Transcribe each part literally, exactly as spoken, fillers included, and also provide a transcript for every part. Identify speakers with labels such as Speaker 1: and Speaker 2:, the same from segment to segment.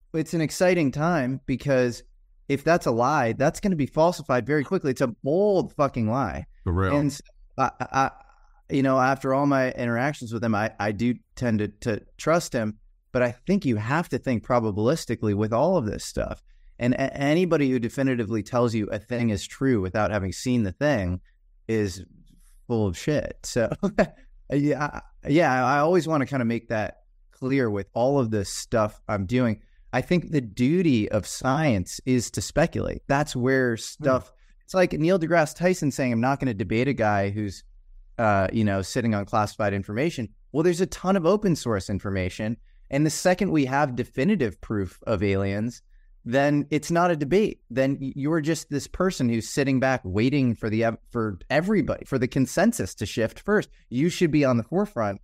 Speaker 1: it's an exciting time because if that's a lie, that's going to be falsified very quickly. It's a bold fucking lie.
Speaker 2: For real.
Speaker 1: And so I, I, you know, after all my interactions with him, I, I do tend to, to trust him, but I think you have to think probabilistically with all of this stuff. And a- anybody who definitively tells you a thing is true without having seen the thing is full of shit. So yeah, yeah, I always want to kind of make that clear with all of this stuff I'm doing. I think the duty of science is to speculate. That's where stuff, mm. it's like Neil deGrasse Tyson saying, I'm not going to debate a guy who's, uh, you know, sitting on classified information. Well, there's a ton of open source information. And the second we have definitive proof of aliens, then it's not a debate. Then you're just this person who's sitting back waiting for the, for everybody, for the consensus to shift first. You should be on the forefront.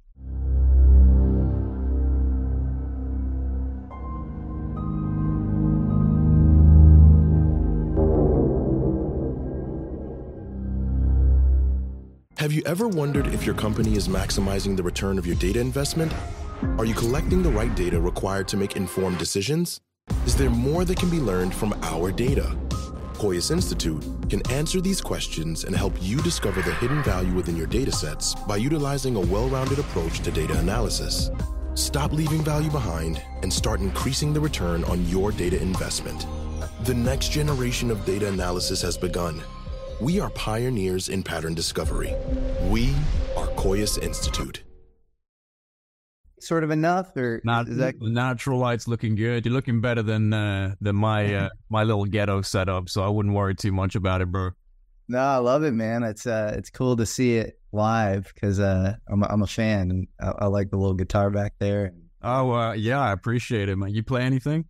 Speaker 3: Have you ever wondered if your company is maximizing the return of your data investment? Are you collecting the right data required to make informed decisions? Is there more that can be learned from our data? Koyos Institute can answer these questions and help you discover the hidden value within your data sets by utilizing a well-rounded approach to data analysis. Stop leaving value behind and start increasing the return on your data investment. The next generation of data analysis has begun. We are pioneers in pattern discovery. We are Koyos Institute.
Speaker 1: Sort of enough, or
Speaker 2: Not,
Speaker 1: is that...
Speaker 2: natural light's looking good. You're looking better than uh, than my uh, my little ghetto setup, so I wouldn't worry too much about it, bro.
Speaker 1: No, I love it, man. It's uh, it's cool to see it live because uh, I'm a, I'm a fan, and I, I like the little guitar back there.
Speaker 2: Oh uh, yeah, I appreciate it, man. You play anything?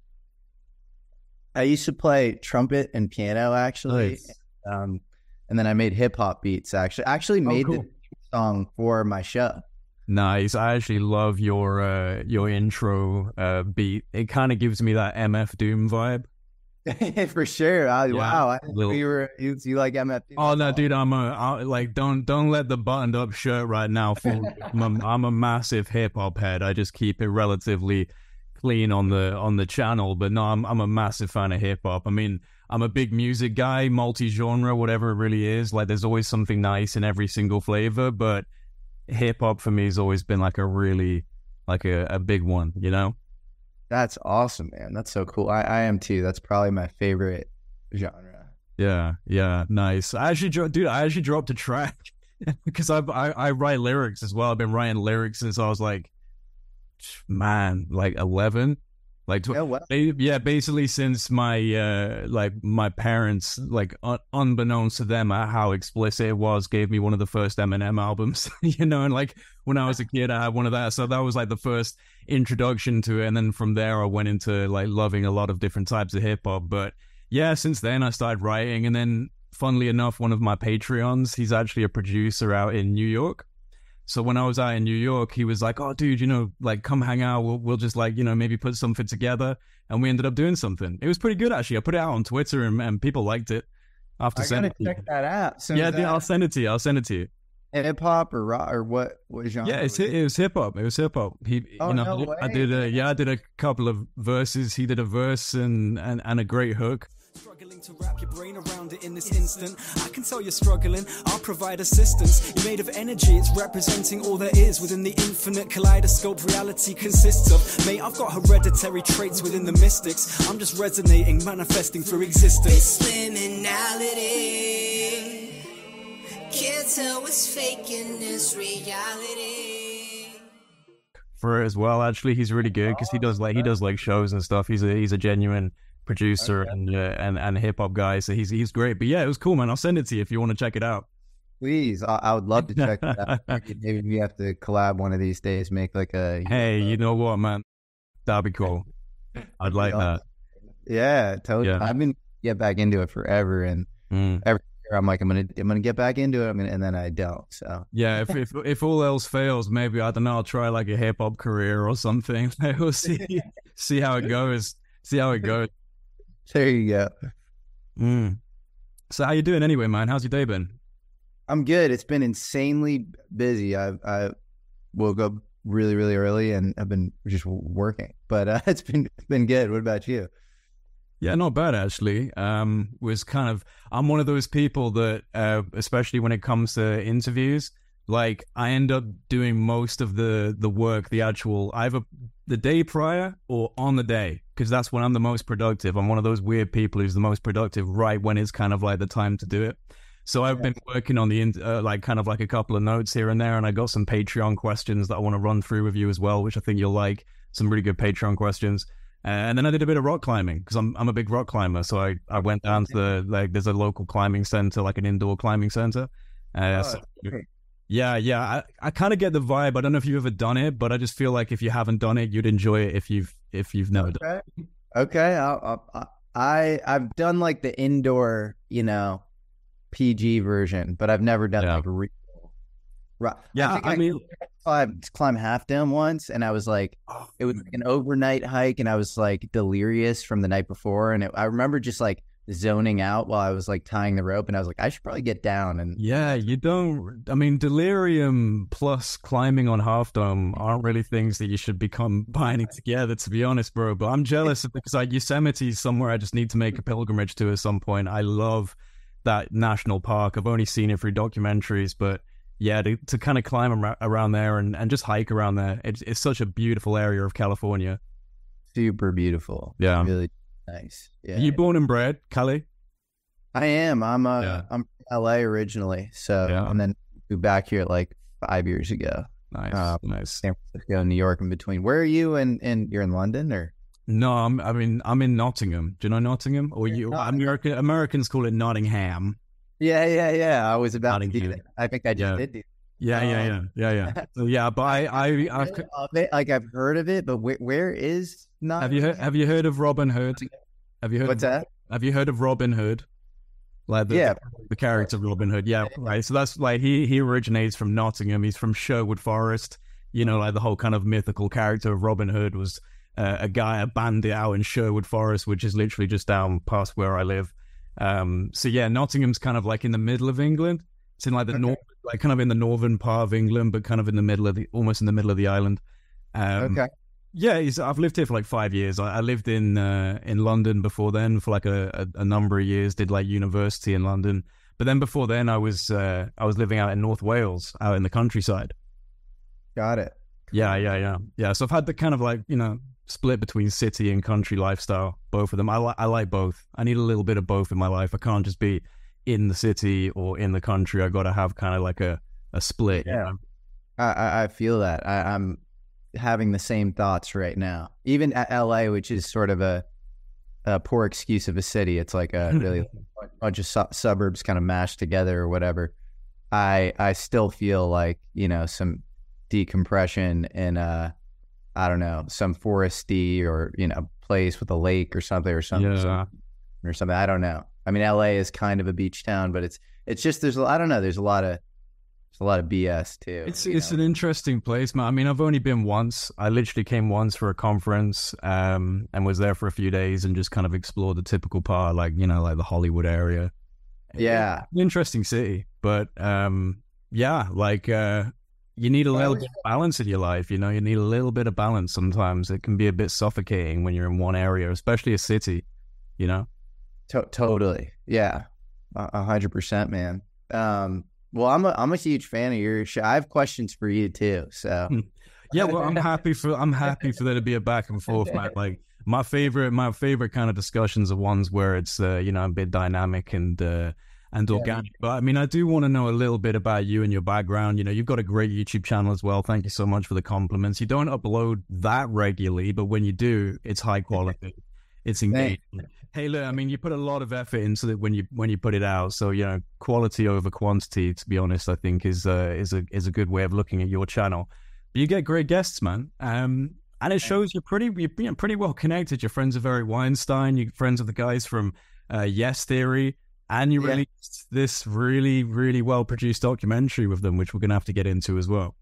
Speaker 1: I used to play trumpet and piano, actually.
Speaker 2: Nice.
Speaker 1: Um, and then I made hip hop beats. Actually, I actually made oh, cool. the song for my show.
Speaker 2: Nice. I actually love your uh, your intro uh, beat. It kind of gives me that M F Doom vibe.
Speaker 1: For sure. I,
Speaker 2: yeah,
Speaker 1: wow. I
Speaker 2: little...
Speaker 1: you were you, you like M F Doom?
Speaker 2: Oh no, dude. I'm a I, like don't don't let the buttoned up shirt right now fool. I'm, a, I'm a massive hip hop head. I just keep it relatively clean on the on the channel, but no, I'm I'm a massive fan of hip hop. I mean, I'm a big music guy, multi-genre, whatever it really is. Like, there's always something nice in every single flavor, but hip hop for me has always been like a really, like a, a big one, you know?
Speaker 1: That's awesome, man. That's so cool. I, I am too. That's probably my favorite genre.
Speaker 2: Yeah, yeah, nice. I actually, dro- dude, I actually dropped a track because I've, I I write lyrics as well. I've been writing lyrics since I was like, man, like eleven. Like, tw-
Speaker 1: oh, wow.
Speaker 2: yeah, basically since my, uh, like my parents, like un- unbeknownst to them uh, how explicit it was, gave me one of the first Eminem albums, you know, and like when I was a kid, I had one of that. So that was like the first introduction to it. And then from there, I went into like loving a lot of different types of hip hop. But yeah, since then I started writing. And then funnily enough, one of my Patreons, he's actually a producer out in New York. So when I was out in New York, he was like, oh, dude, you know, like, come hang out. We'll, we'll just, like, you know, maybe put something together. And we ended up doing something. It was pretty good, actually. I put it out on Twitter, and, and people liked it. I have to
Speaker 1: I
Speaker 2: send
Speaker 1: gotta
Speaker 2: it
Speaker 1: check that out. So
Speaker 2: yeah,
Speaker 1: that
Speaker 2: I'll send it to you. I'll send it to you.
Speaker 1: Hip-hop or rock or what, what genre?
Speaker 2: Yeah, it's, it was hip-hop. It was hip-hop. He,
Speaker 1: oh,
Speaker 2: you know,
Speaker 1: no way.
Speaker 2: I did a, yeah, I did a couple of verses. He did a verse and, and, and a great hook.
Speaker 4: Struggling to wrap your brain around it in this instant. I can tell you're struggling, I'll provide assistance. You're made of energy, it's representing all there is within the infinite kaleidoscope reality consists of. Mate, I've got hereditary traits within the mystics. I'm just resonating, manifesting through existence.
Speaker 5: It's liminality. Can't tell what's fake in this reality.
Speaker 2: For it as well, actually, he's really good because he does like he does like shows and stuff. He's a he's a genuine producer okay. and uh, and and hip hop guy, so he's he's great. But yeah, it was cool, man. I'll send it to you if you want to check it out.
Speaker 1: Please, I, I would love to check it out. Maybe we have to collab one of these days. Make like a
Speaker 2: hey, you know what, man? That'd be cool. I'd like that.
Speaker 1: Yeah, totally.
Speaker 2: Yeah.
Speaker 1: I've been get back into it forever, and
Speaker 2: mm.
Speaker 1: every year I'm like, I'm gonna I'm gonna get back into it, I'm gonna, and then I don't. So
Speaker 2: yeah, if if if all else fails, maybe I don't know. I'll try like a hip hop career or something. We'll see see how it goes. See how it goes.
Speaker 1: There you go.
Speaker 2: Mm. So how you doing anyway, man? How's your day been?
Speaker 1: I'm good. It's been insanely busy. I I woke up really, really early, and I've been just working. But uh, it's been it's been good. What about you?
Speaker 2: Yeah, not bad actually. Um, was kind of I'm one of those people that, uh, especially when it comes to interviews, like I end up doing most of the the work, the actual either the day prior or on the day, because that's when I'm the most productive. I'm one of those weird people who's the most productive right when it's kind of like the time to do it. So I've been working on the uh, like kind of like a couple of notes here and there, and I got some Patreon questions that I want to run through with you as well, which I think you'll like. Some really good Patreon questions. Uh, and then I did a bit of rock climbing because I'm I'm a big rock climber. So I, I went down to the, like, there's a local climbing center, like an indoor climbing center. Uh,
Speaker 1: Oh,
Speaker 2: so,
Speaker 1: okay.
Speaker 2: yeah, yeah. I, I kind of get the vibe. I don't know if you've ever done it, but I just feel like if you haven't done it, you'd enjoy it if you've if you've never done it.
Speaker 1: Okay. Okay. I'll, I'll, I I've done like the indoor, you know, P G version, but I've never done
Speaker 2: Yeah.
Speaker 1: like real. Right.
Speaker 2: Yeah,
Speaker 1: think
Speaker 2: I mean-
Speaker 1: climb climb Half Dome once, and I was like,
Speaker 2: Oh,
Speaker 1: it was like an overnight hike, and I was like delirious from the night before, and it, I remember just like zoning out while I was like tying the rope, and I was like, I should probably get down. And
Speaker 2: Yeah, you don't. I mean, delirium plus climbing on Half Dome aren't really things that you should be combining together, to be honest, bro. But I'm jealous because like Yosemite is somewhere I just need to make a pilgrimage to at some point. I love that national park. I've only seen it through documentaries, but yeah, to, to kind of climb ar- around there and, and just hike around there, it's, it's such a beautiful area of California.
Speaker 1: super beautiful.
Speaker 2: Yeah.
Speaker 1: Really nice. Yeah.
Speaker 2: Are you born and bred, Cali?
Speaker 1: I am. I'm uh
Speaker 2: Yeah.
Speaker 1: I'm from L A originally, so
Speaker 2: Yeah.
Speaker 1: and then moved back here like five years ago.
Speaker 2: Nice,
Speaker 1: Um,
Speaker 2: nice.
Speaker 1: San Francisco, New York, in between. Where are you? And and you're in London, or
Speaker 2: No, I'm, I mean, I'm in Nottingham. Do you know Nottingham? Or you,
Speaker 1: Nottingham.
Speaker 2: American, Americans call it Nottingham.
Speaker 1: yeah, yeah, yeah. I was about to do
Speaker 2: Nottingham.
Speaker 1: that. I think I just
Speaker 2: Yeah.
Speaker 1: did do.
Speaker 2: Yeah, yeah, yeah,
Speaker 1: Um,
Speaker 2: yeah, yeah. So, yeah, but I, I, I've,
Speaker 1: That. Of it, like I've heard of it, but where where is not?
Speaker 2: have you heard, have you heard of Robin Hood? Have you heard?
Speaker 1: What's
Speaker 2: of,
Speaker 1: that?
Speaker 2: Have you heard of Robin Hood? Like the,
Speaker 1: Yeah.
Speaker 2: the, the character Robin Hood. Yeah, right. So that's like he he originates from Nottingham. He's from Sherwood Forest. You know, like the whole kind of mythical character of Robin Hood was uh, a guy, a bandit out in Sherwood Forest, which is literally just down past where I live. Um, so yeah, Nottingham's kind of like in the middle of England. It's in like the
Speaker 1: Okay.
Speaker 2: north, like kind of in the northern part of England, but kind of in the middle of the, almost in the middle of the island. Um,
Speaker 1: Okay.
Speaker 2: Yeah, he's, I've lived here for like five years. I, I lived in uh, in London before then for like a, a, a number of years. Did like university in London, but then before then I was uh, I was living out in North Wales, out in the countryside.
Speaker 1: Got it.
Speaker 2: Yeah, yeah, yeah, yeah. So I've had the kind of like, you know, split between city and country lifestyle. Both of them. I like I like both. I need a little bit of both in my life. I can't just be in the city or in the country. I got to have kind of like a a split. you
Speaker 1: Yeah.
Speaker 2: know?
Speaker 1: I, I, I feel that. I, I'm having the same thoughts right now. Even at L A, which is sort of a, a poor excuse of a city, it's like a really bunch of su- suburbs kind of mashed together or whatever. I I still feel like, you know, some decompression in a, I don't know, some foresty or, you know, place with a lake or something or something
Speaker 2: Yeah.
Speaker 1: or something. I don't know. I mean, L A is kind of a beach town, but it's it's just there's a- I don't know. There's a lot of there's a lot of B S too.
Speaker 2: It's
Speaker 1: you
Speaker 2: it's
Speaker 1: know?
Speaker 2: an interesting place, man. I mean, I've only been once. I literally came once for a conference, um, and was there for a few days and just kind of explored the typical part, like, you know, like the Hollywood area.
Speaker 1: Yeah.
Speaker 2: It's an interesting city, but um, yeah, like uh, you need a little bit of balance in your life. You know, you need a little bit of balance. Sometimes it can be a bit suffocating when you're in one area, especially a city. You know.
Speaker 1: To- totally. Yeah. A a hundred percent, man. Um, well, I'm a, I'm a huge fan of your show. I have questions for you too. So
Speaker 2: Yeah, well, I'm happy for I'm happy for there to be a back and forth, man. Like my favorite my favorite kind of discussions are ones where it's uh, you know, a bit dynamic and uh, and organic. But I mean, I do want to know a little bit about you and your background. You know, you've got a great YouTube channel as well. Thank you so much for the compliments. You don't upload that regularly, but when you do, it's high quality. It's engaging. Hey, look, I mean, you put a lot of effort into it when you when you put it out. So, you know, quality over quantity, to be honest, I think is uh, is a is a good way of looking at your channel. But you get great guests, man, um, and it shows you're pretty you're being pretty well connected. You're friends with Harry Weinstein. You're friends with the guys from uh, Yes Theory, and you
Speaker 1: Yeah.
Speaker 2: released this really really well produced documentary with them, which we're gonna have to get into as well.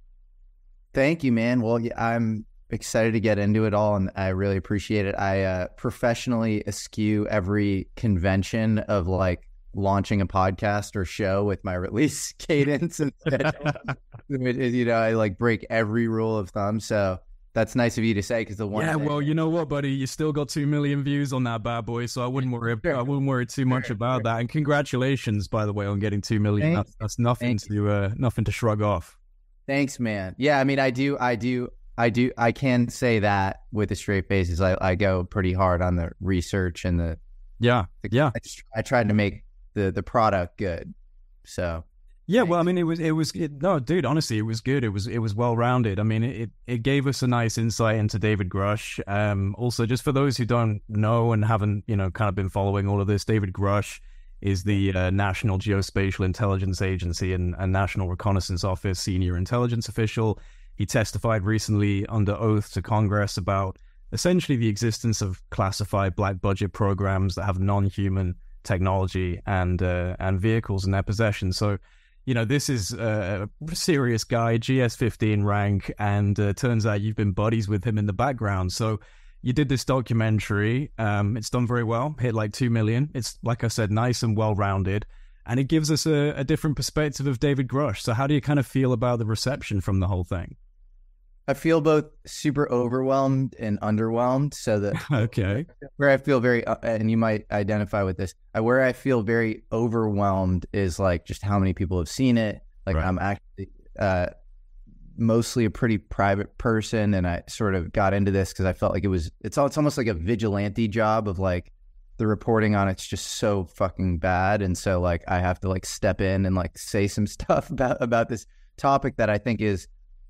Speaker 1: thank you, man. Well, yeah, I'm excited to get into it all, and I really appreciate it. I uh, professionally eschew every convention of like launching a podcast or show with my release cadence and schedule. You know, I like break every rule of thumb. So that's nice of you to say, because the one
Speaker 2: yeah,
Speaker 1: thing,
Speaker 2: well, you know what, buddy, you still got two million views on that bad boy, so I wouldn't worry.
Speaker 1: Sure.
Speaker 2: I wouldn't worry too much
Speaker 1: Sure.
Speaker 2: about
Speaker 1: Sure.
Speaker 2: that. And congratulations, by the way, on getting two million.
Speaker 1: Thanks.
Speaker 2: That's, that's nothing
Speaker 1: Thank
Speaker 2: to uh, nothing to shrug off.
Speaker 1: Thanks, man. Yeah, I mean, I do, I do, I do, I can say that with a straight face. Is I, I go pretty hard on the research and the,
Speaker 2: Yeah,
Speaker 1: the
Speaker 2: yeah.
Speaker 1: I, just, I tried to make the the product good. So
Speaker 2: Yeah, well, I mean, it was, it was, it, no, dude, honestly, it was good. It was, it was well rounded. I mean, it, it gave us a nice insight into David Grush. Um, also, just for those who don't know and haven't, you know, kind of been following all of this, David Grush is the uh, National Geospatial Intelligence Agency and, and National Reconnaissance Office senior intelligence official. He testified recently under oath to Congress about essentially the existence of classified black budget programs that have non-human technology and uh, and vehicles in their possession. So, you know, this is a serious guy, G S fifteen rank, and uh, turns out you've been buddies with him in the background. So you did this documentary. Um, it's done very well, hit like two million. It's, like I said, nice and well-rounded, and it gives us a, a different perspective of David Grush. So how do you kind of feel about the reception from the whole thing?
Speaker 1: I feel both super overwhelmed and underwhelmed. So that
Speaker 2: Okay.
Speaker 1: where I feel very, uh, and you might identify with this, uh, where I feel very overwhelmed is like just how many people have seen it. Like
Speaker 2: Right.
Speaker 1: I'm actually uh, mostly a pretty private person, and I sort of got into this because I felt like it was, it's, all, it's almost like a vigilante job of like the reporting on it's just so fucking bad. And so like I have to like step in and like say some stuff about, about this topic that I think is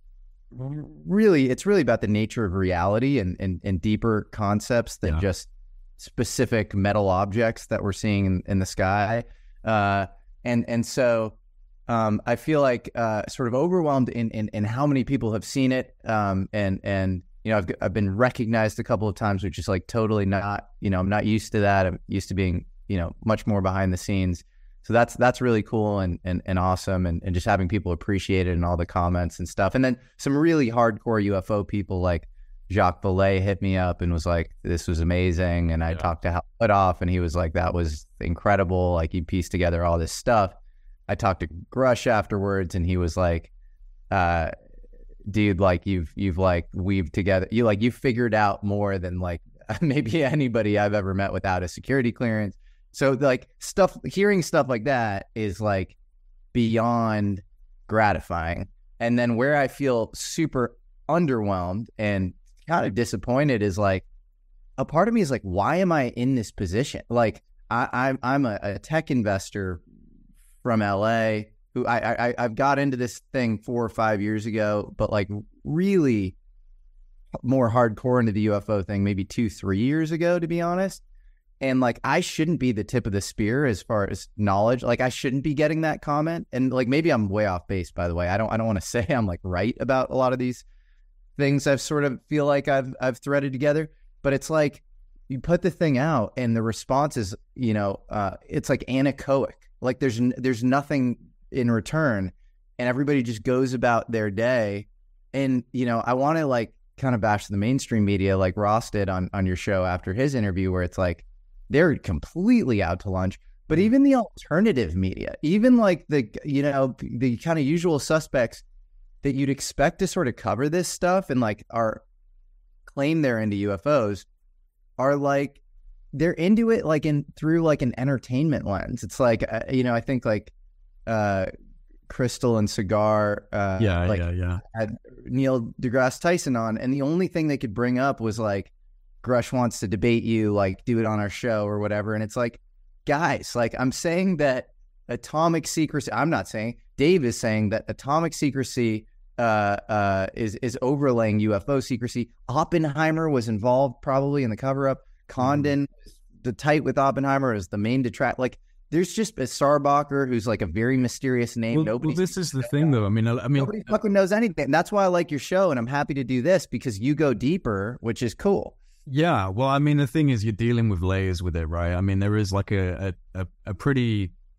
Speaker 1: really, it's really about the nature of reality and, and, and deeper concepts than
Speaker 2: Yeah.
Speaker 1: just specific metal objects that we're seeing in, in the sky. Uh, and, and so um, I feel like uh, sort of overwhelmed in, in, in how many people have seen it. Um, and, and, you know, I've, I've been recognized a couple of times, which is like totally not, you know, I'm not used to that. I'm used to being, you know, much more behind the scenes. So that's that's really cool and and, and awesome, and, and just having people appreciate it and all the comments and stuff. And then some really hardcore U F O people like Jacques Vallée hit me up and was like, this was amazing. And I
Speaker 2: Yeah.
Speaker 1: talked to Hal Puthoff, and he was like, that was incredible. Like, he pieced together all this stuff. I talked to Grush afterwards, and he was like, uh, dude, like you've you've like weaved together, you like you figured out more than like maybe anybody I've ever met without a security clearance. So like stuff, hearing stuff like that is like beyond gratifying. And then where I feel super underwhelmed and kind of disappointed is like, a part of me is like, why am I in this position? Like I, I'm I'm a, a tech investor from L A who I, I I've got into this thing four or five years ago, but like really more hardcore into the U F O thing maybe two, three years ago, to be honest. And like, I shouldn't be the tip of the spear as far as knowledge. Like, I shouldn't be getting that comment. And like, maybe I'm way off base, by the way. I don't, I don't want to say I'm like right about a lot of these things I've sort of feel like I've, I've threaded together, but it's like, you put the thing out and the response is, you know, uh, it's like anechoic. Like there's, there's nothing in return, and everybody just goes about their day. And, you know, I want to like kind of bash the mainstream media like Ross did on, on your show after his interview, where it's like, they're completely out to lunch. But even the alternative media, even like the, you know, the kind of usual suspects that you'd expect to sort of cover this stuff and like are claim they're into U F Os, are like, they're into it like in through like an entertainment lens. It's like, uh, you know, I think like uh, Crystal and Cigar, uh,
Speaker 2: Yeah,
Speaker 1: like
Speaker 2: yeah, yeah.
Speaker 1: had Neil deGrasse Tyson on, and the only thing they could bring up was like, Grush wants to debate you, like do it on our show or whatever. And it's like, guys, like I'm saying that atomic secrecy, I'm not saying, Dave is saying that atomic secrecy uh, uh, is, is overlaying U F O secrecy. Oppenheimer was involved probably in the cover up. Condon, mm-hmm. the tight with Oppenheimer is the main detract. Like there's just a Sarbacher who's like a very mysterious name.
Speaker 2: Well,
Speaker 1: Nobody.
Speaker 2: well, this is the thing, though. I mean, I, I mean,
Speaker 1: nobody fucking knows anything. And that's why I like your show, and I'm happy to do this because you go deeper, which is cool.
Speaker 2: Yeah, well, I mean, the thing is, you're dealing with layers with it, right? I mean, there is like a a, a pretty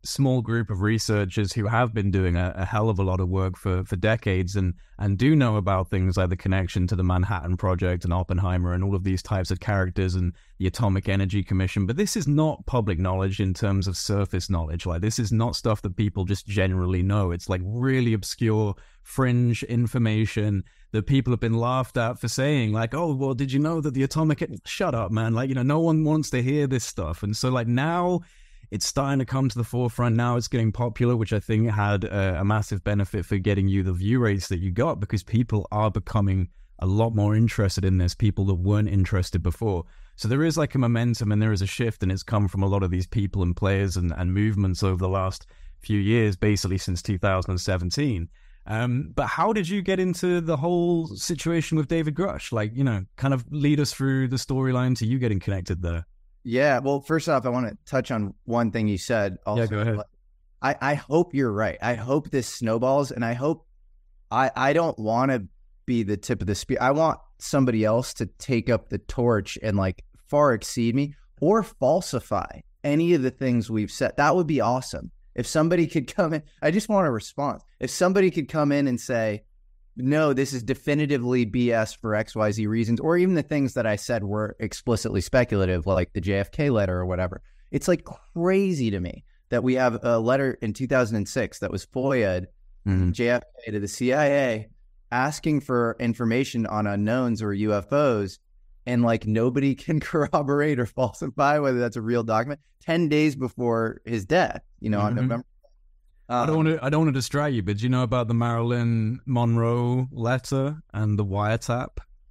Speaker 2: small group of researchers who have been doing a, a hell of a lot of work for, for decades and, and do know about things like the connection to the Manhattan Project and Oppenheimer and all of these types of characters and the Atomic Energy Commission. But this is not public knowledge in terms of surface knowledge. Like, this is not stuff that people just generally know. It's like really obscure, fringe information that people have been laughed at for saying, like, oh, well, did you know that the atomic... Shut up, man. Like, you know, no one wants to hear this stuff. And so, like, now it's starting to come to the forefront. Now it's getting popular, which I think had a, a massive benefit for getting you the view rates that you got, because people are becoming a lot more interested in this, people that weren't interested before. So there is like a momentum and there is a shift, and it's come from a lot of these people and players and, and movements over the last few years, basically since two thousand seventeen. Um, but how did you get into the whole situation with David Grush? Like, you know, kind of lead us through the storyline to you getting connected there.
Speaker 1: Yeah. Well, first off, I want to touch on one thing you said. Also,
Speaker 2: yeah, go ahead.
Speaker 1: I, I hope you're right. I hope this snowballs, and I hope I, I don't want to be the tip of the spear. I want somebody else to take up the torch and like far exceed me or falsify any of the things we've said. That would be awesome. If somebody could come in, I just want a response. If somebody could come in and say, no, this is definitively B S for X Y Z reasons, or even the things that I said were explicitly speculative, like the J F K letter or whatever. It's like crazy to me that we have a letter in two thousand six that was FOIA'd, mm-hmm. J F K to the C I A, asking for information on unknowns or U F Os, and like nobody can corroborate or falsify whether that's a real document ten days before his death, you know, mm-hmm. on November. Um,
Speaker 2: I don't want to, I don't want to distract you, but do you know about the Marilyn Monroe letter and the wiretap?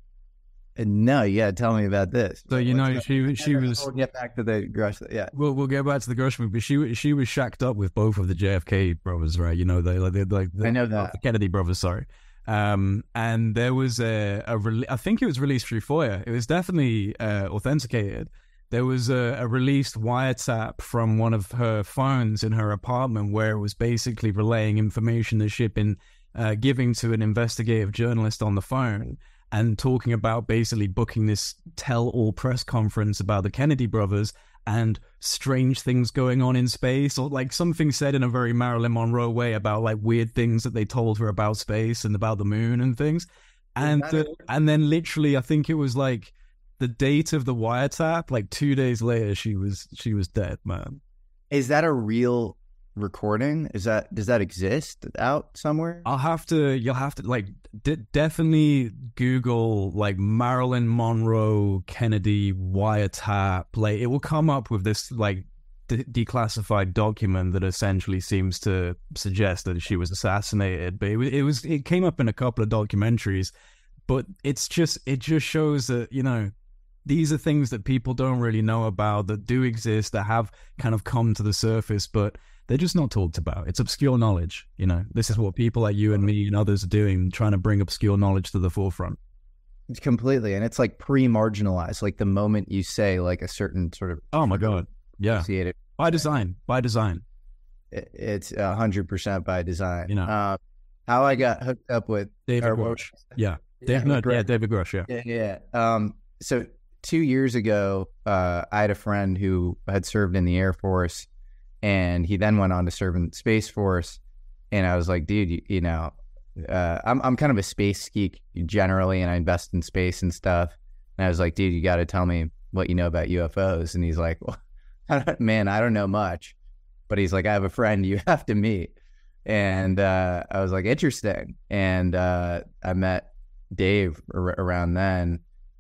Speaker 1: No, yeah, tell me about this.
Speaker 2: So, you know, she she was...
Speaker 1: We'll get back to the Grush, yeah.
Speaker 2: We'll, we'll get back to the Grush movie, but she, she was shacked up with both of the J F K brothers, right? You know, they like, they, like the,
Speaker 1: I know that.
Speaker 2: The Kennedy brothers, sorry. Um, and there was a, a re- I think it was released through FOIA. It was definitely uh, authenticated. There was a, a released wiretap from one of her phones in her apartment where it was basically relaying information that she'd been uh, giving to an investigative journalist on the phone, and talking about basically booking this tell-all press conference about the Kennedy brothers and strange things going on in space, or like something said in a very Marilyn Monroe way about like weird things that they told her about space and about the moon and things. And uh, and then literally, I think it was like the date of the wiretap, like two days later, she was she was dead, man.
Speaker 1: Is that a real recording? Is that does that exist out somewhere?
Speaker 2: I'll have to. You'll have to like d- definitely Google like Marilyn Monroe Kennedy wiretap. Like it will come up with this like de- declassified document that essentially seems to suggest that she was assassinated. But it, it was it came up in a couple of documentaries. But it's just it just shows that, you know, these are things that people don't really know about, that do exist, that have kind of come to the surface, but they're just not talked about. It's obscure knowledge, you know. This is what people like you and me and others are doing, trying to bring obscure knowledge to the forefront.
Speaker 1: Completely. And it's like pre-marginalized, like the moment you say like a certain sort of...
Speaker 2: Oh my God. Yeah.
Speaker 1: Associated.
Speaker 2: By design. By design.
Speaker 1: It, it's one hundred percent by design.
Speaker 2: You know.
Speaker 1: Uh, how I got hooked up with...
Speaker 2: David Grush. Yeah. Dave, no, yeah, David Grush, yeah.
Speaker 1: Yeah, yeah. Um, so two years ago, uh, I had a friend who had served in the Air Force, and he then went on to serve in the Space Force. And I was like, dude, you, you know, uh, I'm I'm kind of a space geek generally, and I invest in space and stuff. And I was like, dude, you got to tell me what you know about U F Os. And he's like, well, I don't, man, I don't know much. But he's like, I have a friend you have to meet. And uh, I was like, interesting. And uh, I met Dave ar- around then,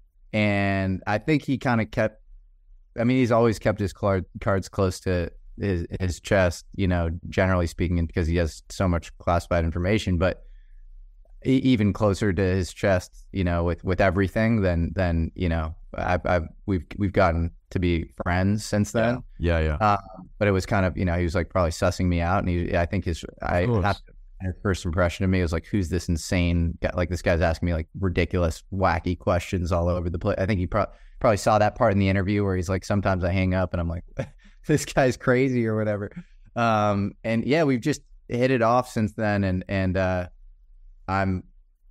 Speaker 1: and I think he kind of kept I mean he's always kept his card- cards close to his his chest, you know, generally speaking, because he has so much classified information, but e- even closer to his chest, you know, with with everything, then then you know I've, I've we've we've gotten to be friends since then.
Speaker 2: Yeah, yeah. yeah.
Speaker 1: Uh, but it was kind of, you know, he was like probably sussing me out, and he I think his I have to, her first impression of me was like, who's this insane guy? Like, this guy's asking me like ridiculous, wacky questions all over the place. I think he pro- probably saw that part in the interview where he's like, sometimes I hang up and I'm like, this guy's crazy or whatever. Um, and yeah, we've just hit it off since then. And, and, uh, I'm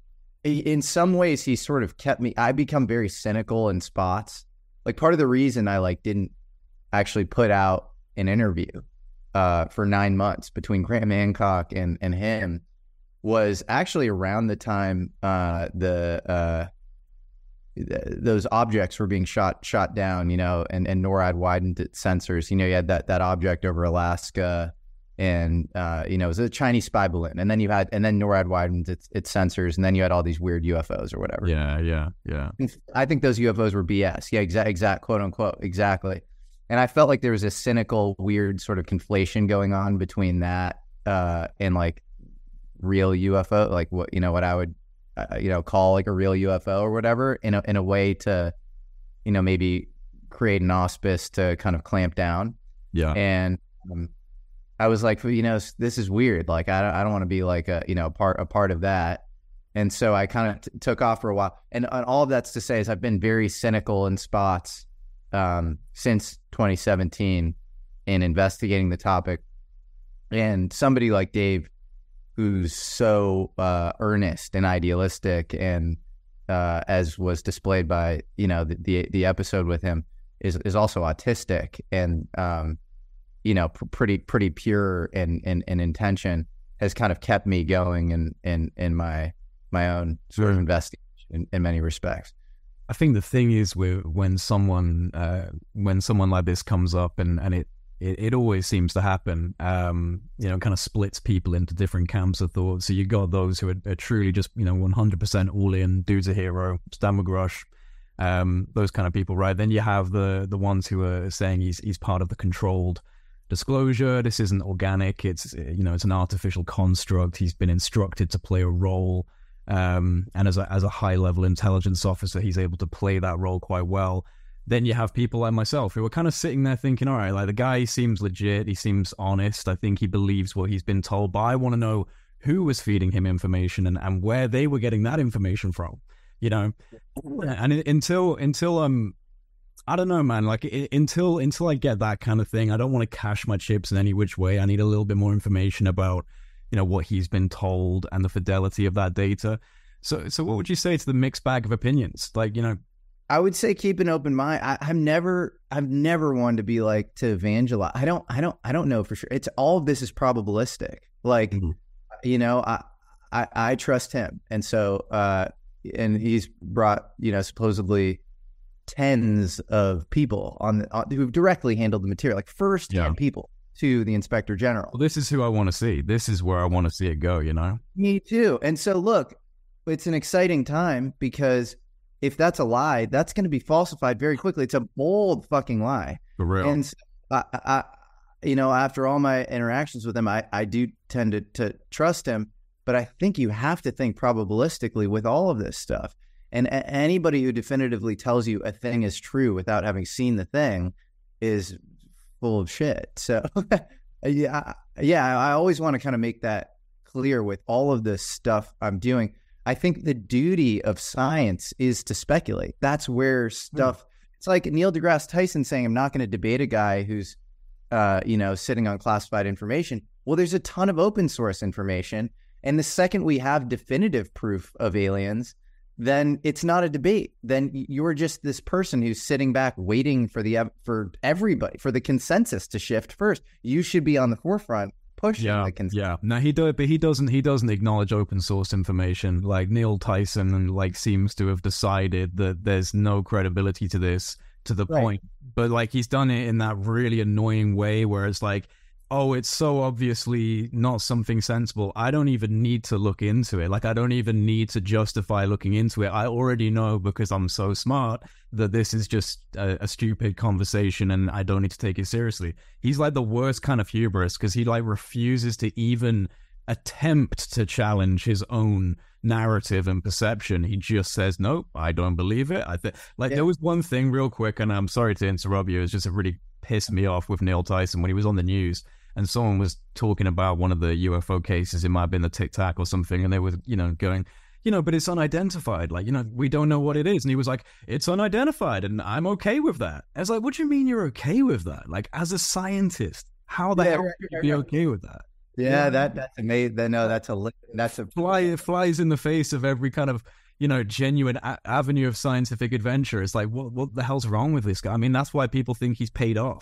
Speaker 1: in some ways he sort of kept me, I become very cynical in spots. Like part of the reason I like didn't actually put out an interview uh, for nine months between Graham Hancock and, and him was actually around the time uh, the uh, th- those objects were being shot shot down, you know, and, and NORAD widened its sensors. You know, you had that that object over Alaska, and uh, you know, it was a Chinese spy balloon, and then you had, and then NORAD widened its its sensors, and then you had all these weird U F Os or whatever.
Speaker 2: Yeah, yeah, yeah.
Speaker 1: I think those U F Os were B S. Yeah, exact, exact, quote unquote, exactly. And I felt like there was a cynical, weird sort of conflation going on between that uh, and like real U F O, like what, you know, what I would, uh, you know, call like a real U F O or whatever, in a in a way to, you know, maybe create an auspice to kind of clamp down.
Speaker 2: Yeah.
Speaker 1: And um, I was like, you know, this is weird. Like, I don't, I don't want to be like a, you know, part a part of that. And so I kind of t- took off for a while. And, and all of that's to say is I've been very cynical in spots um, since twenty seventeen in investigating the topic. And somebody like Dave, who's so uh, earnest and idealistic, and uh, as was displayed by, you know, the, the the episode with him, is is also autistic and um, you know, pr- pretty pretty pure in, in in intention, has kind of kept me going in in in my my own sort of investigation in, in many respects.
Speaker 2: I think the thing is, with when someone uh, when someone like this comes up, and and it. It, it always seems to happen, um, you know, kind of splits people into different camps of thought. So you got those who are, are truly just, you know, one hundred percent all in, dude's a hero, Stan McGrush, um, those kind of people, right? Then you have the the ones who are saying he's he's part of the controlled disclosure. This isn't organic. It's, you know, it's an artificial construct. He's been instructed to play a role. Um, and as a, as a high level intelligence officer, he's able to play that role quite well. Then you have people like myself who are kind of sitting there thinking, all right, like the guy seems legit, he seems honest, I think he believes what he's been told, but I want to know who was feeding him information and, and where they were getting that information from, you know? And until, until, um, I don't know, man, like it, until, until I get that kind of thing, I don't want to cash my chips in any which way. I need a little bit more information about, you know, what he's been told and the fidelity of that data. So, so what would you say to the mixed bag of opinions? Like, you know,
Speaker 1: I would say keep an open mind. I, I'm never, I've never wanted to be like to evangelize. I don't, I don't, I don't know for sure. It's all of this is probabilistic. Like, mm-hmm. you know, I, I, I trust him, and so, uh, and he's brought, you know, supposedly tens of people on, the, on who've directly handled the material, like first yeah. ten people to the Inspector General.
Speaker 2: Well, this is who I want to see. This is where I want to see it go. You know,
Speaker 1: me too. And so, look, it's an exciting time because if that's a lie, that's going to be falsified very quickly. It's a bold fucking lie.
Speaker 2: For real.
Speaker 1: And so I, I, you know, after all my interactions with him, I, I do tend to, to trust him, but I think you have to think probabilistically with all of this stuff. And a- anybody who definitively tells you a thing is true without having seen the thing is full of shit. So yeah, yeah, I always want to kind of make that clear with all of this stuff I'm doing. I think the duty of science is to speculate. That's where stuff, mm. it's like Neil deGrasse Tyson saying, I'm not going to debate a guy who's, uh, you know, sitting on classified information. Well, there's a ton of open source information. And the second we have definitive proof of aliens, then it's not a debate. Then you're just this person who's sitting back waiting for the, for everybody, for the consensus to shift first. You should be on the forefront. Pushing
Speaker 2: yeah, yeah. No, he does, but he doesn't. He doesn't acknowledge open source information. Like Neil Tyson, like seems to have decided that there's no credibility to this to the right. point. But like he's done it in that really annoying way where it's like, oh, it's so obviously not something sensible. I don't even need to look into it. Like I don't even need to justify looking into it. I already know because I'm so smart that this is just a, a stupid conversation and I don't need to take it seriously. He's like the worst kind of hubris because he like refuses to even attempt to challenge his own narrative and perception. He just says, nope, I don't believe it. I think like yeah. there was one thing real quick, and I'm sorry to interrupt you. It's just it really pissed me off with Neil Tyson when he was on the news. And someone was talking about one of the U F O cases. It might have been the Tic Tac or something. And they were, you know, going, you know, but it's unidentified. Like, you know, we don't know what it is. And he was like, it's unidentified. And I'm okay with that. I was like, what do you mean you're okay with that? Like, as a scientist, how the yeah, hell can you be okay with that?
Speaker 1: Yeah, yeah. that that's amazing. No, that's a, that's a
Speaker 2: fly. It flies in the face of every kind of, you know, genuine a- avenue of scientific adventure. It's like, what, what the hell's wrong with this guy? I mean, that's why people think he's paid off.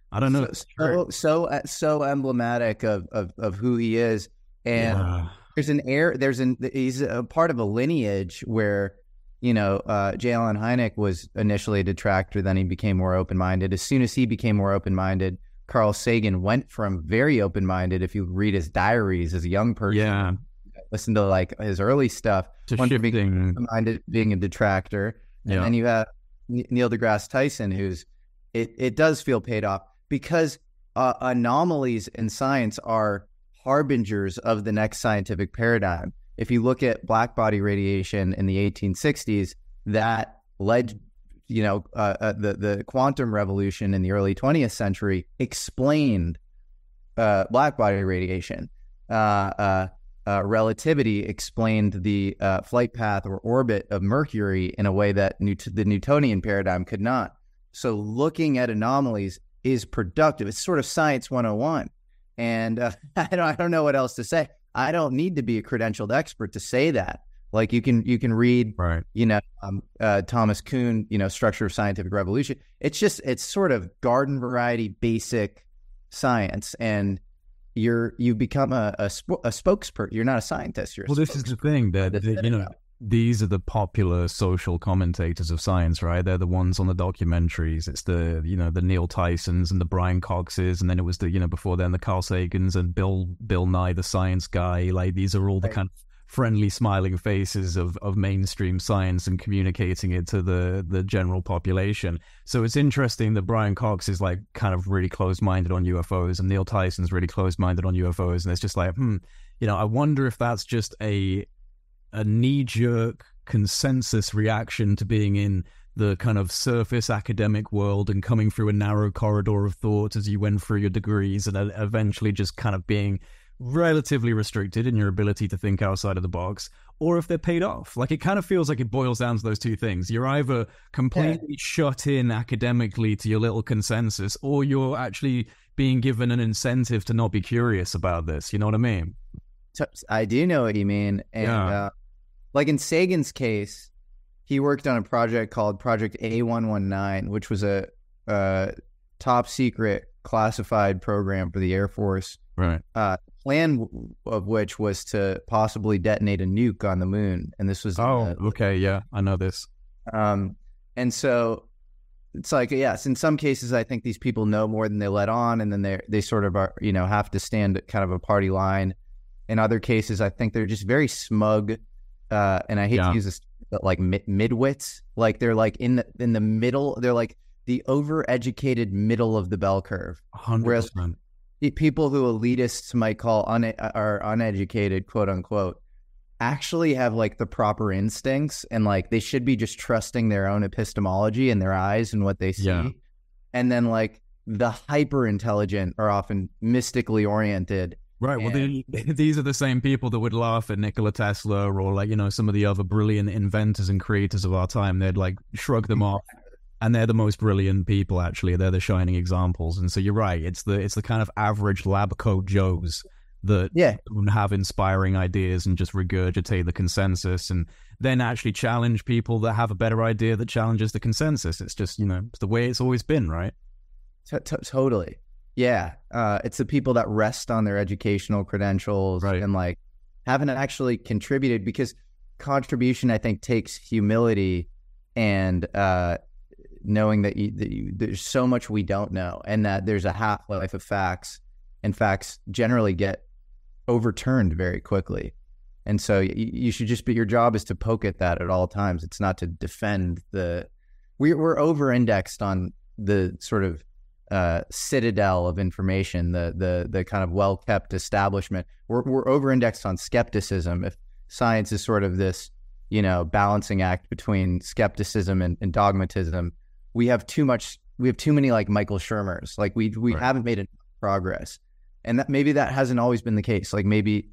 Speaker 2: I don't know.
Speaker 1: So so so, uh, so emblematic of, of of who he is, and
Speaker 2: Yeah.
Speaker 1: there's an air. There's an he's a part of a lineage where, you know, uh, J. Allen Hynek was initially a detractor, then he became more open-minded. As soon as he became more open-minded, Carl Sagan went from very open-minded. If you read his diaries as a young person,
Speaker 2: Yeah.
Speaker 1: listen to like his early stuff,
Speaker 2: To
Speaker 1: went from being
Speaker 2: shifting.
Speaker 1: open-minded, being a detractor, and
Speaker 2: Yeah.
Speaker 1: then you have N- Neil deGrasse Tyson, who's it. It does feel paid off because uh, anomalies in science are harbingers of the next scientific paradigm. If you look at black body radiation in the eighteen sixties, that led, you know, uh, uh, the the quantum revolution in the early twentieth century explained uh, black body radiation. Uh, uh, uh, relativity explained the uh, flight path or orbit of Mercury in a way that Newt- the Newtonian paradigm could not. So looking at anomalies is productive. It's sort of science one oh one. And uh, I don't, I don't know what else to say. I don't need to be a credentialed expert to say that. Like you can, you can read,
Speaker 2: Right.
Speaker 1: you know, um, uh, Thomas Kuhn, you know, Structure of Scientific Revolution. It's just, it's sort of garden variety, basic science. And you're, you become a, a, sp- a spokesperson. You're not a scientist. You're a
Speaker 2: Well, this is the thing that,
Speaker 1: That's
Speaker 2: that,
Speaker 1: it.
Speaker 2: you know, these are the popular social commentators of science, right? They're the ones on the documentaries. It's the, you know, the Neil Tysons and the Brian Coxes, and then it was the, you know, before then the Carl Sagans and Bill Bill Nye, the science guy. Like these are all the
Speaker 1: Right.
Speaker 2: kind of friendly, smiling faces of, of mainstream science and communicating it to the the general population. So it's interesting that Brian Cox is like kind of really closed-minded on U F Os, and Neil Tyson's really closed-minded on U F Os, and it's just like, hmm, you know, I wonder if that's just a a knee-jerk consensus reaction to being in the kind of surface academic world and coming through a narrow corridor of thought as you went through your degrees, and uh, eventually just kind of being relatively restricted in your ability to think outside of the box, or if they're paid off. Like it kind of feels like it boils down to those two things. You're either completely
Speaker 1: Yeah.
Speaker 2: shut in academically to your little consensus, or you're actually being given an incentive to not be curious about this. You know what I mean?
Speaker 1: So, I do know what you mean. And
Speaker 2: Yeah.
Speaker 1: uh, like in Sagan's case, he worked on a project called Project A one nineteen, which was a, a top secret classified program for the Air Force.
Speaker 2: Right.
Speaker 1: Uh, plan w- of which was to possibly detonate a nuke on the moon. And this was,
Speaker 2: Oh,
Speaker 1: uh,
Speaker 2: okay. Yeah, I know this.
Speaker 1: um, and so it's like, yes, in some cases, I think these people know more than they let on. And then they they sort of are, you know, have to stand at kind of a party line. In other cases, I think they're just very smug. Uh, and I hate
Speaker 2: Yeah.
Speaker 1: to use this, but like mid- midwits, like they're like in the, in the middle, they're like the overeducated middle of the bell curve.
Speaker 2: one hundred
Speaker 1: Whereas
Speaker 2: percent.
Speaker 1: the people who elitists might call un- are uneducated, quote unquote, actually have like the proper instincts, and like they should be just trusting their own epistemology and their eyes and what they see.
Speaker 2: Yeah.
Speaker 1: And then like the hyper intelligent are often mystically oriented.
Speaker 2: Right. Well, they, these are the same people that would laugh at Nikola Tesla or like, you know, some of the other brilliant inventors and creators of our time. They'd like shrug them off. And they're the most brilliant people, actually. They're the shining examples. And so you're right. It's the it's the kind of average lab coat Joes that
Speaker 1: Yeah.
Speaker 2: don't have inspiring ideas and just regurgitate the consensus, and then actually challenge people that have a better idea that challenges the consensus. It's just, you know, it's the way it's always been, right?
Speaker 1: T- t- totally. Yeah. Uh, it's the people that rest on their educational credentials
Speaker 2: Right.
Speaker 1: and like haven't actually contributed, because contribution, I think, takes humility and uh, knowing that, you, that you, there's so much we don't know, and that there's a half-life of facts, and facts generally get overturned very quickly. And so you, you should just be, your job is to poke at that at all times. It's not to defend the, we, we're over-indexed on the sort of uh, citadel of information, the the the kind of well-kept establishment. We're we're over-indexed on skepticism. If science is sort of this, you know, balancing act between skepticism and, and dogmatism, we have too much. We have too many like Michael Shermers. Like we we
Speaker 2: Right.
Speaker 1: haven't made enough progress, and that maybe that hasn't always been the case. Like maybe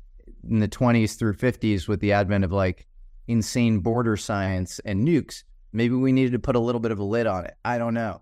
Speaker 1: in the twenties through fifties, with the advent of like insane border science and nukes, maybe we needed to put a little bit of a lid on it. I don't know.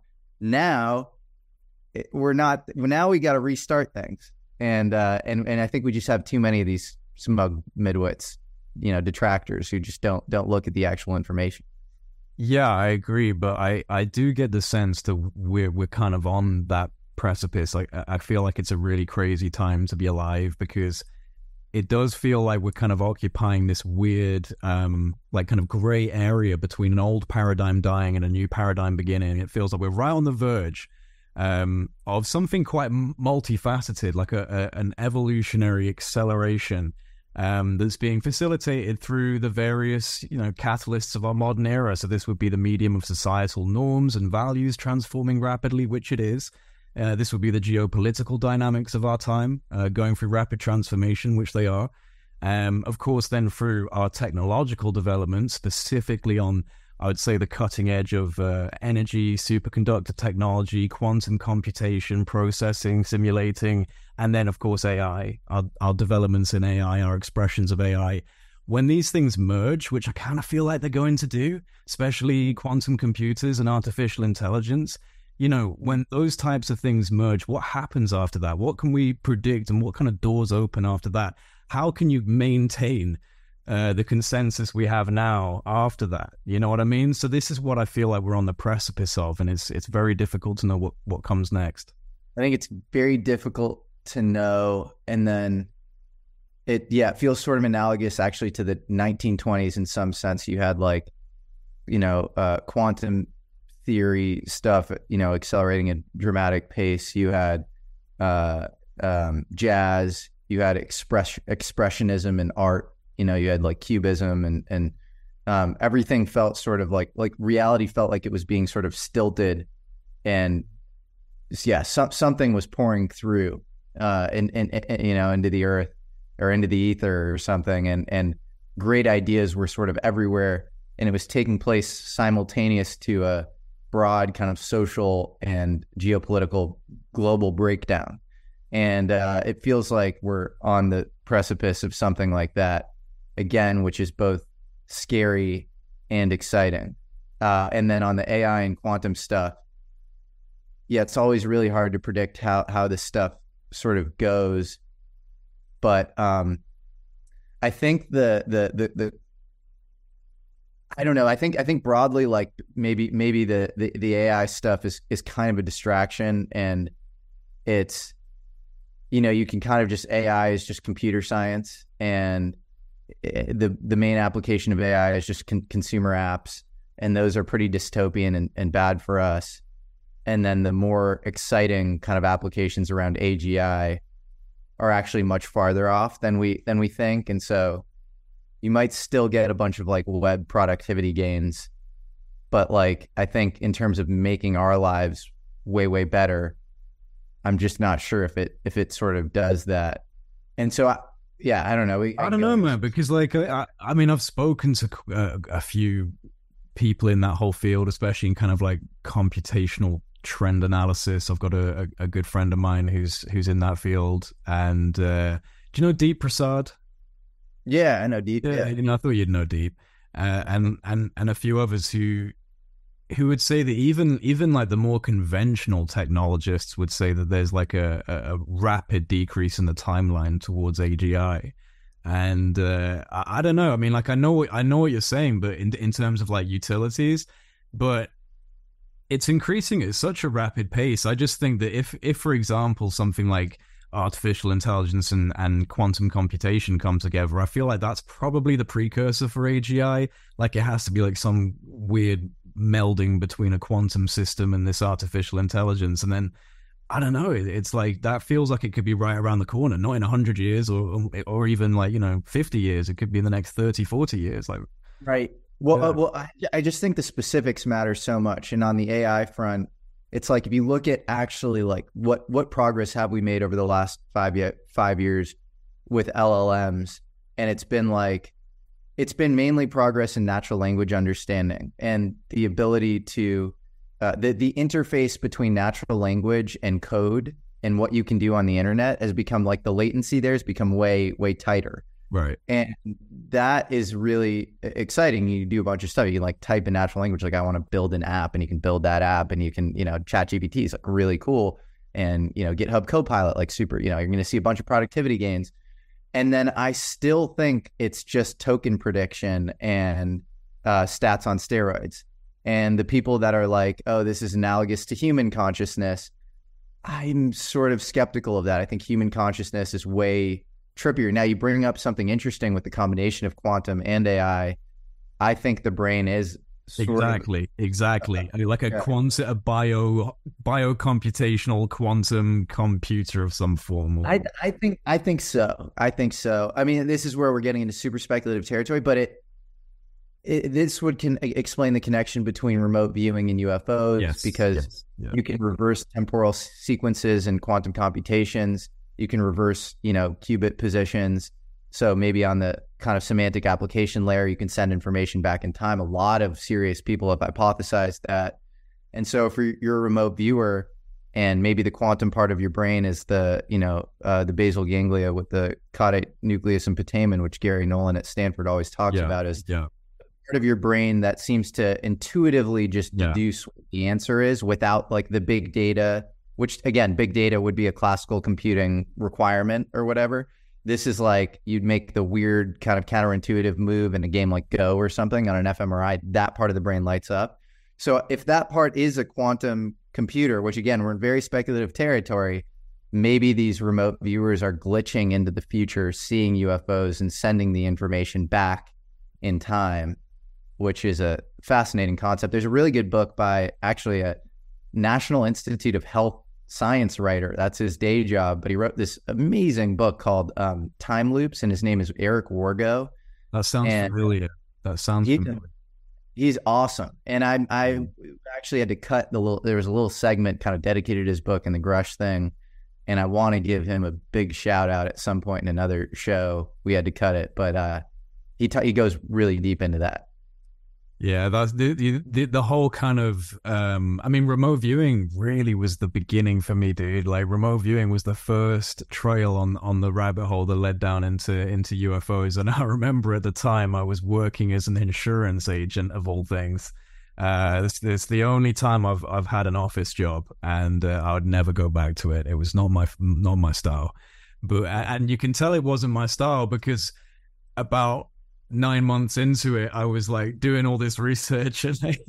Speaker 1: Now it- we're not. Now we got to restart things, and uh, and and I think we just have too many of these smug midwits, you know, detractors who just don't don't look at the actual information.
Speaker 2: Yeah, I agree, but I, I do get the sense that we're we're kind of on that precipice. Like I feel like it's a really crazy time to be alive, because it does feel like we're kind of occupying this weird, um, like kind of gray area between an old paradigm dying and a new paradigm beginning. It feels like we're right on the verge um, of something quite multifaceted, like a, a an evolutionary acceleration um, that's being facilitated through the various, you know, catalysts of our modern era. So this would be the medium of societal norms and values transforming rapidly, which it is. Uh, this would be the geopolitical dynamics of our time, uh, going through rapid transformation, which they are. Um, of course, then through our technological development, specifically on, I would say, the cutting edge of uh, energy, superconductor technology, quantum computation, processing, simulating, and then, of course, A I, our, our developments in A I, our expressions of A I. When these things merge, which I kind of feel like they're going to do, especially quantum computers and artificial intelligence, you know, when those types of things merge, what happens after that? What can we predict and what kind of doors open after that? How can you maintain uh, the consensus we have now after that? You know what I mean? So this is what I feel like we're on the precipice of, and it's it's very difficult to know what, what comes next.
Speaker 1: I think it's very difficult to know. And then it, yeah, it feels sort of analogous actually to the nineteen twenties in some sense. You had like, you know, uh, quantum theory stuff, you know, accelerating at dramatic pace. You had uh, um, jazz, you had express expressionism in art, you know, you had like cubism, and and um, everything felt sort of like like reality felt like it was being sort of stilted, and yeah, some, something was pouring through, uh, and and you know, into the earth or into the ether or something, and and great ideas were sort of everywhere, and it was taking place simultaneous to a broad kind of social and geopolitical global breakdown. And uh, it feels like we're on the precipice of something like that again, which is both scary and exciting. Uh, and then on the A I and quantum stuff, yeah, it's always really hard to predict how, how this stuff sort of goes. But um, I think the, the, the, the, I don't know. I think I think broadly, like maybe maybe the, the, the A I stuff is, is kind of a distraction, and it's, you know, you can kind of just, A I is just computer science, and the the main application of A I is just con- consumer apps, and those are pretty dystopian and, and bad for us. And then the more exciting kind of applications around A G I are actually much farther off than we than we think, and so you might still get a bunch of like web productivity gains, but like I think in terms of making our lives way, way better, I'm just not sure if it if it sort of does that. And so, I, yeah, I don't know. We,
Speaker 2: I don't know, man, because like I, I mean, I've spoken to a, a few people in that whole field, especially in kind of like computational trend analysis. I've got a, a, a good friend of mine who's who's in that field, and uh, do you know Deep Prasad?
Speaker 1: Yeah, I know Deep.
Speaker 2: Yeah,
Speaker 1: yeah.
Speaker 2: You know, I thought you'd know Deep, uh, and and and a few others who who would say that even even like the more conventional technologists would say that there's like a, a rapid decrease in the timeline towards A G I, and uh, I, I don't know. I mean, like I know what, I know what you're saying, but in in terms of like utilities, but it's increasing at such a rapid pace. I just think that if if for example something like artificial intelligence and, and quantum computation come together, I feel like that's probably the precursor for A G I. Like it has to be like some weird melding between a quantum system and this artificial intelligence. And then, I don't know, it, it's like that feels like it could be right around the corner, not in one hundred years or or even like, you know, fifty years. It could be in the next thirty, forty years. Like,
Speaker 1: Right. Well,
Speaker 2: yeah.
Speaker 1: uh, well, I, I just think the specifics matter so much. And on the A I front, it's like if you look at actually like what what progress have we made over the last five ye- five years with L L Ms, and it's been like it's been mainly progress in natural language understanding and the ability to uh, the the interface between natural language and code and what you can do on the internet has become like the latency there has become way way tighter.
Speaker 2: Right.
Speaker 1: And that is really exciting. You do a bunch of stuff. You can like type in natural language, like I want to build an app, and you can build that app, and you can, you know, ChatGPT is like really cool. And, you know, GitHub Copilot, like super, you know, you're going to see a bunch of productivity gains. And then I still think it's just token prediction and uh, stats on steroids. And the people that are like, oh, this is analogous to human consciousness, I'm sort of skeptical of that. I think human consciousness is way trippier. Now, you bring up something interesting with the combination of quantum and A I. I think the brain is sort
Speaker 2: exactly,
Speaker 1: of,
Speaker 2: exactly.
Speaker 1: uh,
Speaker 2: like a
Speaker 1: yeah.
Speaker 2: quantum, a bio, biocomputational quantum computer of some form. Or...
Speaker 1: I, I think, I think so. I think so. I mean, this is where we're getting into super speculative territory, but it, it this would can explain the connection between remote viewing and U F Os,
Speaker 2: yes,
Speaker 1: because
Speaker 2: yes, yeah.
Speaker 1: you can reverse temporal sequences in quantum computations. You can reverse, you know, qubit positions. So maybe on the kind of semantic application layer, you can send information back in time. A lot of serious people have hypothesized that. And so if you're a remote viewer and maybe the quantum part of your brain is the, you know, uh, the basal ganglia with the caudate nucleus and putamen, which Gary Nolan at Stanford always talks
Speaker 2: yeah,
Speaker 1: about, is
Speaker 2: yeah.
Speaker 1: part of your brain that seems to intuitively just
Speaker 2: yeah.
Speaker 1: deduce what the answer is without like the big data, which again, big data would be a classical computing requirement or whatever. This is like you'd make the weird kind of counterintuitive move in a game like Go or something on an fMRI, that part of the brain lights up. So if that part is a quantum computer, which again, we're in very speculative territory, maybe these remote viewers are glitching into the future, seeing U F Os and sending the information back in time, which is a fascinating concept. There's a really good book by actually a National Institute of Health science writer. That's his day job, but he wrote this amazing book called um, Time Loops, and his name is Eric Wargo.
Speaker 2: That sounds
Speaker 1: and
Speaker 2: familiar. That sounds
Speaker 1: he,
Speaker 2: familiar.
Speaker 1: He's awesome. And I I actually had to cut the little, there was a little segment kind of dedicated to his book and the Grush thing, and I want to give him a big shout out at some point in another show. We had to cut it, but uh, he t- he goes really deep into that.
Speaker 2: Yeah, that's the, the the whole kind of. Um, I mean, remote viewing really was the beginning for me, dude. Like, remote viewing was the first trail on, on the rabbit hole that led down into into U F Os. And I remember at the time I was working as an insurance agent of all things. Uh, it's, it's the only time I've I've had an office job, and uh, I would never go back to it. It was not my not my style. But and you can tell it wasn't my style because about nine months into it, I was like doing all this research, and I,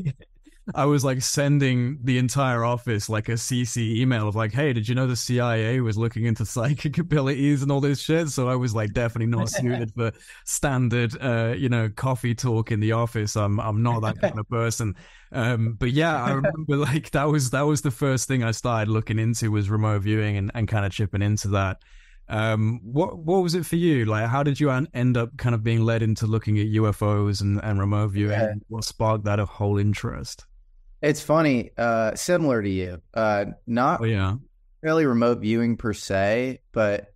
Speaker 2: I was like sending the entire office like a C C email of like, hey, did you know the C I A was looking into psychic abilities and all this shit? So I was like definitely not suited for standard, uh, you know, coffee talk in the office. I'm I'm not that kind of person. Um, but yeah, I remember like that was that was the first thing I started looking into was remote viewing and, and kind of chipping into that. Um, what what was it for you? Like, how did you end up kind of being led into looking at U F Os and, and remote viewing? Yeah. What sparked that whole interest?
Speaker 1: It's funny, uh, similar to you. Uh, not
Speaker 2: oh, yeah.
Speaker 1: really remote viewing per se, but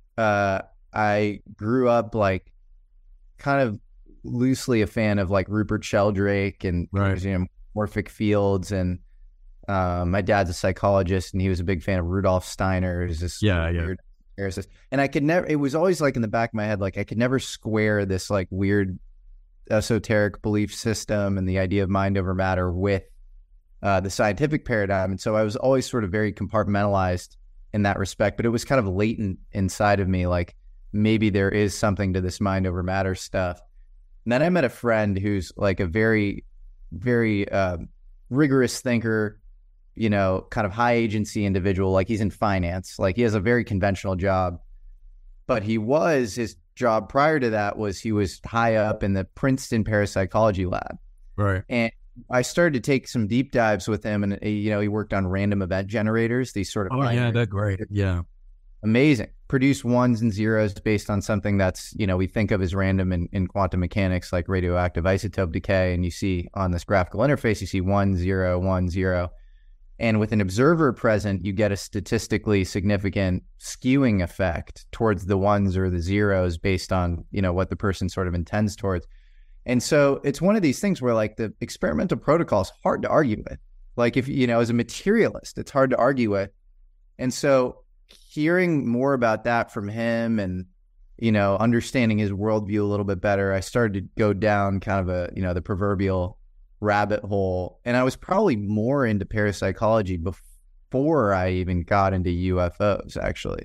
Speaker 1: uh, I grew up like kind of loosely a fan of like Rupert Sheldrake and
Speaker 2: right.
Speaker 1: you know, morphic fields, and um, my dad's a psychologist and he was a big fan of Rudolf Steiner. Who's this
Speaker 2: yeah, yeah.
Speaker 1: weird And I could never, it was always like in the back of my head, like I could never square this like weird esoteric belief system and the idea of mind over matter with uh, the scientific paradigm. And so I was always sort of very compartmentalized in that respect, but it was kind of latent inside of me. Like maybe there is something to this mind over matter stuff. And then I met a friend who's like a very, very uh, rigorous thinker, you know, kind of high agency individual. Like he's in finance, like he has a very conventional job, but he was, his job prior to that was he was high up in the Princeton parapsychology lab.
Speaker 2: Right.
Speaker 1: And I started to take some deep dives with him, and, you know, he worked on random event generators, these sort of.
Speaker 2: Oh yeah, they're great. Yeah.
Speaker 1: Amazing. Produce ones and zeros based on something that's, you know, we think of as random in, in quantum mechanics, like radioactive isotope decay. And you see on this graphical interface, you see one, zero, one, zero. And with an observer present, you get a statistically significant skewing effect towards the ones or the zeros based on, you know, what the person sort of intends towards. And so it's one of these things where like the experimental protocol is hard to argue with. Like if, you know, as a materialist, it's hard to argue with. And so hearing more about that from him and, you know, understanding his worldview a little bit better, I started to go down kind of a, you know, the proverbial rabbit hole. And I was probably more into parapsychology before I even got into U F Os, actually.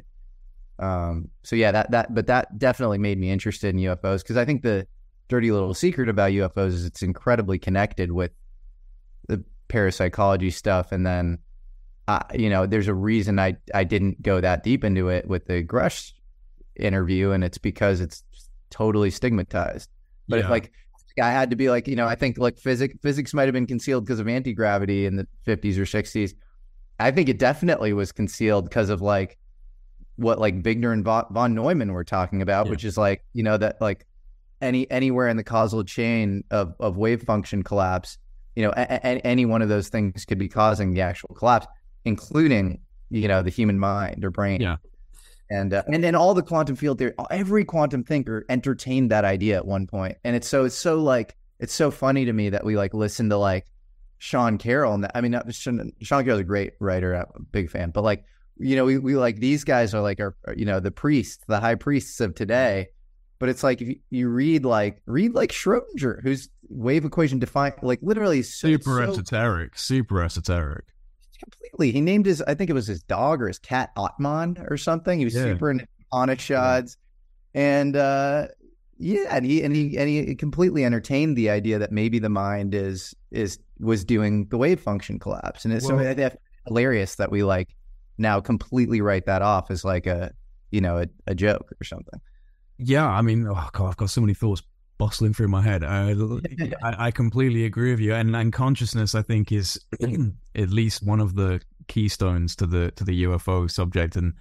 Speaker 1: Um, so yeah, that, that, but that definitely made me interested in U F Os, because I think the dirty little secret about U F Os is it's incredibly connected with the parapsychology stuff. And then uh, you know, there's a reason I I didn't go that deep into it with the Grush interview, and it's because it's totally stigmatized. But
Speaker 2: Yeah.
Speaker 1: if, like, I had to be like, you know, I think like physics physics might have been concealed because of anti-gravity in the fifties or sixties. I think it definitely was concealed because of like what like Wigner and von, von Neumann were talking about,
Speaker 2: Yeah.
Speaker 1: which is like, you know, that like any anywhere in the causal chain of, of wave function collapse, you know, a, a, any one of those things could be causing the actual collapse, including, you know, the human mind or brain.
Speaker 2: Yeah.
Speaker 1: And uh, and then all the quantum field theory, every quantum thinker entertained that idea at one point. And it's so it's so like it's so funny to me that we like listen to like Sean Carroll. And I mean, not, Sean, Sean Carroll's a great writer, I'm a big fan. But like, you know, we, we like these guys are like our, you know, the priests, the high priests of today. But it's like if you, you read like read like Schrodinger, whose wave equation defined like literally so,
Speaker 2: Super
Speaker 1: so
Speaker 2: esoteric. Super esoteric.
Speaker 1: completely. He named his, I think it was his dog or his cat Atman or something. He was
Speaker 2: Yeah.
Speaker 1: super into Upanishads, and uh, yeah, and he and he and he completely entertained the idea that maybe the mind is is was doing the wave function collapse, and it's so
Speaker 2: Well-
Speaker 1: I think it's hilarious that we like now completely write that off as like a you know a, a joke or something.
Speaker 2: Yeah, I mean, oh God, I've got so many thoughts bustling through my head. I, I, I completely agree with you, and and consciousness, I think, is at least one of the keystones to the to the U F O subject. And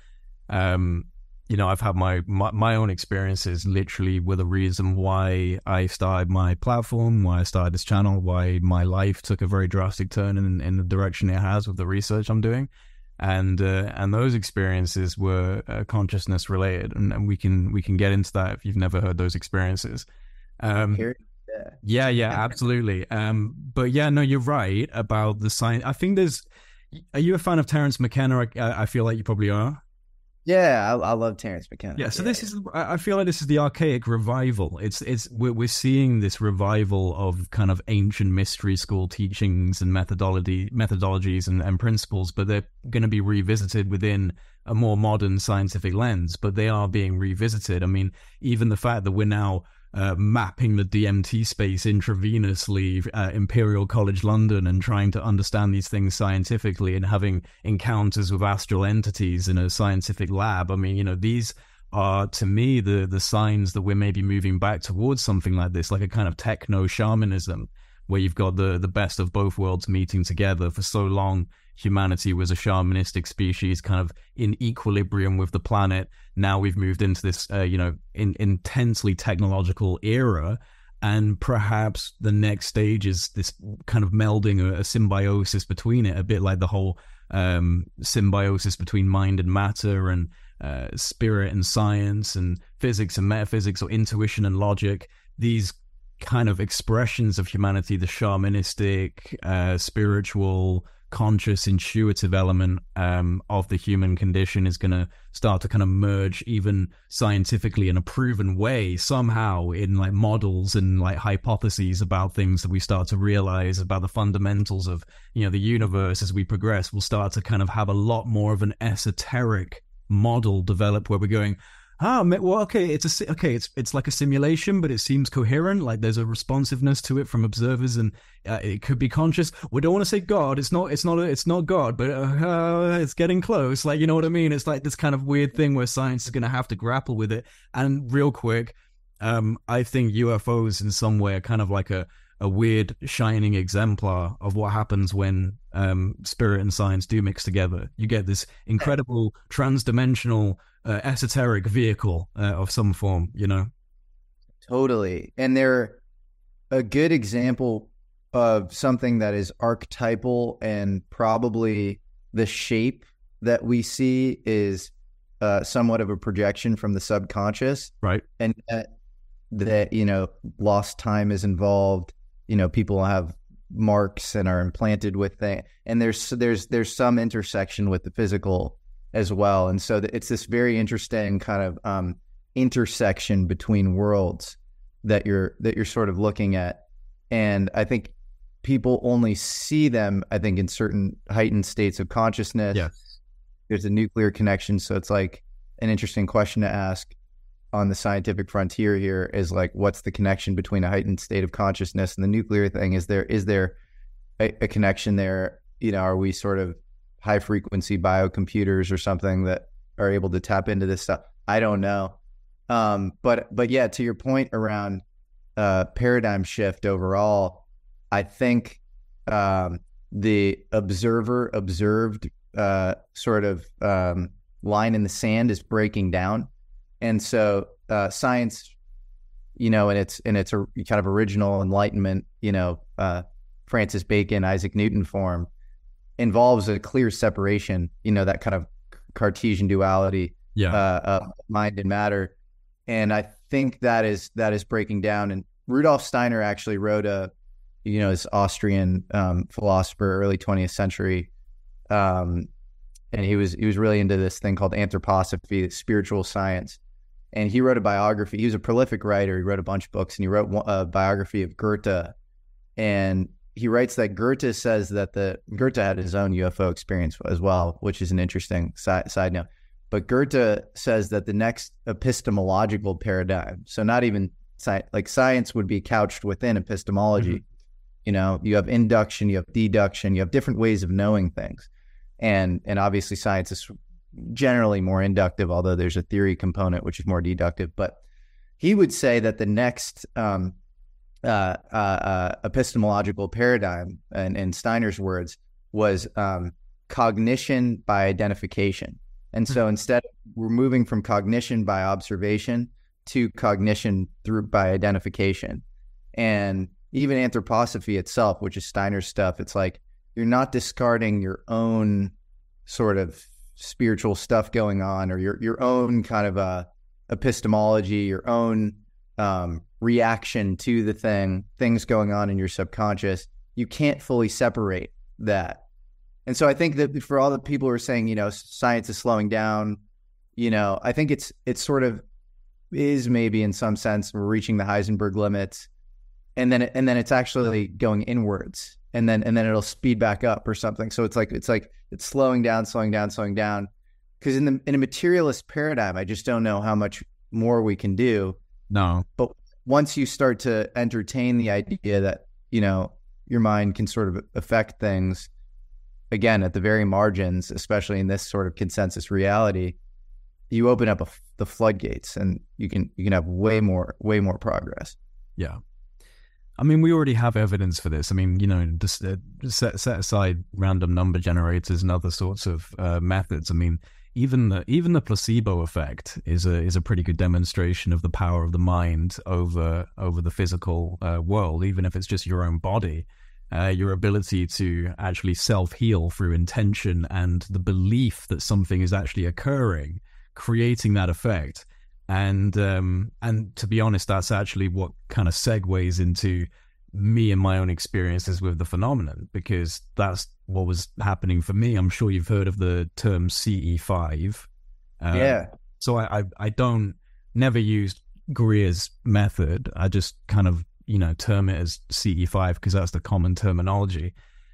Speaker 2: um, you know, I've had my, my my own experiences. Literally, were the reason why I started my platform, why I started this channel, why my life took a very drastic turn in in the direction it has with the research I'm doing. And uh, and those experiences were uh, consciousness related, and, and we can we can get into that if you've never heard those experiences. Um,
Speaker 1: Here, yeah.
Speaker 2: yeah, yeah, absolutely. Um, but yeah, no, you're right about the science. I think there's. Are you a fan of Terence McKenna? I, I feel like you probably are.
Speaker 1: Yeah, I, I love Terence McKenna.
Speaker 2: Yeah, so this is. I I feel like this is the archaic revival. It's it's we're we're seeing this revival of kind of ancient mystery school teachings and methodology methodologies and, and principles, but they're going to be revisited within a more modern scientific lens. But they are being revisited. I mean, even the fact that we're now uh, mapping the D M T space intravenously, uh, Imperial College London, and trying to understand these things scientifically and having encounters with astral entities in a scientific lab. I mean, you know, these are, to me, the the signs that we're maybe moving back towards something like this, like a kind of techno shamanism, where you've got the the best of both worlds meeting together. For so long, humanity was a shamanistic species, kind of in equilibrium with the planet. Now we've moved into this, uh, you know, in, intensely technological era, and perhaps the next stage is this kind of melding, a, a symbiosis between it, a bit like the whole um, symbiosis between mind and matter, and uh, spirit and science, and physics and metaphysics, or intuition and logic. These kind of expressions of humanity, the shamanistic, uh, spiritual, conscious, intuitive element um, of the human condition is going to start to kind of merge even scientifically in a proven way somehow in like models and like hypotheses about things that we start to realize about the fundamentals of, you know, the universe. As we progress, we'll start to kind of have a lot more of an esoteric model develop where we're going, ah, well, okay, it's a okay, it's it's like a simulation, but it seems coherent. Like there's a responsiveness to it from observers, and uh, it could be conscious. We don't want to say God. It's not. It's not. A, it's not God, but uh, it's getting close. Like, you know what I mean? It's like this kind of weird thing where science is going to have to grapple with it. And real quick, um, I think U F Os in some way are kind of like a a weird shining exemplar of what happens when um, spirit and science do mix together. You get this incredible trans-dimensional uh, esoteric vehicle uh, of some form, you know?
Speaker 1: Totally. And they're a good example of something that is archetypal, and probably the shape that we see is uh, somewhat of a projection from the subconscious.
Speaker 2: Right.
Speaker 1: And that, that, you know, lost time is involved. You know, people have marks and are implanted with things. And there's, there's, there's some intersection with the physical as well. And so it's this very interesting kind of um, intersection between worlds that you're that you're sort of looking at. And I think people only see them, I think, in certain heightened states of consciousness.
Speaker 2: Yes.
Speaker 1: There's a nuclear connection. So it's like an interesting question to ask on the scientific frontier here is like, what's the connection between a heightened state of consciousness and the nuclear thing? Is there is there a, a connection there? You know, are we sort of high frequency biocomputers or something that are able to tap into this stuff. I don't know. Um, but, but yeah, to your point around uh, paradigm shift overall, I think um, the observer observed uh, sort of um, line in the sand is breaking down. And so uh, science, you know, in its, in its a, kind of original Enlightenment, you know, uh, Francis Bacon, Isaac Newton form, involves a clear separation, you know, that kind of Cartesian duality,
Speaker 2: yeah,
Speaker 1: uh, of mind and matter. And I think that is, that is breaking down. And Rudolf Steiner actually wrote a, you know, this Austrian um, philosopher, early twentieth century. Um, and he was, he was really into this thing called anthroposophy, spiritual science. And he wrote a biography. He was a prolific writer. He wrote a bunch of books, and he wrote a biography of Goethe. And he writes that Goethe says that the Goethe had his own U F O experience as well, which is an interesting side, side note. But Goethe says that the next epistemological paradigm, so not even sci- like science would be couched within epistemology. Mm-hmm. You know, you have induction, you have deduction, you have different ways of knowing things. And and obviously science is generally more inductive, although there's a theory component, which is more deductive. But he would say that the next um, uh, uh, uh, epistemological paradigm, and in Steiner's words, was um, cognition by identification. And so instead, we're moving from cognition by observation to cognition through by identification. And even anthroposophy itself, which is Steiner's stuff, it's like you're not discarding your own sort of spiritual stuff going on, or your your own kind of uh, epistemology, your own um, reaction to the thing, things going on in your subconscious. You can't fully separate that. And so I think that for all the people who are saying, you know, science is slowing down, you know, I think it's it's sort of is maybe in some sense we're reaching the Heisenberg limits, and then and then it's actually going inwards, and then and then it'll speed back up or something. So it's like it's like it's slowing down, slowing down, slowing down. Because in the in a materialist paradigm, I just don't know how much more we can do.
Speaker 2: No,
Speaker 1: but once you start to entertain the idea that, you know, your mind can sort of affect things, again, at the very margins, especially in this sort of consensus reality, you open up a, the floodgates, and you can you can have way more way more progress.
Speaker 2: Yeah, I mean, we already have evidence for this. I mean, you know, just uh, set set aside random number generators and other sorts of uh, methods. I mean, even the even the placebo effect is a is a pretty good demonstration of the power of the mind over over the physical uh, world, even if it's just your own body. Uh, your ability to actually self-heal through intention and the belief that something is actually occurring, creating that effect. And um, and to be honest, that's actually what kind of segues into me and my own experiences with the phenomenon, because that's what was happening for me. I'm sure you've heard of the term C E five. Um,
Speaker 1: yeah.
Speaker 2: So I, I, I don't, never used Greer's method. I just kind of, you know, term it as C E five because that's the common terminology.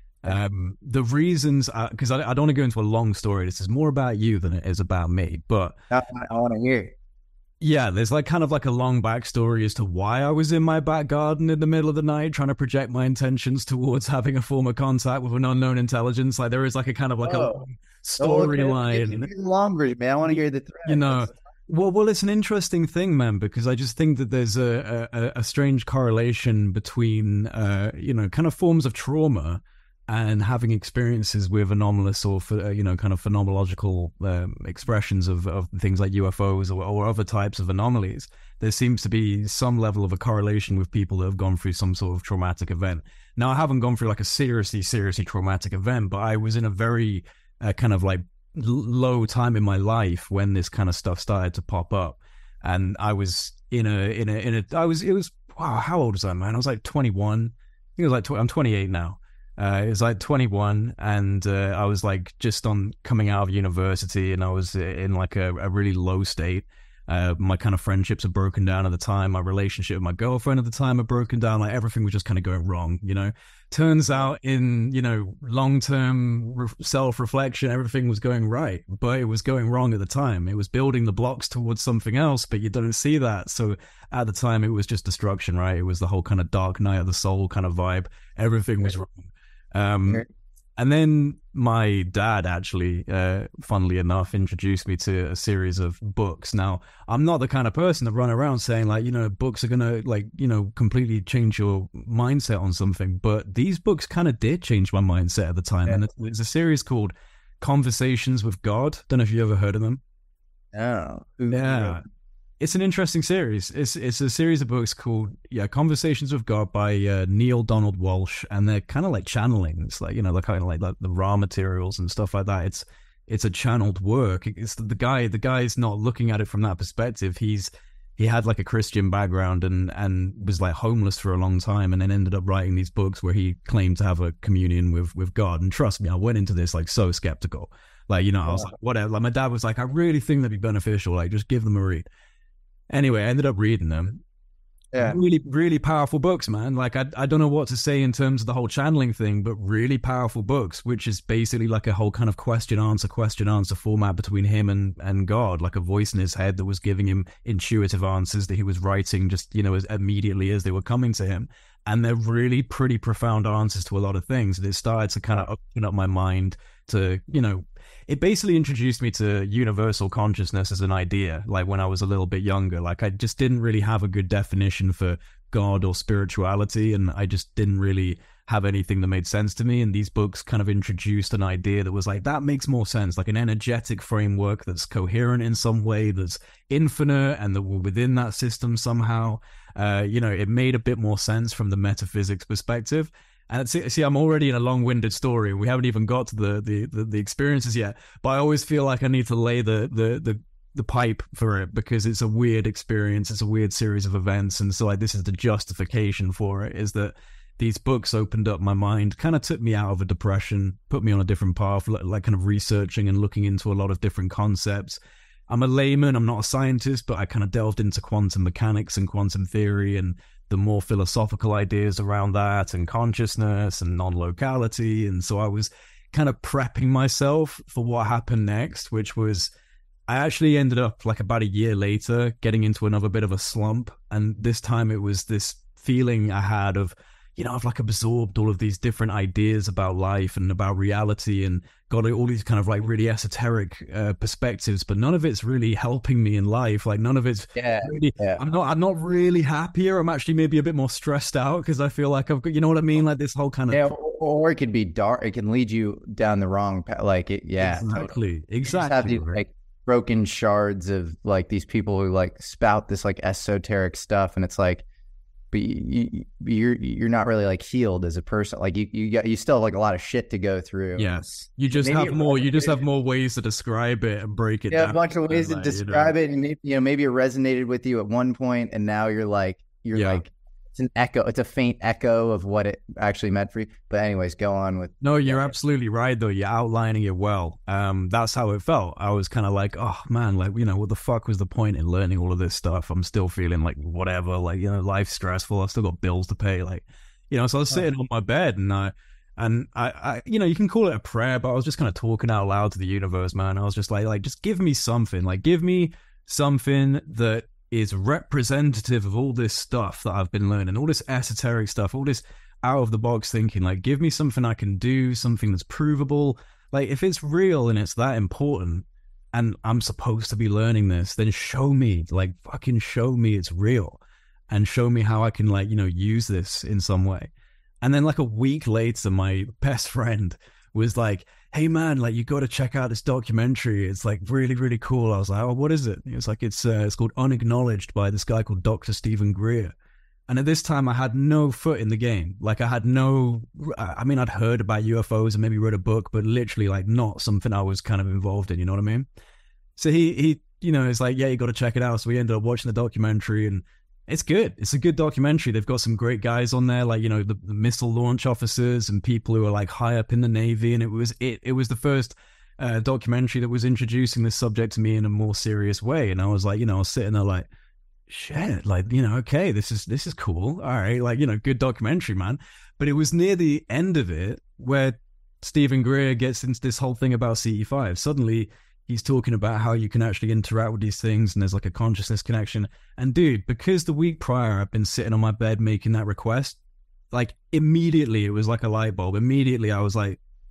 Speaker 2: Um, the reasons, because I, I don't want to go into a long story. This is more about you than it is about me. But
Speaker 1: I, I want to hear.
Speaker 2: Yeah, there's like kind of like a long backstory as to why I was in my back garden in the middle of the night trying to project my intentions towards having a form of contact with an unknown intelligence. Like there is like a kind of like
Speaker 1: oh.
Speaker 2: a storyline.
Speaker 1: Oh, longer, man. I want to hear the thread.
Speaker 2: You know. Well, well, it's an interesting thing, man, because I just think that there's a, a, a strange correlation between, uh, you know, kind of forms of trauma and having experiences with anomalous or, you know, kind of phenomenological um, expressions of, of things like U F Os or, or other types of anomalies. There seems to be some level of a correlation with people that have gone through some sort of traumatic event. Now, I haven't gone through like a seriously, seriously traumatic event, but I was in a very uh, kind of like low time in my life when this kind of stuff started to pop up, and I was in a in a in a I was it was wow how old was I, man? I was like twenty-one. I think it was like tw- I'm twenty-eight now. Uh, it was like twenty-one, and uh, I was like just on coming out of university, and I was in like a, a really low state. Uh, my kind of friendships had broken down at the time. My relationship with my girlfriend at the time had broken down. Like everything was just kind of going wrong, you know. Turns out in, you know, long-term re- self-reflection, everything was going right, but it was going wrong at the time. It was building the blocks towards something else, but you don't see that. So at the time, it was just destruction, right? It was the whole kind of dark night of the soul kind of vibe. Everything was wrong. Um, And then my dad actually, uh, funnily enough, introduced me to a series of books. Now, I'm not the kind of person to run around saying like, you know, books are going to like, you know, completely change your mindset on something. But these books kind of did change my mindset at the time. Yeah. And it's a series called Conversations with God. Don't know if you ever heard of them.
Speaker 1: Oh,
Speaker 2: yeah. It's an interesting series. It's it's a series of books called yeah Conversations with God by uh, Neil Donald Walsh, and they're kind of like channelings, like you know, they're kind of like, like the Ra materials and stuff like that. It's it's a channeled work. It's the guy the guy's not looking at it from that perspective. He's he had like a Christian background and and was like homeless for a long time, and then ended up writing these books where he claimed to have a communion with with God. And trust me, I went into this like so skeptical. Like you know, I was like, whatever. Like my dad was like, I really think that'd be beneficial. Like just give them a read. Anyway, I ended up reading them. Yeah. Really, really powerful books, man. Like, I I don't know what to say in terms of the whole channeling thing, but really powerful books, which is basically like a whole kind of question-answer, question-answer format between him and, and God, like a voice in his head that was giving him intuitive answers that he was writing just, you know, as immediately as they were coming to him. And they're really pretty profound answers to a lot of things. And it started to kind of open up my mind to, you know, it basically introduced me to universal consciousness as an idea, like when I was a little bit younger. Like I just didn't really have a good definition for God or spirituality, and I just didn't really have anything that made sense to me. And these books kind of introduced an idea that was like, that makes more sense, like an energetic framework that's coherent in some way, that's infinite, and that we're within that system somehow. Uh, you know, it made a bit more sense from the metaphysics perspective. And see, see, I'm already in a long-winded story. We haven't even got to the, the, the, the experiences yet. But I always feel like I need to lay the, the, the, the pipe for it, because it's a weird experience. It's a weird series of events. And so like, this is the justification for it, is that these books opened up my mind, kind of took me out of a depression, put me on a different path, like kind of researching and looking into a lot of different concepts. I'm a layman, I'm not a scientist, but I kind of delved into quantum mechanics and quantum theory and the more philosophical ideas around that, and consciousness and non-locality. And so I was kind of prepping myself for what happened next, which was I actually ended up like about a year later getting into another bit of a slump. And this time it was this feeling I had of, you know, I've like absorbed all of these different ideas about life and about reality and got all these kind of like really esoteric uh, perspectives, but none of it's really helping me in life. Like none of it's
Speaker 1: yeah,
Speaker 2: really,
Speaker 1: yeah.
Speaker 2: I'm not, I'm not really happier. I'm actually maybe a bit more stressed out because I feel like I've got, you know what I mean? Like this whole kind of,
Speaker 1: yeah, or it could be dark. It can lead you down the wrong path. Like it, yeah,
Speaker 2: exactly.
Speaker 1: Totally.
Speaker 2: Exactly.
Speaker 1: Have these, like broken shards of like these people who like spout this like esoteric stuff. And it's like, but you, you're you're not really like healed as a person. Like you you got you still have like a lot of shit to go through.
Speaker 2: Yes, you just maybe have more. You just have more ways to describe it and break it.
Speaker 1: Yeah,
Speaker 2: down.
Speaker 1: A bunch of ways to like, describe you know. it, and maybe, you know maybe it resonated with you at one point, and now you're like you're yeah. like it's an echo. It's a faint echo of what it actually meant for you. But anyways, go on with.
Speaker 2: No, you're yeah. absolutely right though. You're outlining it well. Um, that's how it felt. I was kind of like, oh man, like you know, what the fuck was the point in learning all of this stuff? I'm still feeling like whatever, like you know, life's stressful. I've still got bills to pay, like you know. So I was sitting on my bed and I, and I, I, you know, you can call it a prayer, but I was just kind of talking out loud to the universe, man. I was just like, like, just give me something, like, give me something that is representative of all this stuff that I've been learning, all this esoteric stuff, all this out of the box thinking. Like, give me something I can do, something that's provable. Like, if it's real and it's that important and I'm supposed to be learning this, then show me, like, fucking show me it's real and show me how I can, like, you know, use this in some way. And then like a week later, my best friend was like, hey man, like you got to check out this documentary. It's like really, really cool. I was like, oh, what is it? He was like, it's uh, it's called Unacknowledged by this guy called Doctor Stephen Greer. And at this time I had no foot in the game. Like I had no, I mean, I'd heard about U F Os and maybe read a book, but literally like not something I was kind of involved in, you know what I mean? So he, he, you know, it's like, yeah, you got to check it out. So we ended up watching the documentary and it's good. It's a good documentary. They've got some great guys on there, like, you know, the, the missile launch officers and people who are like high up in the Navy. And it was it, it was the first uh, documentary that was introducing this subject to me in a more serious way. And I was like, you know, I was sitting there like, shit, like, you know, okay, this is this is cool. All right, like, you know, good documentary, man. But it was near the end of it where Stephen Greer gets into this whole thing about C E five. Suddenly he's talking about how you can actually interact with these things and there's like a consciousness connection. And dude, because the week prior I've been sitting on my bed making that request, like immediately it was like a light bulb. Immediately I was like,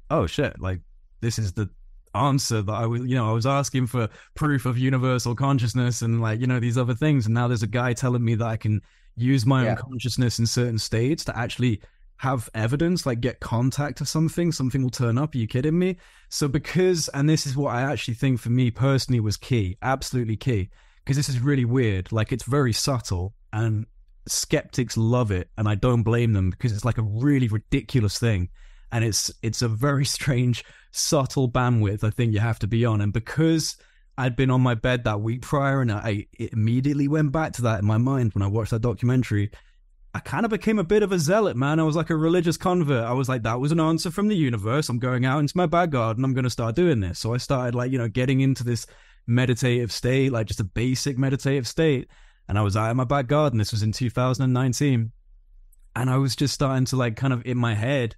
Speaker 2: oh shit, like this is the answer that I was, you know, I was asking for proof of universal consciousness and like, you know, these other things. And now there's a guy telling me that I can use my yeah. own consciousness in certain states to actually have evidence, like get contact or something, something will turn up. Are you kidding me? So because, and this is what I actually think for me personally was key, absolutely key, because this is really weird. Like it's very subtle and skeptics love it. And I don't blame them because it's like a really ridiculous thing. And it's, it's a very strange, subtle bandwidth I think you have to be on. And because I'd been on my bed that week prior and I immediately went back to that in my mind when I watched that documentary, I kind of became a bit of a zealot, man. I was like a religious convert. I was like, that was an answer from the universe. I'm going out into my back garden. I'm going to start doing this. So I started like, you know, getting into this meditative state, like just a basic meditative state. And I was out in my back garden. This was in two thousand nineteen. And I was just starting to like kind of in my head,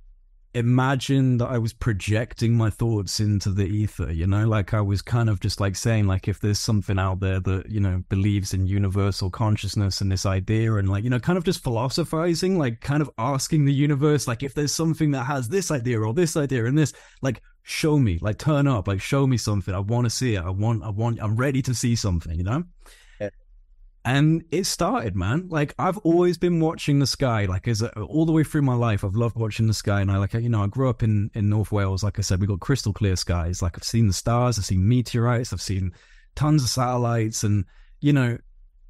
Speaker 2: imagine that I was projecting my thoughts into the ether, you know, like I was kind of just like saying, like, if there's something out there that, you know, believes in universal consciousness and this idea and like, you know, kind of just philosophizing, like kind of asking the universe, like if there's something that has this idea or this idea and this, like, show me, like turn up, like show me something. I want to see it. I want, I want, I'm ready to see something, you know? Yeah. And it started, man. Like I've always been watching the sky, like as a, all the way through my life. I've loved watching the sky, and I like, you know, I grew up in in North Wales. Like I said, we got crystal clear skies. Like I've seen the stars, I've seen meteorites, I've seen tons of satellites, and you know,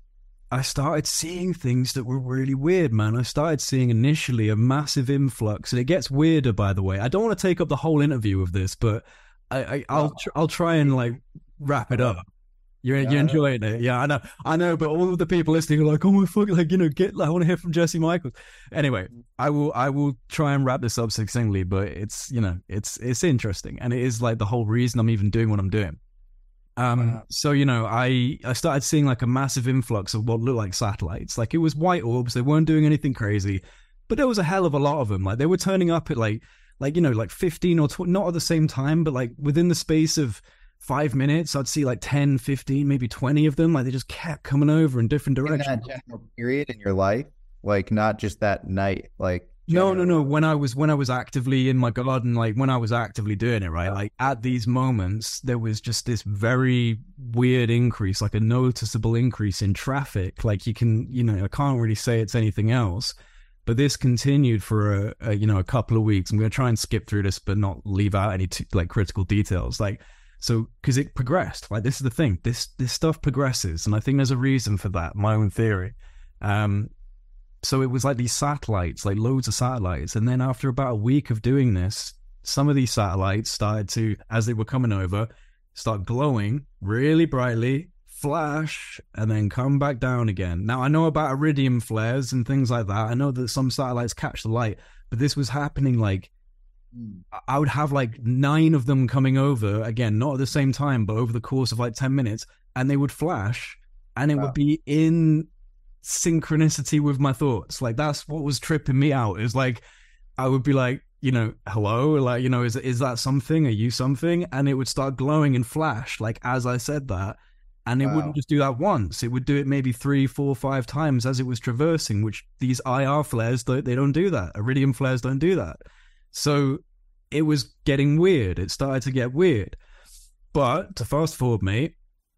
Speaker 2: I started seeing things that were really weird, man. I started seeing initially a massive influx, and it gets weirder, by the way. I don't want to take up the whole interview of this, but I, I I'll tr- I'll try and like wrap it up. You're, yeah, you're enjoying it. Yeah, I know. I know, but all of the people listening are like, oh my fuck, like, you know, get, like, I want to hear from Jesse Michaels. Anyway, I will, I will try and wrap this up succinctly, but it's, you know, it's, it's interesting. And it is like the whole reason I'm even doing what I'm doing. Um, wow. So, you know, I, I started seeing like a massive influx of what looked like satellites. Like it was white orbs. They weren't doing anything crazy, but there was a hell of a lot of them. Like they were turning up at like, like, you know, like fifteen or twenty, not at the same time, but like within the space of five minutes, I'd see like ten, fifteen, maybe twenty of them. Like they just kept coming over in different directions.
Speaker 1: In that general period in your life, like not just that night, like
Speaker 2: no, no, no. When I was when I was actively in my garden, like when I was actively doing it, right? Like at these moments, there was just this very weird increase, like a noticeable increase in traffic. Like you can, you know, I can't really say it's anything else. But this continued for a, a you know a couple of weeks. I'm going to try and skip through this, but not leave out any t- like critical details. Like. So, because it progressed, like this is the thing, this this stuff progresses, and I think there's a reason for that, my own theory. Um, so it was like these satellites, like loads of satellites, and then after about a week of doing this, some of these satellites started to, as they were coming over, start glowing really brightly, flash, and then come back down again. Now, I know about iridium flares and things like that. I know that some satellites catch the light, but this was happening like I would have like nine of them coming over, again, not at the same time, but over the course of like ten minutes, and they would flash, and it wow. would be in synchronicity with my thoughts. Like, that's what was tripping me out. Is like, I would be like, you know, hello, like, you know, is is that something? Are you something? And it would start glowing and flash, like, as I said that. And it wow. wouldn't just do that once. It would do it maybe three, four, five times as it was traversing, which these I R flares, they don't do that. Iridium flares don't do that. So it was getting weird. It started to get weird. But to fast forward, mate,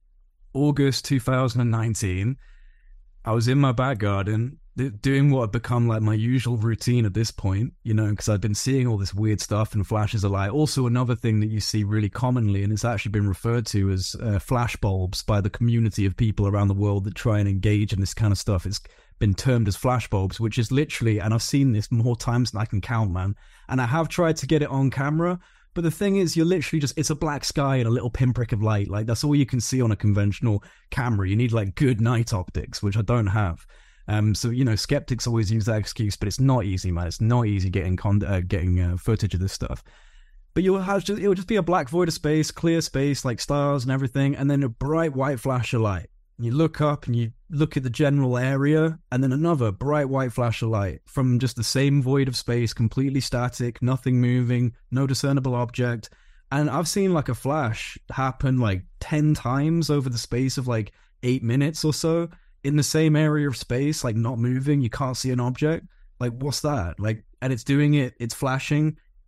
Speaker 2: August two thousand nineteen, I was in my back garden doing what had become like my usual routine at this point, you know, because I'd been seeing all this weird stuff and flashes of light. Also, another thing that you see really commonly, and it's actually been referred to as uh, flash bulbs by the community of people around the world that try and engage in this kind of stuff. It's been termed as flash bulbs, which is literally, and I've seen this more times than I can count, man. And I have tried to get it on camera, but the thing is, you're literally just, it's a black sky and a little pinprick of light. Like, that's all you can see on a conventional camera. You need like good night optics, which I don't have. Um, so, you know, skeptics always use that excuse, but it's not easy, man. It's not easy getting con- uh, getting uh, footage of this stuff. But you'll have just, it'll just be a black void of space, clear space, like stars and everything, and then a bright white flash of light. You look up and you look at the general area, and then another bright white flash of light from just the same void of space, completely static, nothing moving, no discernible object. And I've seen like a flash happen like ten times over the space of like eight minutes or so in the same area of space, like not moving. You can't see an object. Like, what's that? Like, and it's doing it, it's flashing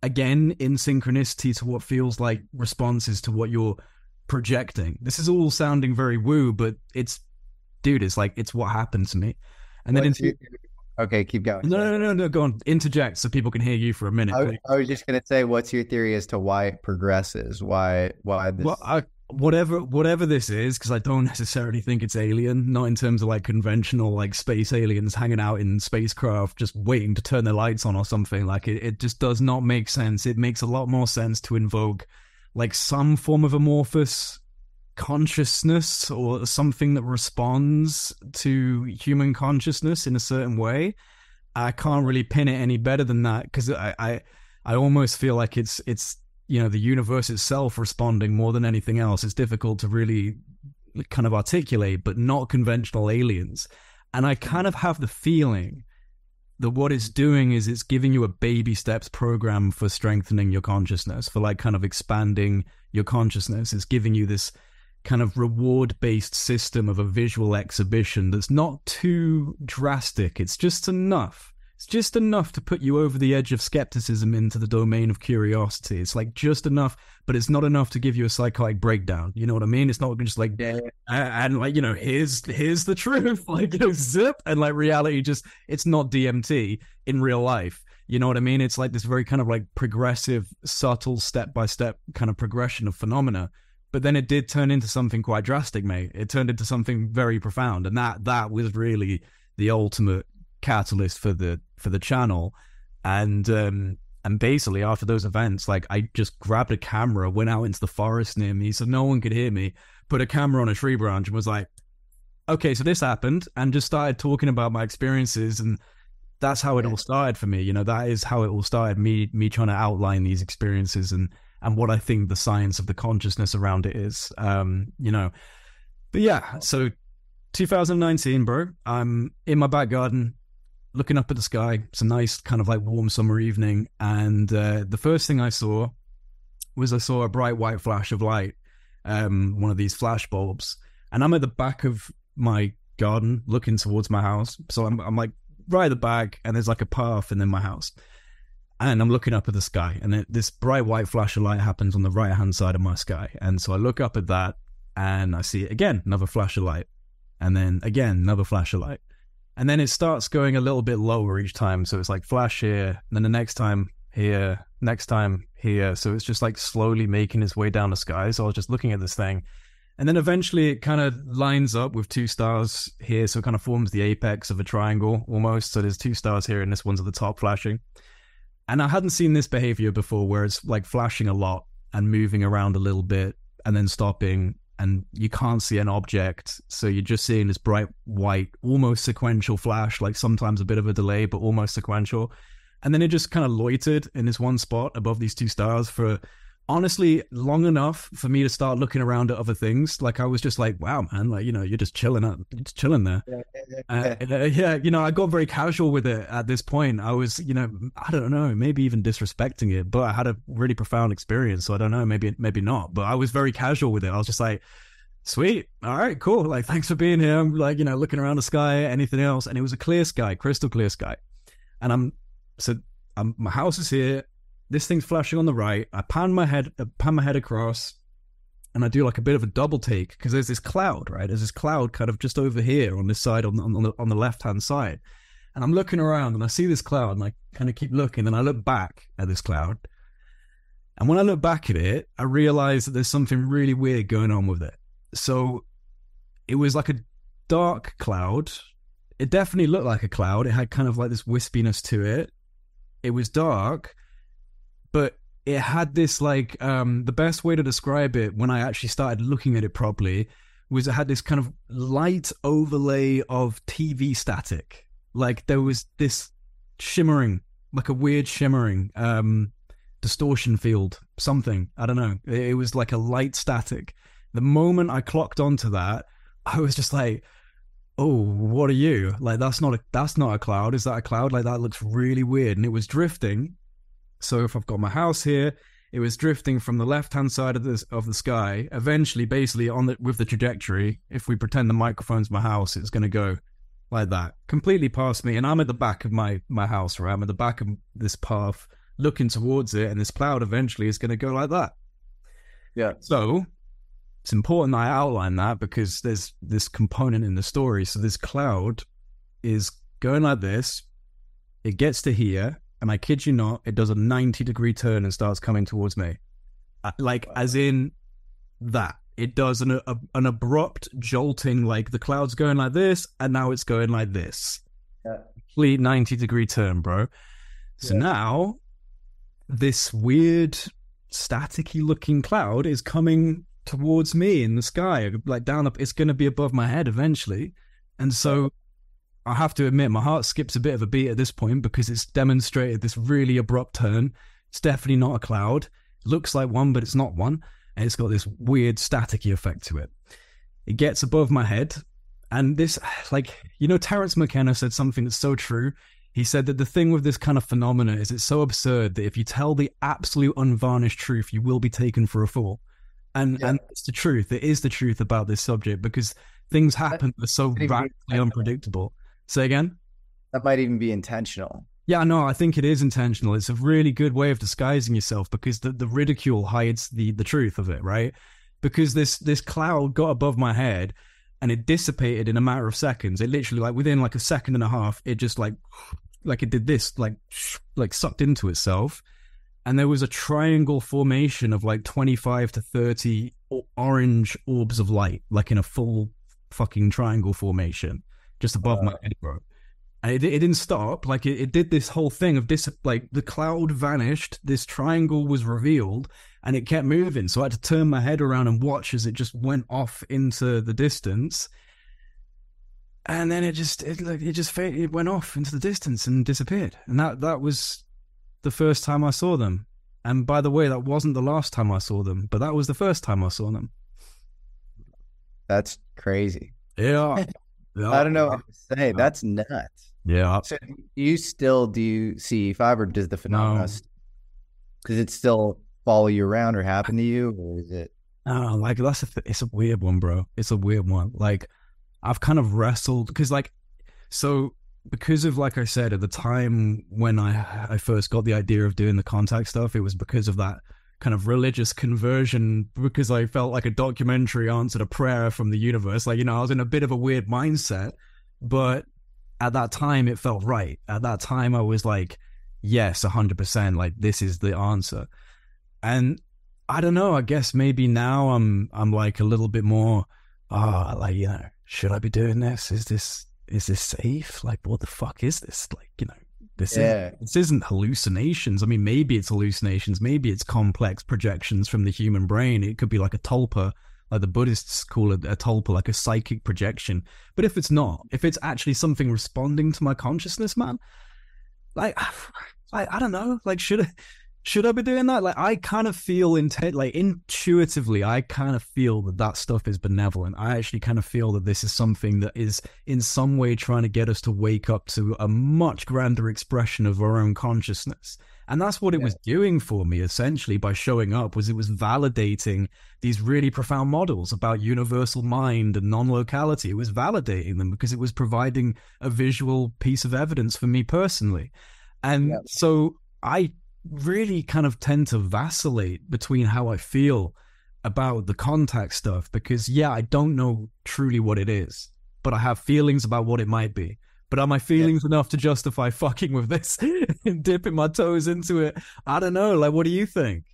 Speaker 2: again, in synchronicity to what feels like responses to what you're projecting. This is all sounding very woo, but it's, dude, it's like, it's what happened to me. And then into,
Speaker 1: okay, keep going.
Speaker 2: No, no, no, no, go on. Interject so people can hear you for a minute.
Speaker 1: I, I was just going to say, what's your theory as to why it progresses? Why, why this?
Speaker 2: Well, I, whatever, whatever this is, because I don't necessarily think it's alien, not in terms of like conventional like space aliens hanging out in spacecraft just waiting to turn their lights on or something. Like it, it just does not make sense. It makes a lot more sense to invoke like some form of amorphous consciousness or something that responds to human consciousness in a certain way. I can't really pin it any better than that, because I, I I almost feel like it's it's you know, the universe itself responding more than anything else. It's difficult to really kind of articulate, but not conventional aliens. And I kind of have the feeling that what it's doing is it's giving you a baby steps program for strengthening your consciousness, for like kind of expanding your consciousness. It's giving you this kind of reward-based system of a visual exhibition that's not too drastic. It's just enough. It's just enough to put you over the edge of skepticism into the domain of curiosity. It's like just enough, but it's not enough to give you a psychotic breakdown. You know what I mean? It's not just like, yeah, and, and like, you know, here's here's the truth, like, you know, zip, and like reality just, it's not D M T in real life. You know what I mean? It's like this very kind of like progressive, subtle, step-by-step kind of progression of phenomena. But then it did turn into something quite drastic, mate. It turned into something very profound, and that that was really the ultimate catalyst for the for the channel. And um and basically after those events, like, I just grabbed a camera, went out into the forest near me so no one could hear me, put a camera on a tree branch and was like, okay, so this happened, and just started talking about my experiences. And that's how it all started for me. You know, that is how it all started, me me trying to outline these experiences and and what I think the science of the consciousness around it is. Um you know, but yeah, so two thousand nineteen, bro, I'm in my back garden looking up at the sky. It's a nice kind of like warm summer evening, and uh, the first thing I saw was I saw a bright white flash of light, um, one of these flash bulbs, and I'm at the back of my garden looking towards my house. So I'm, I'm like right at the back, and there's like a path and then my house, and I'm looking up at the sky, and it, this bright white flash of light happens on the right hand side of my sky. And so I look up at that and I see again another flash of light, and then again another flash of light. And then it starts going a little bit lower each time. So it's like flash here, and then the next time here, next time here. So it's just like slowly making its way down the sky. So I was just looking at this thing. And then eventually it kind of lines up with two stars here. So it kind of forms the apex of a triangle almost. So there's two stars here, and this one's at the top flashing. And I hadn't seen this behavior before, where it's like flashing a lot and moving around a little bit and then stopping. And you can't see an object, so you're just seeing this bright white, almost sequential flash, like sometimes a bit of a delay, but almost sequential. And then it just kind of loitered in this one spot above these two stars for, honestly, long enough for me to start looking around at other things. Like, I was just like, wow, man, like, you know, you're just chilling, at, just chilling there. Yeah, yeah, yeah. Uh, yeah, you know, I got very casual with it at this point. I was, you know, I don't know, maybe even disrespecting it, but I had a really profound experience. So I don't know, maybe, maybe not, but I was very casual with it. I was just like, sweet, all right, cool. Like, thanks for being here. I'm like, you know, looking around the sky, anything else. And it was a clear sky, crystal clear sky. And I'm, so I'm, my house is here. This thing's flashing on the right. I pan my head, uh, pan my head across, and I do like a bit of a double take, because there's this cloud, right? There's this cloud kind of just over here on this side, on, on the on the left hand side. And I'm looking around, and I see this cloud, and I kind of keep looking, and I look back at this cloud. And when I look back at it, I realize that there's something really weird going on with it. So it was like a dark cloud. It definitely looked like a cloud. It had kind of like this wispiness to it. It was dark. But it had this like, um, the best way to describe it when I actually started looking at it properly was it had this kind of light overlay of T V static. Like there was this shimmering, like a weird shimmering um, distortion field, something. I don't know. It, it was like a light static. The moment I clocked onto that, I was just like, oh, what are you? Like, that's not a, that's not a cloud. Is that a cloud? Like, that looks really weird. And it was drifting. So if I've got my house here, it was drifting from the left-hand side of this of the sky. Eventually, basically, on the with the trajectory, if we pretend the microphone's my house, it's going to go like that, completely past me. And I'm at the back of my, my house, right? I'm at the back of this path looking towards it, and this cloud eventually is going to go like that.
Speaker 1: Yeah.
Speaker 2: So it's important I outline that because there's this component in the story. So this cloud is going like this. It gets to here, and I kid you not, it does a ninety degree turn and starts coming towards me. Like, wow. As in that. It does an, a, an abrupt jolting, like the cloud's going like this, and now it's going like this.
Speaker 1: Yeah.
Speaker 2: Complete ninety degree turn, bro. So yeah. Now, this weird, staticky looking cloud is coming towards me in the sky, like down up. It's going to be above my head eventually. And so I have to admit, my heart skips a bit of a beat at this point because it's demonstrated this really abrupt turn. It's definitely not a cloud. It looks like one, but it's not one. And it's got this weird staticky effect to it. It gets above my head. And this, like, you know, Terence McKenna said something that's so true. He said that the thing with this kind of phenomena is it's so absurd that if you tell the absolute unvarnished truth, you will be taken for a fool. And yeah. and it's the truth. It is the truth about this subject because things happen that are so radically unpredictable. Say again?
Speaker 1: That might even be intentional.
Speaker 2: Yeah, no, I think it is intentional. It's a really good way of disguising yourself because the, the ridicule hides the, the truth of it, right? Because this this cloud got above my head and it dissipated in a matter of seconds. It literally, like within like a second and a half, it just like, like it did this, like, like sucked into itself. And there was a triangle formation of like twenty-five to thirty orange orbs of light, like in a full fucking triangle formation, just above uh, my head, bro. And it, it didn't stop. Like it, it did this whole thing of this, like the cloud vanished, this triangle was revealed, and it kept moving. So I had to turn my head around and watch as it just went off into the distance. And then it just, it like it just it went off into the distance and disappeared. And that that was the first time I saw them. And by the way, that wasn't the last time I saw them, but that was the first time I saw them.
Speaker 1: That's crazy.
Speaker 2: Yeah. yeah.
Speaker 1: I don't know what to say. That's nuts.
Speaker 2: Yeah.
Speaker 1: So do you still do you see E five, or does the phenomenon, because it still follow you around or happen to you, or is it?
Speaker 2: Oh, like that's a, it's a weird one, bro. It's a weird one. Like I've kind of wrestled because like, so because of, like I said, at the time when I, I first got the idea of doing the contact stuff, it was because of that kind of religious conversion, because I felt like a documentary answered a prayer from the universe. Like, you know, I was in a bit of a weird mindset, but at that time it felt right. At that time I was like, yes, one hundred percent, like this is the answer. And I don't know, I guess maybe now I'm I'm like a little bit more, oh, like, you know, should I be doing this? Is this is this safe? Like, what the fuck is this? Like, you know, this,
Speaker 1: yeah.
Speaker 2: is, this isn't hallucinations. I mean, maybe it's hallucinations. Maybe it's complex projections from the human brain. It could be like a tulpa, like the Buddhists call it a tulpa, like a psychic projection. But if it's not, if it's actually something responding to my consciousness, man, like, I, I don't know, like, should I... Should I be doing that? Like, I kind of feel, intent, like, intuitively, I kind of feel that that stuff is benevolent. I actually kind of feel that this is something that is in some way trying to get us to wake up to a much grander expression of our own consciousness. And that's what it yeah. was doing for me, essentially, by showing up, was it was validating these really profound models about universal mind and non-locality. It was validating them because it was providing a visual piece of evidence for me personally. And yeah. so I really kind of tend to vacillate between how I feel about the contact stuff, because yeah, I don't know truly what it is, but I have feelings about what it might be. But are my feelings yeah. enough to justify fucking with this and dipping my toes into it? I don't know. Like, what do you think?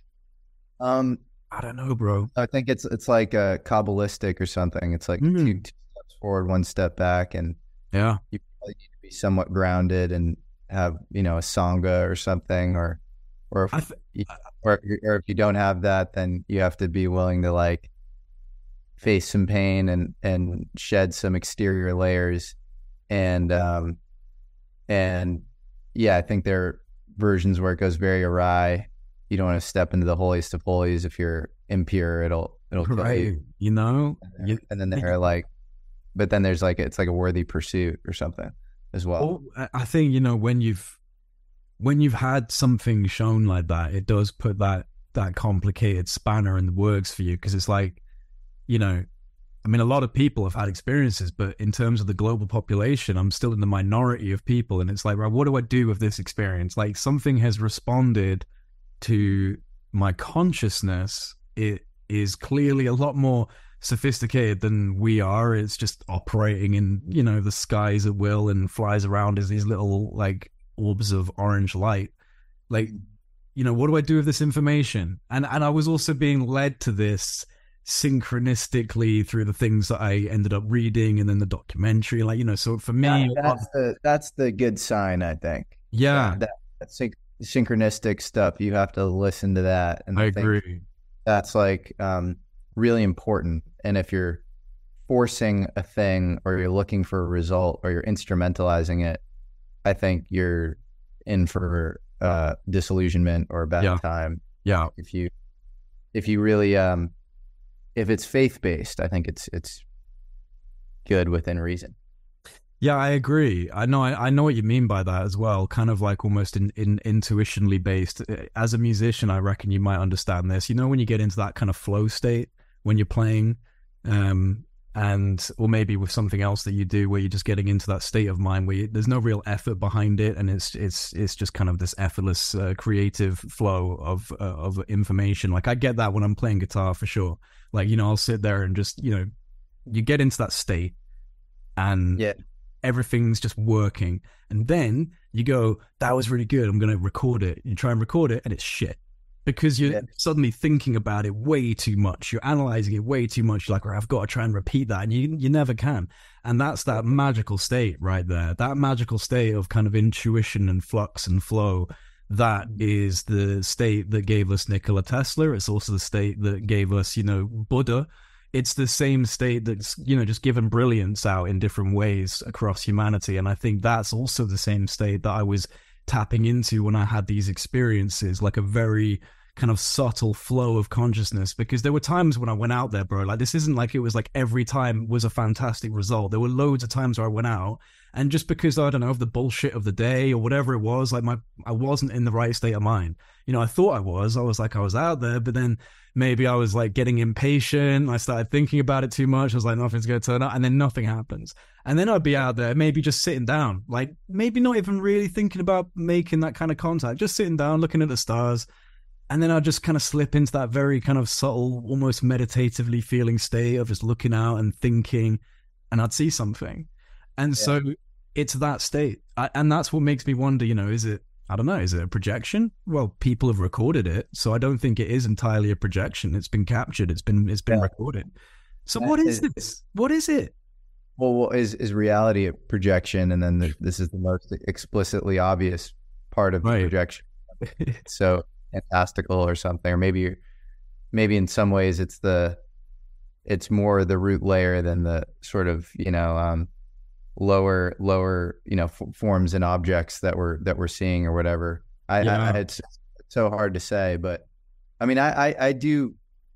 Speaker 1: Um,
Speaker 2: I don't know, bro.
Speaker 1: I think it's it's like a Kabbalistic or something. It's like mm. two, two steps forward, one step back, and
Speaker 2: yeah,
Speaker 1: you probably need to be somewhat grounded and have, you know, a sangha or something, or Or if, th- you, or, or if you don't have that, then you have to be willing to like face some pain and, and shed some exterior layers. And, um, and yeah, I think there are versions where it goes very awry. You don't want to step into the holiest of holies. If you're impure, it'll, it'll kill
Speaker 2: right.
Speaker 1: you.
Speaker 2: You know?
Speaker 1: And, you, and then they're like, but then there's like, it's like a worthy pursuit or something as well.
Speaker 2: well I think, you know, when you've, when you've had something shown like that, it does put that that complicated spanner in the works for you, because it's like, you know, I mean, a lot of people have had experiences, but in terms of the global population, I'm still in the minority of people. And it's like, right, what do I do with this experience? Like, something has responded to my consciousness. It is clearly a lot more sophisticated than we are. It's just operating in, you know, the skies at will and flies around as these little like orbs of orange light. Like, you know, what do I do with this information? And and I was also being led to this synchronistically through the things that I ended up reading and then the documentary. Like, you know, so for me,
Speaker 1: yeah, that's the that's the good sign, I think.
Speaker 2: Yeah,
Speaker 1: that, that syn- synchronistic stuff. You have to listen to that. And
Speaker 2: I, I
Speaker 1: agree.
Speaker 2: Think
Speaker 1: that's like um, really important. And if you're forcing a thing, or you're looking for a result, or you're instrumentalizing it, I think you're in for uh, disillusionment or a bad
Speaker 2: yeah.
Speaker 1: time.
Speaker 2: Yeah.
Speaker 1: If you if you really um, if it's faith-based, I think it's it's good within reason.
Speaker 2: Yeah, I agree. I know I, I know what you mean by that as well, kind of like almost in, in intuitionally based. As a musician, I reckon you might understand this. You know, when you get into that kind of flow state when you're playing, um, and or maybe with something else that you do where you're just getting into that state of mind where you, there's no real effort behind it, and it's it's it's just kind of this effortless uh, creative flow of uh, of information. Like, I get that when I'm playing guitar for sure. Like, you know, I'll sit there and just, you know, you get into that state and
Speaker 1: yeah.
Speaker 2: everything's just working, and then you go, that was really good, I'm going to record it. You try and record it and it's shit, because you're yeah. suddenly thinking about it way too much. You're analyzing it way too much. You're like, I've got to try and repeat that, and you you never can. And that's that magical state right there, that magical state of kind of intuition and flux and flow. That is the state that gave us Nikola Tesla. It's also the state that gave us, you know, Buddha. It's the same state that's, you know, just given brilliance out in different ways across humanity. And I think that's also the same state that I was tapping into when I had these experiences, like a very kind of subtle flow of consciousness. Because there were times when I went out there, bro, like, this isn't like it was like every time was a fantastic result. There were loads of times where I went out, and just because, I don't know, of the bullshit of the day or whatever it was, like my I wasn't in the right state of mind. You know, I thought I was. I was like, I was out there, but then maybe I was like getting impatient. I started thinking about it too much. I was like, nothing's going to turn up, and then nothing happens. And then I'd be out there, maybe just sitting down, like maybe not even really thinking about making that kind of contact, just sitting down, looking at the stars. And then I'd just kind of slip into that very kind of subtle, almost meditatively feeling state of just looking out and thinking, and I'd see something. And yeah. so it's that state. I, and that's what makes me wonder, you know, is it, I don't know, is it a projection? Well, people have recorded it, so I don't think it is entirely a projection. It's been captured. It's been it's been yeah. recorded. So that what is, is this? What is it?
Speaker 1: Well, well is is reality a projection? And then the, this is the most explicitly obvious part of right. the projection. It's so fantastical or something, or maybe maybe in some ways it's the it's more the root layer than the sort of, you know, um, lower lower you know f- forms and objects that we're that we're seeing or whatever. I, yeah. I it's, it's so hard to say, but I mean I, I I do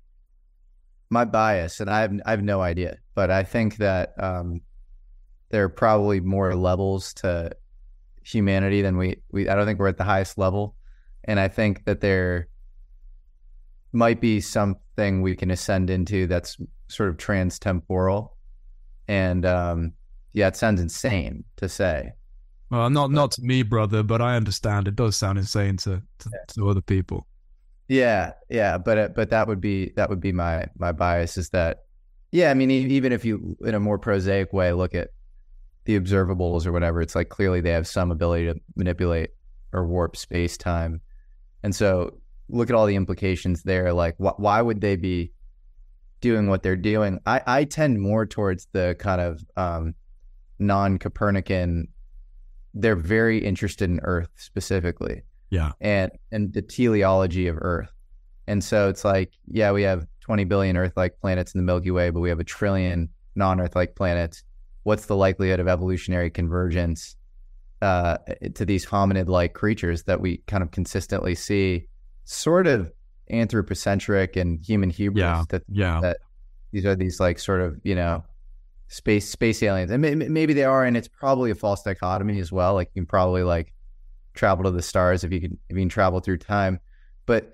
Speaker 1: my bias, and I have I have no idea, but I think that um there are probably more levels to humanity than we we I don't think we're at the highest level, and I think that there might be something we can ascend into that's sort of trans-temporal, and um yeah, it sounds insane to say.
Speaker 2: Well, not not to me, brother, but I understand. It does sound insane to to,
Speaker 1: yeah.
Speaker 2: to other people.
Speaker 1: Yeah, yeah, but but that would be that would be my my bias, is that, yeah, I mean, even if you, in a more prosaic way, look at the observables or whatever, it's like clearly they have some ability to manipulate or warp space time, and so look at all the implications there. Like, wh- why would they be doing what they're doing? I I tend more towards the kind of um, non-Copernican. They're very interested in Earth specifically,
Speaker 2: yeah,
Speaker 1: and and the teleology of Earth. And so it's like, yeah, we have twenty billion Earth-like planets in the Milky Way, but we have a trillion non-Earth-like planets. What's the likelihood of evolutionary convergence uh, to these hominid-like creatures that we kind of consistently see, sort of anthropocentric and human hubris?
Speaker 2: Yeah,
Speaker 1: that,
Speaker 2: yeah.
Speaker 1: that these are these like sort of, you know, space space aliens, and maybe they are, and it's probably a false dichotomy as well. Like, you can probably like travel to the stars if you can if you can travel through time, but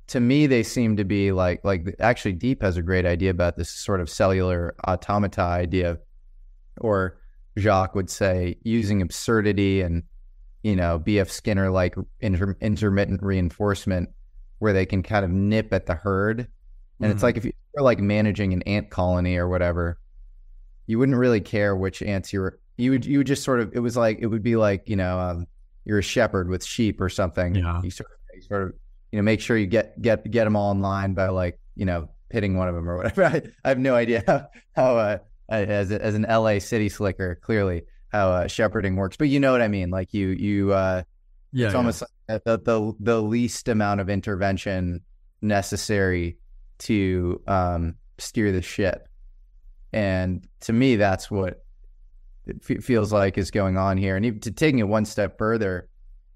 Speaker 1: to me, they seem to be like, like actually Deep has a great idea about this sort of cellular automata idea, or Jacques would say using absurdity and, you know, B F Skinner like inter- intermittent reinforcement, where they can kind of nip at the herd. And mm-hmm. it's like if you're like managing an ant colony or whatever, you wouldn't really care which ants you were, you would, you would just sort of, it was like, it would be like, you know, um, you're a shepherd with sheep or something.
Speaker 2: Yeah.
Speaker 1: You sort of, you sort of, you know, make sure you get, get, get them all in line by like, you know, hitting one of them or whatever. I, I have no idea how, how uh, as, a, as an L A city slicker, clearly how uh, shepherding works, but you know what I mean? Like you, you, uh,
Speaker 2: yeah,
Speaker 1: it's
Speaker 2: yeah.
Speaker 1: almost like the, the, the least amount of intervention necessary to um, steer the ship. And to me, that's what it f- feels like is going on here. And even to taking it one step further,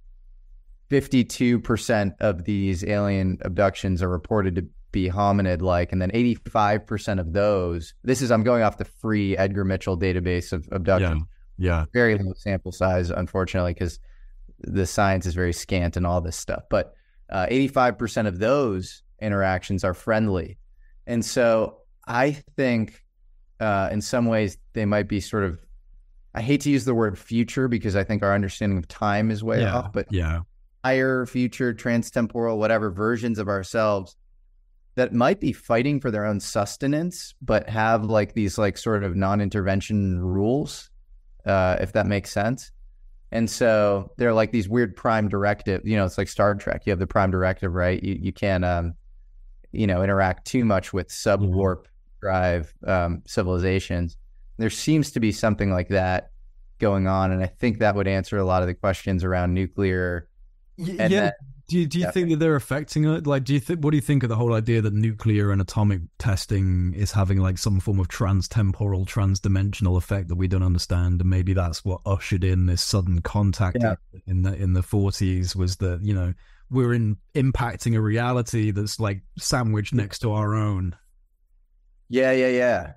Speaker 1: fifty-two percent of these alien abductions are reported to be hominid-like, and then eighty-five percent of those, this is, I'm going off the free Edgar Mitchell database of abductions.
Speaker 2: Yeah, yeah.
Speaker 1: Very low sample size, unfortunately, because the science is very scant and all this stuff. But uh, eighty-five percent of those interactions are friendly. And so I think uh, in some ways they might be sort of, I hate to use the word future because I think our understanding of time is way
Speaker 2: yeah,
Speaker 1: off, but
Speaker 2: yeah.
Speaker 1: higher, future, transtemporal, whatever versions of ourselves that might be fighting for their own sustenance, but have like these like sort of non-intervention rules, uh, if that makes sense. And so they're like these weird prime directive, you know, it's like Star Trek. You have the prime directive, right? You you can't, um, you know, interact too much with sub-warp drive um, civilizations. There seems to be something like that going on. And I think that would answer a lot of the questions around nuclear.
Speaker 2: And
Speaker 1: yeah.
Speaker 2: Then, do you, do you
Speaker 1: yeah.
Speaker 2: think that they're affecting it? Like, do you think, what do you think of the whole idea that nuclear and atomic testing is having like some form of trans-temporal, trans-dimensional effect that we don't understand? And maybe that's what ushered in this sudden contact
Speaker 1: yeah.
Speaker 2: in the, in the forties, was that, you know, we're in impacting a reality that's like sandwiched next to our own.
Speaker 1: Yeah, yeah, yeah.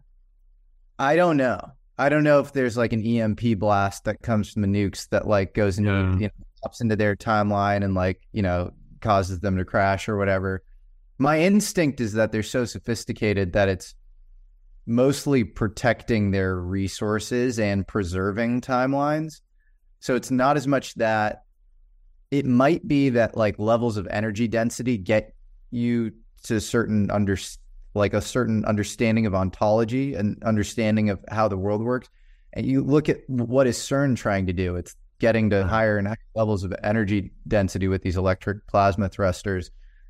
Speaker 1: I don't know. I don't know if there's like an E M P blast that comes from the nukes that like goes into,
Speaker 2: Yeah.
Speaker 1: you know, pops into their timeline and like, you know, causes them to crash or whatever. My instinct is that they're so sophisticated that it's mostly protecting their resources and preserving timelines. So it's not as much that, it might be that like levels of energy density get you to certain under like a certain understanding of ontology and understanding of how the world works. And you look at what is CERN trying to do. It's getting to higher and higher levels of energy density with these electric plasma thrusters.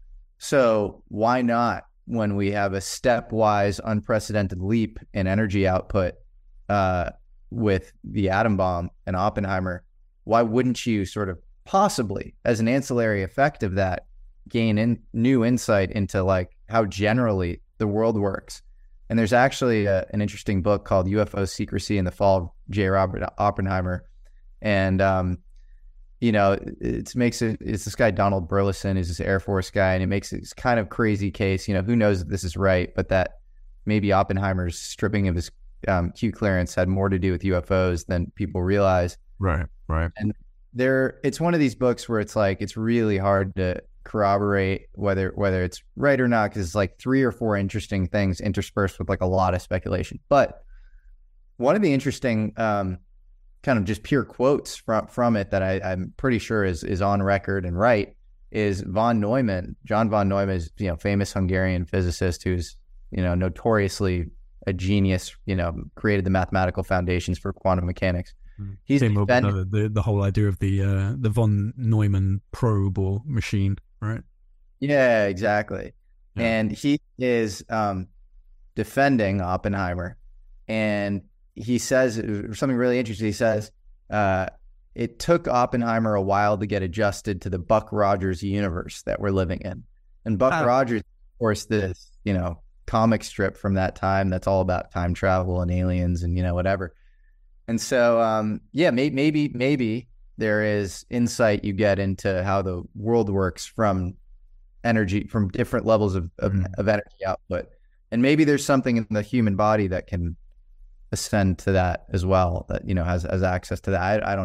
Speaker 1: So why not, when we have a stepwise unprecedented leap in energy output uh, with the atom bomb and Oppenheimer, why wouldn't you sort of possibly, as an ancillary effect of that, gain in new insight into like how generally the world works? And there's actually a, an interesting book called U F O Secrecy in the Fall of J. Robert Oppenheimer. And, um, you know, it, it makes it, it's this guy, Donald Burleson, is this Air Force guy, and it makes this kind of crazy case, you know, who knows if this is right, but that maybe Oppenheimer's stripping of his um, Q clearance had more to do with U F Os than people realize.
Speaker 2: Right, right.
Speaker 1: And there, it's one of these books where it's like, it's really hard to corroborate whether whether it's right or not, because it's like three or four interesting things interspersed with like a lot of speculation. But one of the interesting um, kind of just pure quotes from from it that I, I'm pretty sure is is on record and right is von Neumann. John von Neumann is, you know, famous Hungarian physicist who's, you know, notoriously a genius, you know, created the mathematical foundations for quantum mechanics. He's
Speaker 2: Came up with
Speaker 1: defended-
Speaker 2: the, the the whole idea of the uh, the von Neumann probe or machine, right?
Speaker 1: Yeah, exactly.
Speaker 2: Yeah.
Speaker 1: And he is um, defending Oppenheimer, and he says something really interesting. He says uh, it took Oppenheimer a while to get adjusted to the Buck Rogers universe that we're living in. And Buck
Speaker 2: Oh.
Speaker 1: Rogers, of course, this, you know, comic strip from that time that's all about time travel and aliens and, you know, whatever. And so, um, yeah, may- maybe, maybe there is insight you get into how the world works from energy, from different levels of, of,
Speaker 2: Mm.
Speaker 1: of energy output. And maybe there's something in the human body that can ascend to that as well, that, you know, has, has access to that. I, I don't know.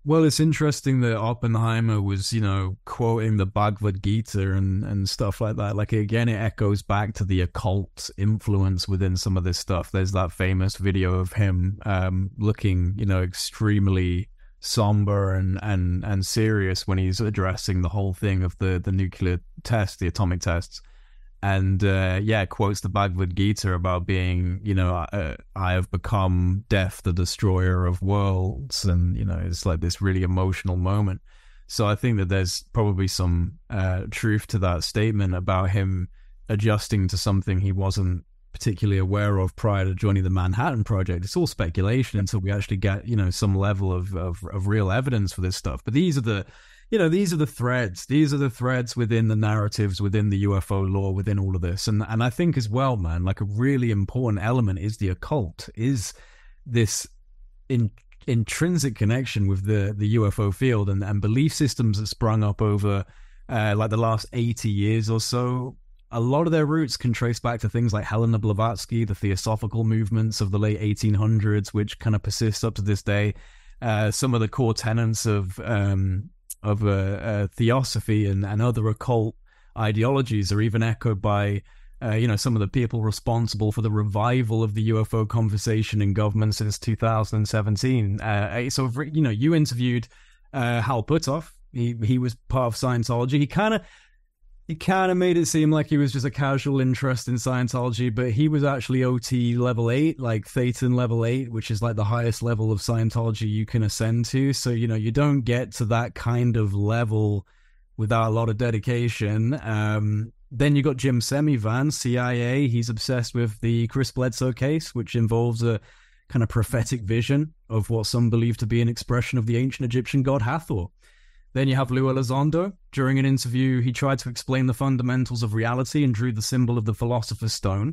Speaker 2: Well, it's interesting that Oppenheimer was, you know, quoting the Bhagavad Gita and, and stuff like that. Like, again, it echoes back to the occult influence within some of this stuff. There's that famous video of him um, looking, you know, extremely somber and, and, and serious when he's addressing the whole thing of the, the nuclear test, the atomic tests. And, uh, yeah, quotes the Bhagavad Gita about being, you know, uh, I have become death, the destroyer of worlds. And, you know, it's like this really emotional moment. So I think that there's probably some uh, truth to that statement about him adjusting to something he wasn't particularly aware of prior to joining the Manhattan Project. It's all speculation until we actually get, you know, some level of, of, of real evidence for this stuff. But these are the... You know, these are the threads. These are the threads within the narratives, within the U F O lore, within all of this. And and I think as well, man, like a really important element is the occult, is this in, intrinsic connection with the, the U F O field and, and belief systems that sprung up over uh, like the last eighty years or so. A lot of their roots can trace back to things like Helena Blavatsky, the Theosophical movements of the late eighteen hundreds, which kind of persist up to this day. Uh, some of the core tenets of... Um, of uh, uh, theosophy and, and other occult ideologies are even echoed by, uh, you know, some of the people responsible for the revival of the U F O conversation in government since two thousand seventeen. Uh, so, you know, you interviewed uh, Hal Puthoff. He he was part of Scientology. He kind of he kind of made it seem like he was just a casual interest in Scientology, but he was actually O T level eight, like Thetan level eight, which is like the highest level of Scientology you can ascend to. So, you know, you don't get to that kind of level without a lot of dedication. Um, then you got Jim Semivan, C I A. He's obsessed with the Chris Bledsoe case, which involves a kind of prophetic vision of what some believe to be an expression of the ancient Egyptian god Hathor. Then you have Lou Elizondo. During an interview, he tried to explain the fundamentals of reality and drew the symbol of the Philosopher's Stone.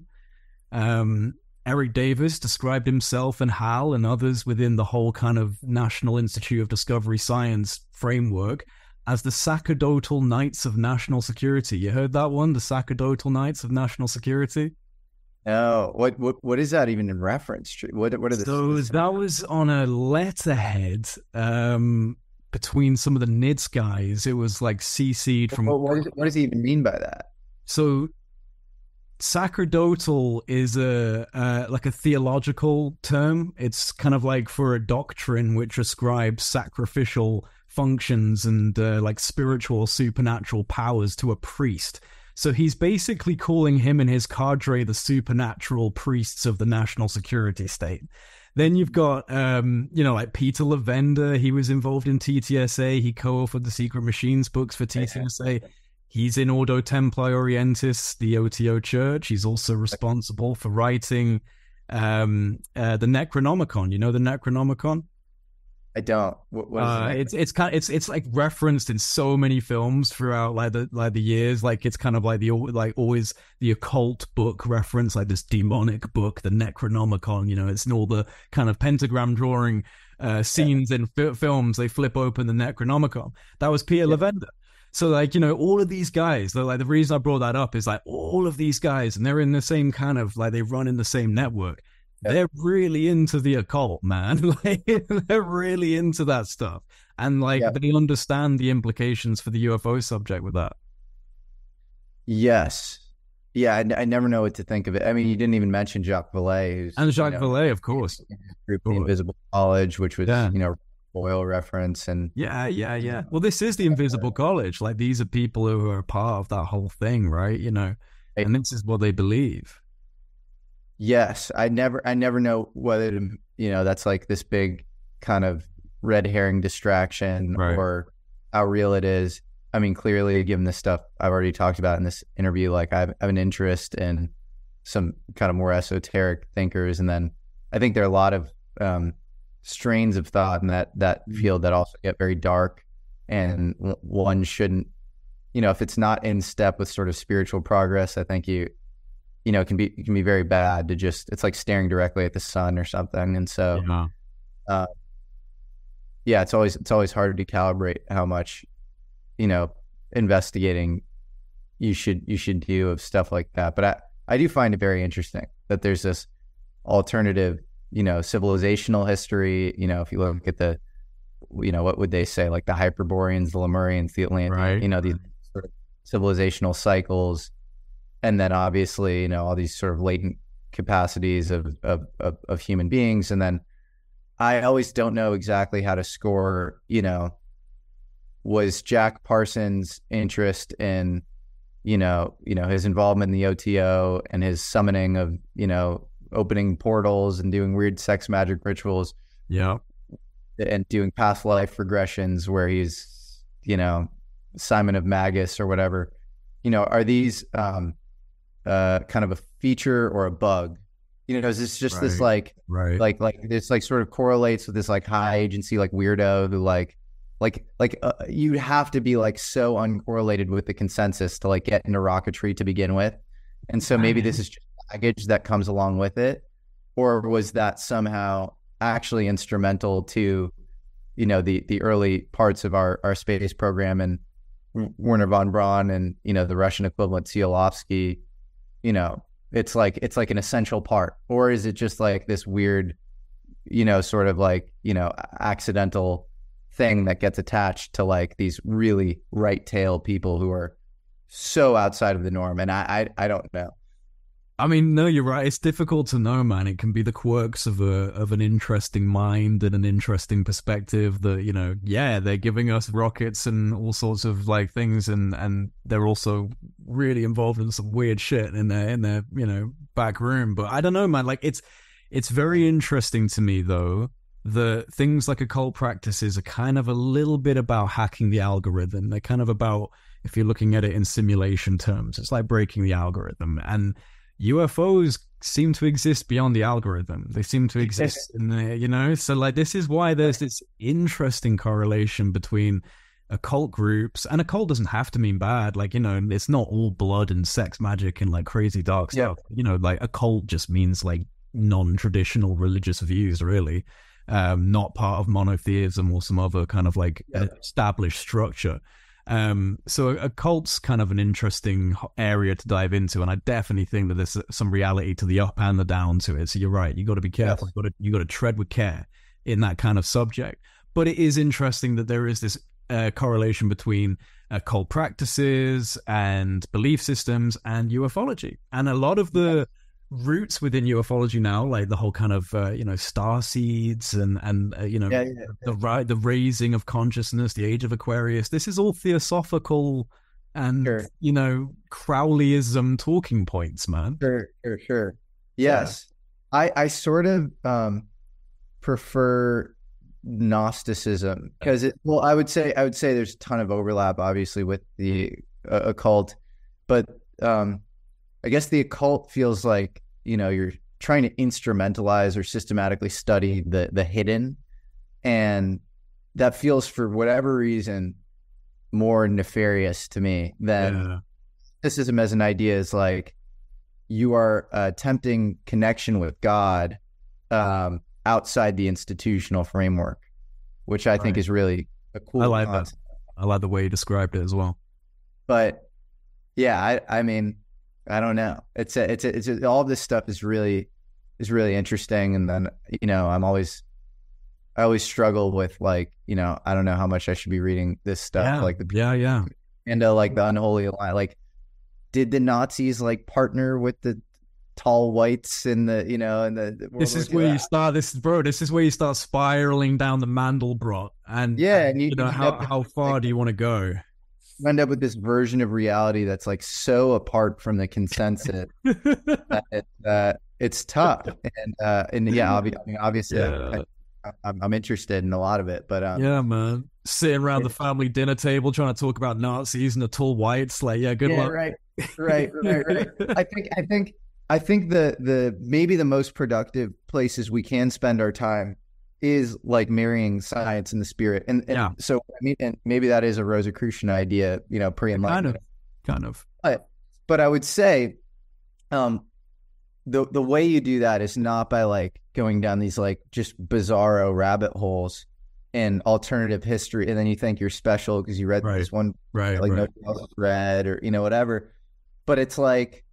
Speaker 2: Um, Eric Davis described himself and Hal and others within the whole kind of National Institute of Discovery Science framework as the sacerdotal knights of national security. You heard that one? The sacerdotal knights of national security?
Speaker 1: No. What what what is that even in reference to? What what are the
Speaker 2: So that was on a letterhead um between some of the N I D S guys. It was like C C'd from...
Speaker 1: What, what, is, what does he even mean by that?
Speaker 2: So sacerdotal is a uh, like a theological term. It's kind of like for a doctrine which ascribes sacrificial functions and uh, like spiritual supernatural powers to a priest. So he's basically calling him and his cadre the supernatural priests of the national security state. Then you've got, um, you know, like Peter Lavender. He was involved in T T S A. He co-authored the Secret Machines books for T T S A. He's in Ordo Templi Orientis, the O T O Church. He's also responsible for writing um, uh, the Necronomicon. You know the Necronomicon?
Speaker 1: I don't. What, what is
Speaker 2: uh,
Speaker 1: it?
Speaker 2: It's it's kind of, it's it's like referenced in so many films throughout like the like the years. Like it's kind of like the like always the occult book reference, like this demonic book, the Necronomicon. You know, it's in all the kind of pentagram drawing uh, scenes yeah. in f- films. They flip open the Necronomicon. That was Peter yeah. Lavender. So like, you know, all of these guys, like the reason I brought that up is like all of these guys, and they're in the same kind of like they run in the same network. They're really into the occult, man. Like, they're really into that stuff. And, like, yeah. they understand the implications for the U F O subject with that.
Speaker 1: Yes. Yeah, I, I never know what to think of it. I mean, you didn't even mention Jacques Vallée. Who's,
Speaker 2: and Jacques
Speaker 1: you know,
Speaker 2: Vallée, of course.
Speaker 1: Group The Invisible College, which was, yeah. you know, oil reference. And
Speaker 2: Yeah, yeah, yeah. Well, this is the Invisible College. Like, these are people who are part of that whole thing, right? You know, and this is what they believe.
Speaker 1: Yes, I never, I never know whether to, you know, that's like this big kind of red herring distraction right. or how real it is. I mean, clearly, given the stuff I've already talked about in this interview, like I have, I have an interest in some kind of more esoteric thinkers, and then I think there are a lot of um, strains of thought in that that field that also get very dark, and one shouldn't, you know, if it's not in step with sort of spiritual progress, I think you. You know, it can be it can be very bad to just, it's like staring directly at the sun or something. And so, yeah, uh, yeah it's always it's always hard to calibrate how much, you know, investigating you should you should do of stuff like that. But I, I do find it very interesting that there's this alternative, you know, civilizational history. You know, if you look at the you know, what would they say? Like the Hyperboreans, the Lemurians, the Atlanteans,
Speaker 2: Right.
Speaker 1: you know, these sort of civilizational cycles. And then obviously, you know, all these sort of latent capacities of, of, of, of human beings. And then I always don't know exactly how to score, you know, was Jack Parsons' interest in, you know, you know, his involvement in the O T O and his summoning of, you know, opening portals and doing weird sex magic rituals
Speaker 2: Yeah.
Speaker 1: and doing past life regressions where he's, you know, Simon of Magus or whatever, you know, are these um, uh, kind of a feature or a bug? You know, is this just this
Speaker 2: Right.
Speaker 1: like,
Speaker 2: Right.
Speaker 1: like, like this like sort of correlates with this like high agency, like weirdo who like, like, like uh, you have to be like so uncorrelated with the consensus to like get into rocketry to begin with. And so maybe this is just baggage that comes along with it. Or was that somehow actually instrumental to, you know, the, the early parts of our, our space program and Werner von Braun and, you know, the Russian equivalent Tsiolkovsky, you know, it's like, it's like an essential part, or is it just like this weird, you know, sort of like, you know, accidental thing that gets attached to like these really right tail people who are so outside of the norm. And I, I, I don't know.
Speaker 2: I mean, no, you're right. It's difficult to know, man. It can be the quirks of a of an interesting mind and an interesting perspective that, you know, yeah, they're giving us rockets and all sorts of like things, and, and they're also really involved in some weird shit in their in their, you know, back room. But I don't know, man. Like it's it's very interesting to me though. The things like occult practices are kind of a little bit about hacking the algorithm. They're kind of about, if you're looking at it in simulation terms, it's like breaking the algorithm. And U F Os seem to exist beyond the algorithm. They seem to exist in the, you know, so like this is why there's this interesting correlation between occult groups, and occult doesn't have to mean bad. Like, you know, it's not all blood and sex magic and like crazy dark stuff.
Speaker 1: Yeah.
Speaker 2: You know, like occult just means like non-traditional religious views, really. Um, not part of monotheism or some other kind of like
Speaker 1: Yeah.
Speaker 2: established structure. Um, so occult's kind of an interesting area to dive into, and I definitely think that there's some reality to the up and the down to it. So you're right, you got to be careful.
Speaker 1: Yes.
Speaker 2: You got to you got to tread with care in that kind of subject. But it is interesting that there is this uh, correlation between occult practices and belief systems and ufology, and a lot of the roots within ufology now, like the whole kind of uh, you know, star seeds and and uh, you know,
Speaker 1: Yeah, yeah,
Speaker 2: the right the raising of consciousness, the age of Aquarius. This is all theosophical and
Speaker 1: Sure.
Speaker 2: you know, Crowleyism talking points, man.
Speaker 1: Sure, sure, sure. Yes. I, I sort of um, prefer Gnosticism because it, well, I would say, I would say there's a ton of overlap, obviously, with the uh, occult, but um, I guess the occult feels like, you know, you're trying to instrumentalize or systematically study the the hidden, and that feels, for whatever reason, more nefarious to me than
Speaker 2: Yeah.
Speaker 1: mysticism as an idea. Is like you are uh, attempting connection with God um, outside the institutional framework, which I think
Speaker 2: Right.
Speaker 1: is really a cool
Speaker 2: I like that.
Speaker 1: concept.
Speaker 2: I like the way you described it as well.
Speaker 1: But yeah, I I mean, I don't know. It's a, it's a, it's a, all this stuff is really is really interesting, and then, you know, I'm always I always struggle with, like, you know, I don't know how much I should be reading this stuff,
Speaker 2: Yeah,
Speaker 1: like the
Speaker 2: yeah, yeah.
Speaker 1: and uh, like the unholy alliance. Like, did the Nazis like partner with the tall whites in the, you know, in the, the World
Speaker 2: This
Speaker 1: War
Speaker 2: is
Speaker 1: Two?
Speaker 2: where you start. This is bro. This is where you start spiraling down the Mandelbrot, and
Speaker 1: Yeah,
Speaker 2: and,
Speaker 1: and you-
Speaker 2: you know
Speaker 1: you
Speaker 2: how
Speaker 1: end up-
Speaker 2: how far do you want to go?
Speaker 1: You end up with this version of reality that's like so apart from the consensus that it, uh, it's tough. And uh, and yeah, obvi- I mean, obviously,
Speaker 2: Yeah.
Speaker 1: I, I'm, I'm interested in a lot of it, but um,
Speaker 2: Yeah, man. Sitting around the family dinner table trying to talk about Nazis and the tall whites. Like, yeah, good
Speaker 1: yeah,
Speaker 2: luck.
Speaker 1: right, right, right, right. I think, I think, I think the the maybe the most productive places we can spend our time is like marrying science and the spirit, and, and
Speaker 2: Yeah.
Speaker 1: so I mean, and maybe that is a Rosicrucian idea, you know,
Speaker 2: Kind
Speaker 1: pre-enlightenment.
Speaker 2: of, kind of.
Speaker 1: But, but I would say, um, the the way you do that is not by like going down these like just bizarro rabbit holes in alternative history, and then you think you're special because you read
Speaker 2: Right.
Speaker 1: this one
Speaker 2: Right,
Speaker 1: like
Speaker 2: right.
Speaker 1: nobody else has read, or, you know, whatever. But it's like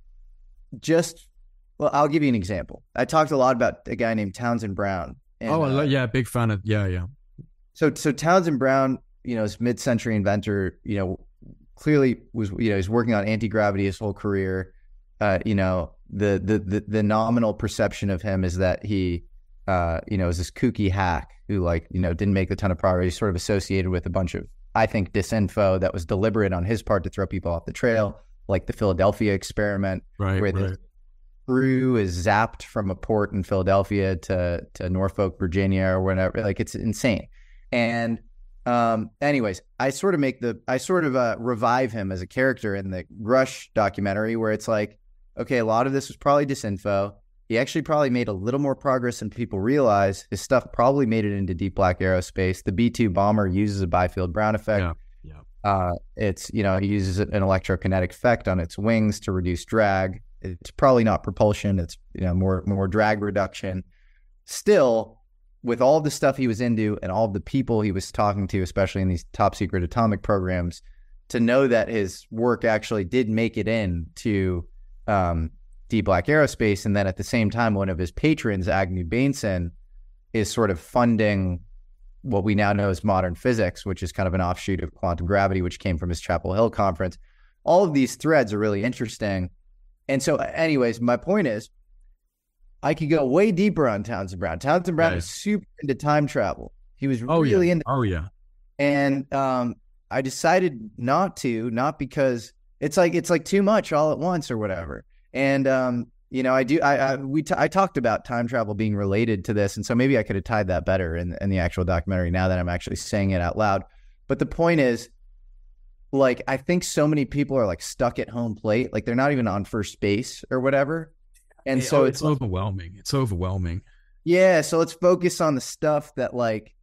Speaker 1: just, well, I'll give you an example. I talked a lot about a guy named Townsend Brown. And,
Speaker 2: oh, I
Speaker 1: uh,
Speaker 2: lo- yeah, big fan of. Yeah, yeah.
Speaker 1: so so Townsend Brown, you know, this mid-century inventor, you know, clearly was, you know, he's working on anti-gravity his whole career. Uh, you know, the, the the the nominal perception of him is that he, uh, you know, is this kooky hack who, like, you know, didn't make a ton of progress. He's sort of associated with a bunch of, I think, disinfo that was deliberate on his part to throw people off the trail, like the Philadelphia experiment,
Speaker 2: right,
Speaker 1: where
Speaker 2: right.
Speaker 1: the crew is zapped from a port in Philadelphia to to Norfolk, Virginia, or whatever. Like, it's insane. And um, anyways, I sort of make the I sort of uh, revive him as a character in the Rush documentary, where it's like, okay, a lot of this was probably disinfo. He actually probably made a little more progress than people realize. His stuff probably made it into deep black aerospace. The B two bomber uses a Byfield-Brown effect.
Speaker 2: Yeah, yeah.
Speaker 1: Uh, it's, you know, he uses an electrokinetic effect on its wings to reduce drag. It's probably not propulsion. It's, you know, more more drag reduction. Still, with all the stuff he was into and all the people he was talking to, especially in these top secret atomic programs, to know that his work actually did make it into um, deep black aerospace, and then at the same time, one of his patrons, Agnew Bainson, is sort of funding what we now know as modern physics, which is kind of an offshoot of quantum gravity, which came from his Chapel Hill conference. All of these threads are really interesting. And so, anyways, my point is, I could go way deeper on Townsend Brown. Townsend Brown
Speaker 2: Right.
Speaker 1: was super into time travel. He was
Speaker 2: Oh
Speaker 1: really
Speaker 2: yeah.
Speaker 1: into,
Speaker 2: Oh yeah.
Speaker 1: and um, I decided not to, not because it's like it's like too much all at once or whatever. And um, you know, I do. I, I we t- I talked about time travel being related to this, and so maybe I could have tied that better in in the actual documentary. Now that I'm actually saying it out loud, but the point is, like, I think so many people are like stuck at home plate, like they're not even on first base or whatever, and
Speaker 2: It-
Speaker 1: so
Speaker 2: oh,
Speaker 1: it's,
Speaker 2: it's overwhelming. It's overwhelming.
Speaker 1: yeah. So let's focus on the stuff that like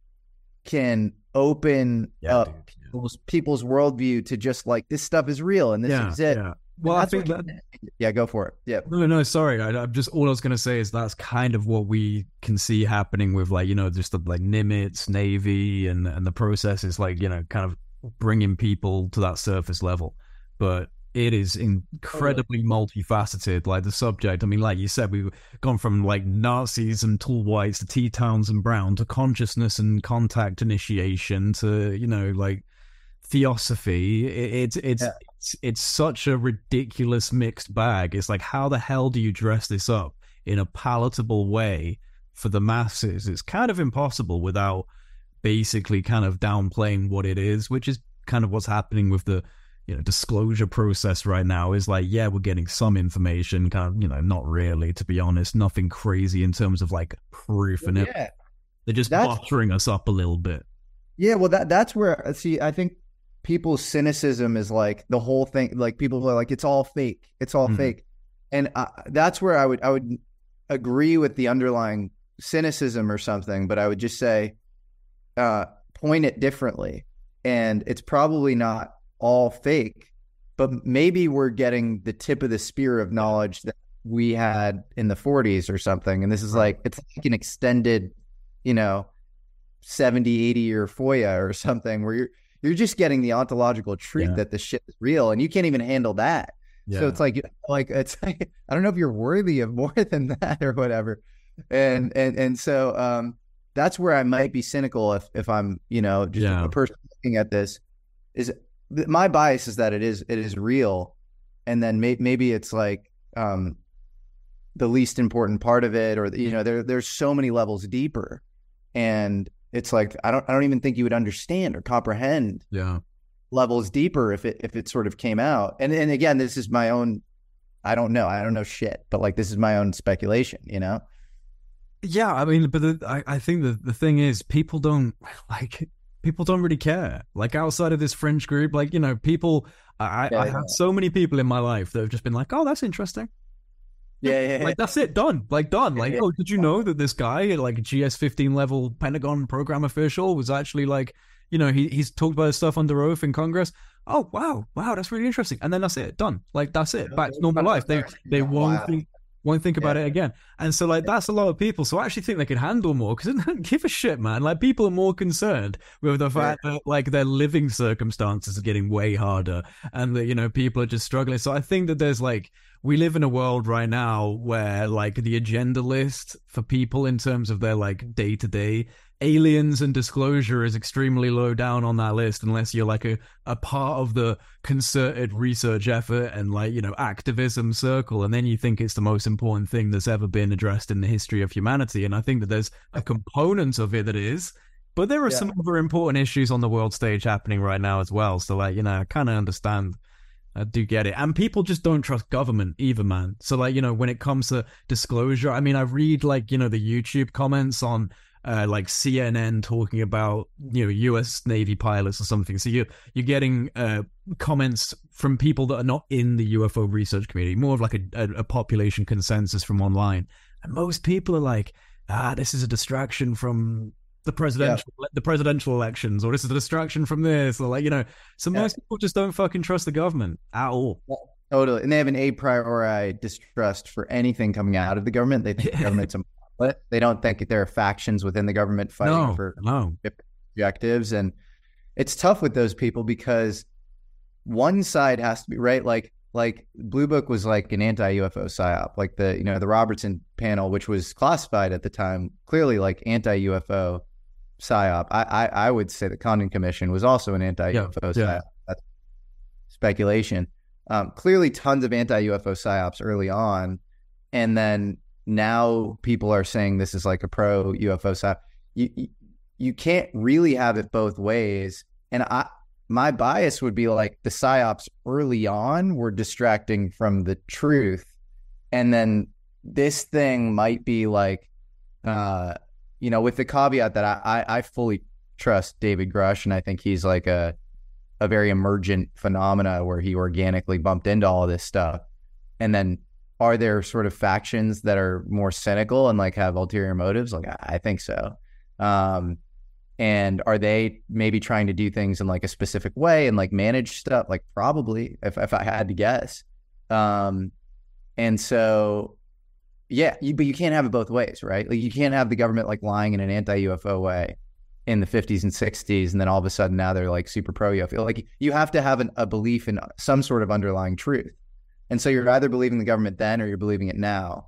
Speaker 1: can open
Speaker 2: Yeah,
Speaker 1: up
Speaker 2: dude, yeah.
Speaker 1: people's, people's worldview to just like, this stuff is real and this
Speaker 2: Yeah,
Speaker 1: exists.
Speaker 2: yeah. Well, I
Speaker 1: That's
Speaker 2: think
Speaker 1: what-
Speaker 2: that.
Speaker 1: Yeah, go for it. Yeah.
Speaker 2: No, no, sorry. I, I'm just all I was gonna say is that's kind of what we can see happening with, like, you know, just the like Nimitz, Navy, and and the process is like, you know, kind of bringing people to that surface level, but it is incredibly multifaceted. Like the subject, I mean, like you said, we've gone from like Nazis and tall whites to T. Townsend Brown to consciousness and contact initiation to, you know, like theosophy. It, it's it's
Speaker 1: Yeah.
Speaker 2: it's it's such a ridiculous mixed bag. It's like, how the hell do you dress this up in a palatable way for the masses? It's kind of impossible without basically kind of downplaying what it is, which is kind of what's happening with the, you know, disclosure process right now. Is like, yeah, we're getting some information, kind of, you know, not really, to be honest, nothing crazy in terms of like proof and everything.
Speaker 1: Yeah.
Speaker 2: They're just
Speaker 1: That's-
Speaker 2: buttering us up a little bit.
Speaker 1: Yeah, well, that that's where, see, I think people's cynicism is like the whole thing. Like, people are like, it's all fake, it's all
Speaker 2: Mhm.
Speaker 1: fake, and uh, that's where I would I would agree with the underlying cynicism or something, but I would just say, uh, point it differently, and it's probably not all fake, but maybe we're getting the tip of the spear of knowledge that we had in the forties or something, and this is like, it's like an extended, you know, seventy, eighty year F O I A or something, where you're you're just getting the ontological truth
Speaker 2: Yeah.
Speaker 1: that this shit is real, and you can't even handle that.
Speaker 2: Yeah.
Speaker 1: So it's like like it's like, I don't know if you're worthy of more than that or whatever. And and and so um that's where I might be cynical if if I'm, you know, just
Speaker 2: Yeah.
Speaker 1: a person looking at this. Is my bias is that it is it is real, and then may, maybe it's like um the least important part of it, or, you know, there there's so many levels deeper, and it's like I don't I don't even think you would understand or comprehend
Speaker 2: yeah.
Speaker 1: levels deeper if it if it sort of came out. And and again, this is my own, I don't know, I don't know shit, but like, this is my own speculation, you know?
Speaker 2: Yeah, I mean, but the, I, I think the, the thing is, people don't, like, people don't really care. Like, outside of this fringe group, like, you know, people, I,
Speaker 1: Yeah,
Speaker 2: I
Speaker 1: yeah.
Speaker 2: have so many people in my life that have just been like, oh, that's interesting.
Speaker 1: Yeah, yeah, yeah.
Speaker 2: Like, that's it, done. Like, done. Like,
Speaker 1: Yeah.
Speaker 2: oh, did you know that this guy, like a G S fifteen level Pentagon program official, was actually like, you know, he he's talked about his stuff under oath in Congress. Oh, wow, wow, that's really interesting. And then that's it, done. Like, that's it, back to normal life. They they won't
Speaker 1: Wow.
Speaker 2: think, won't think about
Speaker 1: Yeah.
Speaker 2: it again. And so, like, that's a lot of people. So I actually think they could handle more, because they don't give a shit, man. Like, people are more concerned with the fact that, like, their living circumstances are getting way harder, and that, you know, people are just struggling. So I think that there's, like, we live in a world right now where like the agenda list for people in terms of their like day to day, aliens and disclosure is extremely low down on that list unless you're like a, a part of the concerted research effort and like, you know, activism circle. And then you think it's the most important thing that's ever been addressed in the history of humanity. And I think that there's a component of it that is, but there are yeah. some other important issues on the world stage happening right now as well. So like, you know, I kind of understand. I do get it. And people just don't trust government either, man. So like, you know, when it comes to disclosure, I mean, I read like, you know, the YouTube comments on uh, like C N N talking about, you know, U S Navy pilots or something. So you, you're getting uh, comments from people that are not in the U F O research community, more of like a, a, a population consensus from online. And most people are like, ah, this is a distraction from the presidential yeah. the presidential elections, or this is a distraction from this, or like, you know, so yeah. most people just don't fucking trust the government at all. Yeah,
Speaker 1: totally. And they have an a priori distrust for anything coming out of the government. They think yeah. the government's a monolith. They don't think there are factions within the government fighting
Speaker 2: no,
Speaker 1: for
Speaker 2: no.
Speaker 1: objectives. And it's tough with those people because one side has to be right. Like, like Blue Book was like an anti-U F O psyop, like the, you know, the Robertson panel, which was classified at the time, clearly like anti-U F O psyop. I, I, I would say the Condon Commission was also an anti-U F O yeah, psyop. Yeah. That's speculation. Um, clearly tons of anti-U F O psyops early on. And then now people are saying this is like a pro-U F O psyop. You, you, you can't really have it both ways. And I, my bias would be like the psyops early on were distracting from the truth. And then this thing might be like, uh, you know, with the caveat that I, I, I fully trust David Grush, and I think he's like a a very emergent phenomena where he organically bumped into all of this stuff. And then are there sort of factions that are more cynical and like have ulterior motives? Like, I, I think so. Um, and are they maybe trying to do things in like a specific way and like manage stuff? Like probably, if if I had to guess. Um, and so... Yeah, you, but you can't have it both ways, right? Like you can't have the government like lying in an anti-U F O way in the fifties and sixties, and then all of a sudden now they're like super pro-U F O. Like you have to have an, a belief in some sort of underlying truth. And so you're either believing the government then or you're believing it now.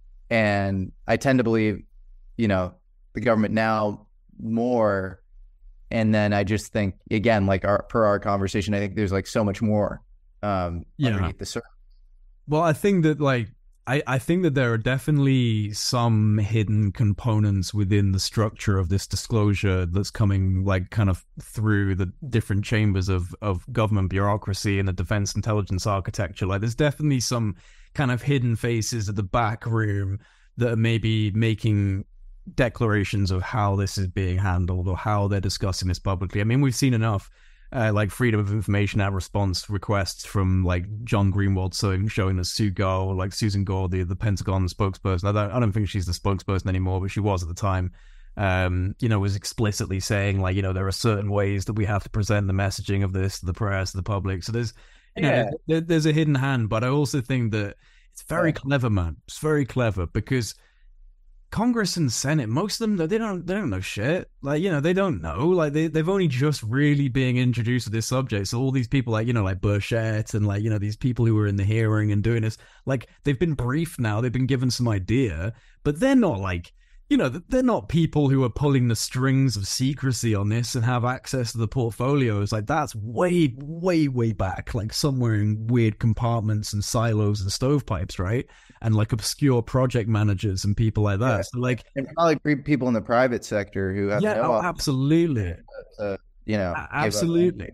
Speaker 1: And I tend to believe, you know, the government now more. And then I just think, again, like our, per our conversation, I think there's like so much more um, yeah. underneath the surface.
Speaker 2: Well, I think that like, I, I think that there are definitely some hidden components within the structure of this disclosure that's coming like kind of through the different chambers of, of government bureaucracy and the defense intelligence architecture. Like there's definitely some kind of hidden faces at the back room that are maybe making declarations of how this is being handled or how they're discussing this publicly. I mean, we've seen enough Uh, like Freedom of Information Act response requests from like John Greenwald so showing that Sue Gore, like Susan Gore, the, the Pentagon spokesperson. I don't, I don't think she's the spokesperson anymore, but she was at the time. Um, you know, was explicitly saying like, you know, there are certain ways that we have to present the messaging of this to the press, to the public. So there's, you yeah. know, there, there's a hidden hand. But I also think that it's very yeah. clever, man. It's very clever because Congress and Senate, most of them, they don't, they don't know shit. Like, you know, they don't know. Like, they, they've only just really being introduced to this subject. So all these people, like, you know, like Burchett and like, you know, these people who were in the hearing and doing this, like, they've been briefed now. They've been given some idea, but they're not like, you know, they're not people who are pulling the strings of secrecy on this and have access to the portfolios. Like, that's way, way, way back, like somewhere in weird compartments and silos and stovepipes, right? And like obscure project managers and people like that. Yeah. So like,
Speaker 1: and probably people in the private sector who have
Speaker 2: yeah,
Speaker 1: no
Speaker 2: oh, absolutely,
Speaker 1: uh, you know,
Speaker 2: absolutely.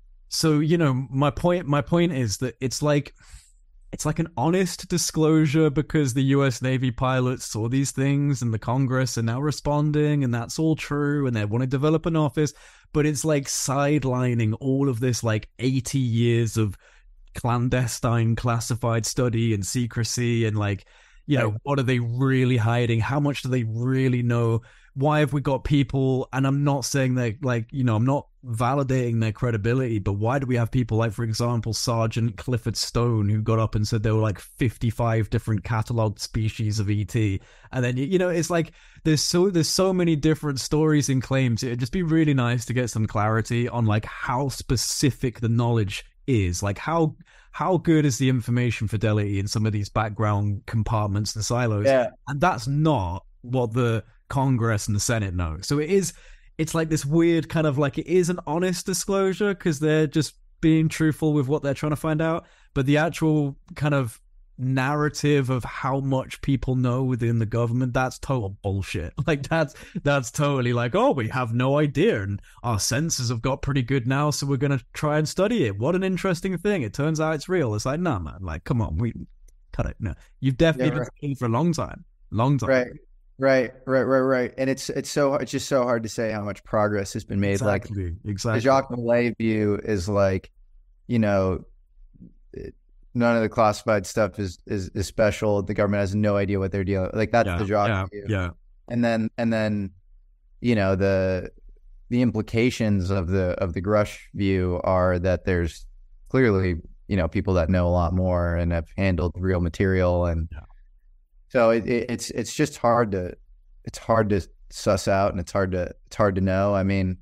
Speaker 2: So you know, my point, my point is that it's like. It's like an honest disclosure because the U S Navy pilots saw these things and the Congress are now responding and that's all true and they want to develop an office, but it's like sidelining all of this like eighty years of clandestine classified study and secrecy and like, you know, what are they really hiding? How much do they really know? Why have we got people, and I'm not saying that like, you know, I'm not validating their credibility, but why do we have people like, for example, Sergeant Clifford Stone, who got up and said there were like fifty-five different catalogued species of E T, and then, you know, it's like there's so there's so many different stories and claims. It'd just be really nice to get some clarity on like how specific the knowledge is. Like how how good is the information fidelity in some of these background compartments and silos?
Speaker 1: Yeah.
Speaker 2: And that's not what the Congress and the Senate know. So it is, it's like this weird kind of like, it is an honest disclosure because they're just being truthful with what they're trying to find out. But the actual kind of narrative of how much people know within the government, that's total bullshit. Like that's that's totally like, oh, we have no idea and our senses have got pretty good now, so we're gonna try and study it. What an interesting thing. It turns out it's real. It's like, no, man, like, come on, we cut it. No, you've definitely
Speaker 1: Yeah, right.
Speaker 2: been studying for a long time. Long time.
Speaker 1: Right. Right, right, right, right. And it's it's so it's just so hard to say how much progress has been made.
Speaker 2: Exactly.
Speaker 1: Like
Speaker 2: exactly.
Speaker 1: the Jacques Millay view is like, you know, it- none of the classified stuff is, is is special. The government has no idea what they're dealing with. Like that's
Speaker 2: yeah,
Speaker 1: the Jacques
Speaker 2: yeah,
Speaker 1: view.
Speaker 2: yeah.
Speaker 1: And then and then, you know, the the implications of the of the Grush view are that there's clearly, you know, people that know a lot more and have handled real material, and
Speaker 2: Yeah.
Speaker 1: so it, it, it's it's just hard to it's hard to suss out, and it's hard to it's hard to know. I mean,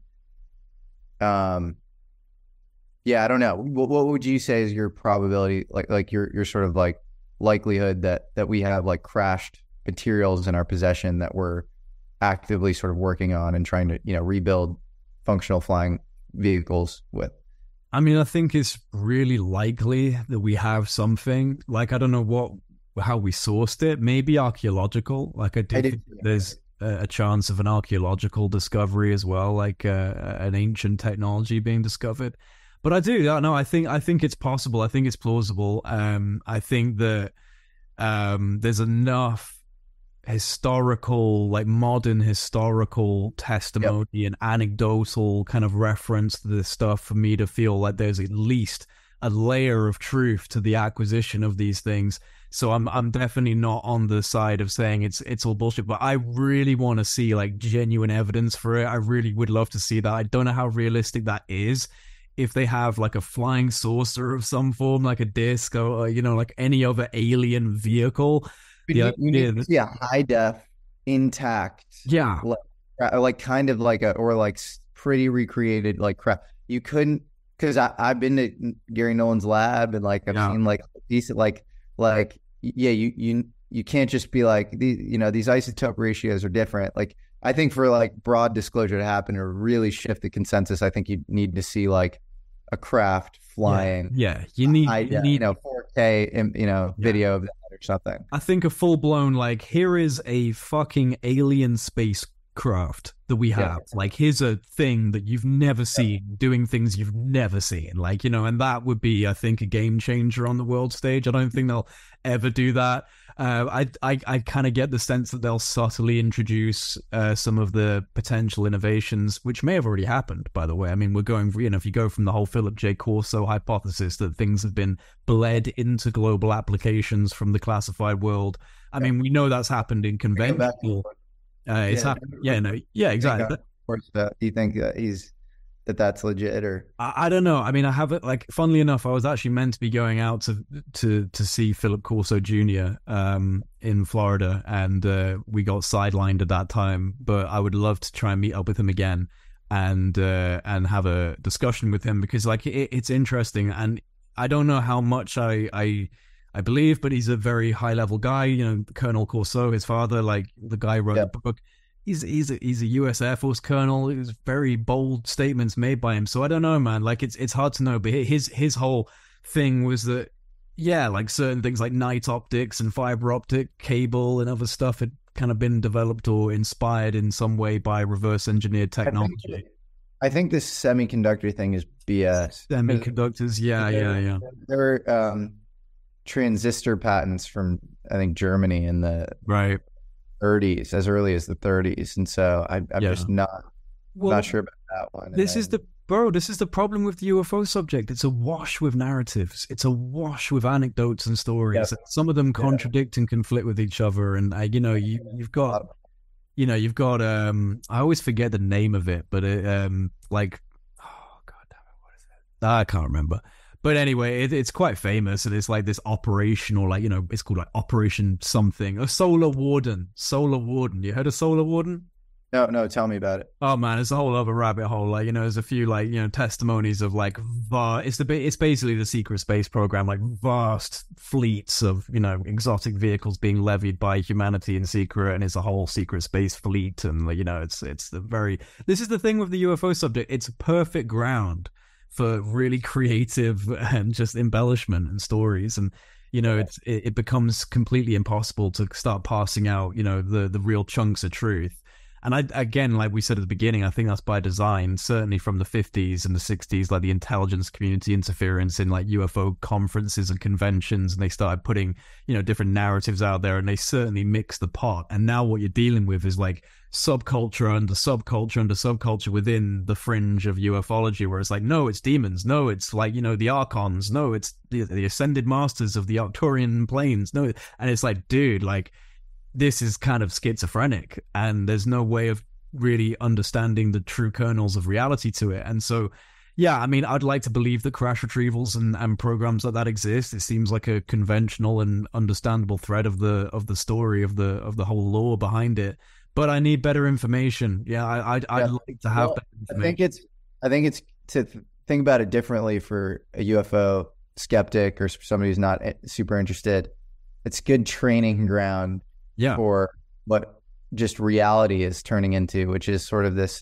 Speaker 1: um, yeah, I don't know. What, what would you say is your probability, like like your your sort of like likelihood that that we have like crashed materials in our possession that we're actively sort of working on and trying to, you know, rebuild functional flying vehicles with?
Speaker 2: I mean, I think it's really likely that we have something. Like, I don't know what how we sourced it. Maybe archaeological. Like, I do
Speaker 1: I did-
Speaker 2: think there's a, a chance of an archaeological discovery as well, like uh, an ancient technology being discovered. But I do, no, I think I think it's possible. I think it's plausible. Um, I think that um, there's enough historical, like modern historical testimony and anecdotal kind of reference to this stuff for me to feel like there's at least a layer of truth to the acquisition of these things. So I'm I'm definitely not on the side of saying it's it's all bullshit, but I really want to see like genuine evidence for it. I really would love to see that. I don't know how realistic that is. If they have like a flying saucer of some form, like a disc, or you know, like any other alien vehicle.
Speaker 1: We
Speaker 2: the
Speaker 1: need, we need
Speaker 2: idea
Speaker 1: to
Speaker 2: that-
Speaker 1: see a high def, intact,
Speaker 2: yeah,
Speaker 1: like, uh, like kind of like a or like s- pretty recreated like crap. You couldn't, because I I've been to Gary Nolan's lab and like I've
Speaker 2: Yeah.
Speaker 1: seen like decent like like yeah you you you can't just be like these, you know, these isotope ratios are different. Like I think for like broad disclosure to happen or really shift the consensus, I think you need to see like a craft flying.
Speaker 2: yeah. You need,
Speaker 1: high
Speaker 2: you
Speaker 1: def,
Speaker 2: need
Speaker 1: you know, four K, im- you know,
Speaker 2: Yeah.
Speaker 1: video of that or something.
Speaker 2: I think a full blown like here is a fucking alien spacecraft that we have.
Speaker 1: Yeah.
Speaker 2: Like here's a thing that you've never seen doing things you've never seen. Like, you know, and that would be, I think, a game changer on the world stage. I don't think they'll ever do that. Uh, I I, I kind of get the sense that they'll subtly introduce uh, some of the potential innovations, which may have already happened, by the way. I mean, we're going, you know, if you go from the whole Philip J. Corso hypothesis that things have been bled into global applications from the classified world. I mean, we know that's happened in
Speaker 1: Go back to-
Speaker 2: conventional. Uh, it's
Speaker 1: Yeah.
Speaker 2: happened. Yeah, no, yeah, exactly.
Speaker 1: Of course, uh, do you think that he's that that's legit or?
Speaker 2: I, I don't know. I mean, I haven't, like, funnily enough, I was actually meant to be going out to to to see Philip Corso Junior um, in Florida, and uh, we got sidelined at that time. But I would love to try and meet up with him again and uh, and have a discussion with him because, like, it, it's interesting, and I don't know how much I I. I believe, but he's a very high level guy. You know, Colonel Corso, his father, like the guy wrote
Speaker 1: Yeah.
Speaker 2: the book. He's he's a, he's a U S Air Force colonel. It was very bold statements made by him. So I don't know, man. Like it's it's hard to know. But his his whole thing was that, yeah, like certain things like night optics and fiber optic cable and other stuff had kind of been developed or inspired in some way by reverse engineered
Speaker 1: I think,
Speaker 2: technology.
Speaker 1: I think this semiconductor thing is B S.
Speaker 2: Semiconductors, yeah, yeah, yeah.
Speaker 1: There were um, transistor patents from I think Germany in the
Speaker 2: Right.
Speaker 1: thirties, as early as the thirties, and so I, I'm
Speaker 2: Yeah.
Speaker 1: just not
Speaker 2: Well,
Speaker 1: not sure about that one.
Speaker 2: This
Speaker 1: And
Speaker 2: is the bro. This is the problem with the U F O subject. It's awash with narratives. It's awash with anecdotes and stories.
Speaker 1: Yep.
Speaker 2: Some of them contradict and conflict with each other. And uh, you know, you you've got, you know, you've got. Um, I always forget the name of it, but it, um, like, oh god damn it, what is it? I can't remember. But anyway, it, it's quite famous, and it's like this operational, like, you know, it's called like Operation something. A Solar Warden. Solar Warden. You heard of Solar Warden?
Speaker 1: No, no, tell me about it.
Speaker 2: Oh man, it's a whole other rabbit hole. Like, you know, there's a few like, you know, testimonies of like va- it's the ba- it's basically the secret space program, like vast fleets of, you know, exotic vehicles being levied by humanity in secret, and it's a whole secret space fleet, and like, you know, it's it's the very this is the thing with the U F O subject. It's perfect ground for really creative and just embellishment and stories, and you know, it's it, it becomes completely impossible to start passing out, you know, the the real chunks of truth. And I, again, like we said at the beginning, I think that's by design, certainly from the fifties and the sixties, like the intelligence community interference in like U F O conferences and conventions. And they started putting, you know, different narratives out there, and they certainly mixed the pot. And now what you're dealing with is like subculture under subculture under subculture within the fringe of ufology, where it's like, no, it's demons. No, it's like, you know, the archons. No, it's the, the ascended masters of the Arcturian planes. No. And it's like, dude, like, this is kind of schizophrenic, and there's no way of really understanding the true kernels of reality to it. And so, yeah, I mean, I'd like to believe that crash retrievals and, and programs like that exist. It seems like a conventional and understandable thread of the of the story of the of the whole lore behind it. But I need better information. Yeah, I, I'd, I'd
Speaker 1: Yeah.
Speaker 2: like to have
Speaker 1: Well,
Speaker 2: better
Speaker 1: I
Speaker 2: information.
Speaker 1: think it's I think it's to th- think about it differently for a U F O skeptic or somebody who's not eh, super interested. It's good training ground
Speaker 2: yeah,
Speaker 1: for what just reality is turning into, which is sort of this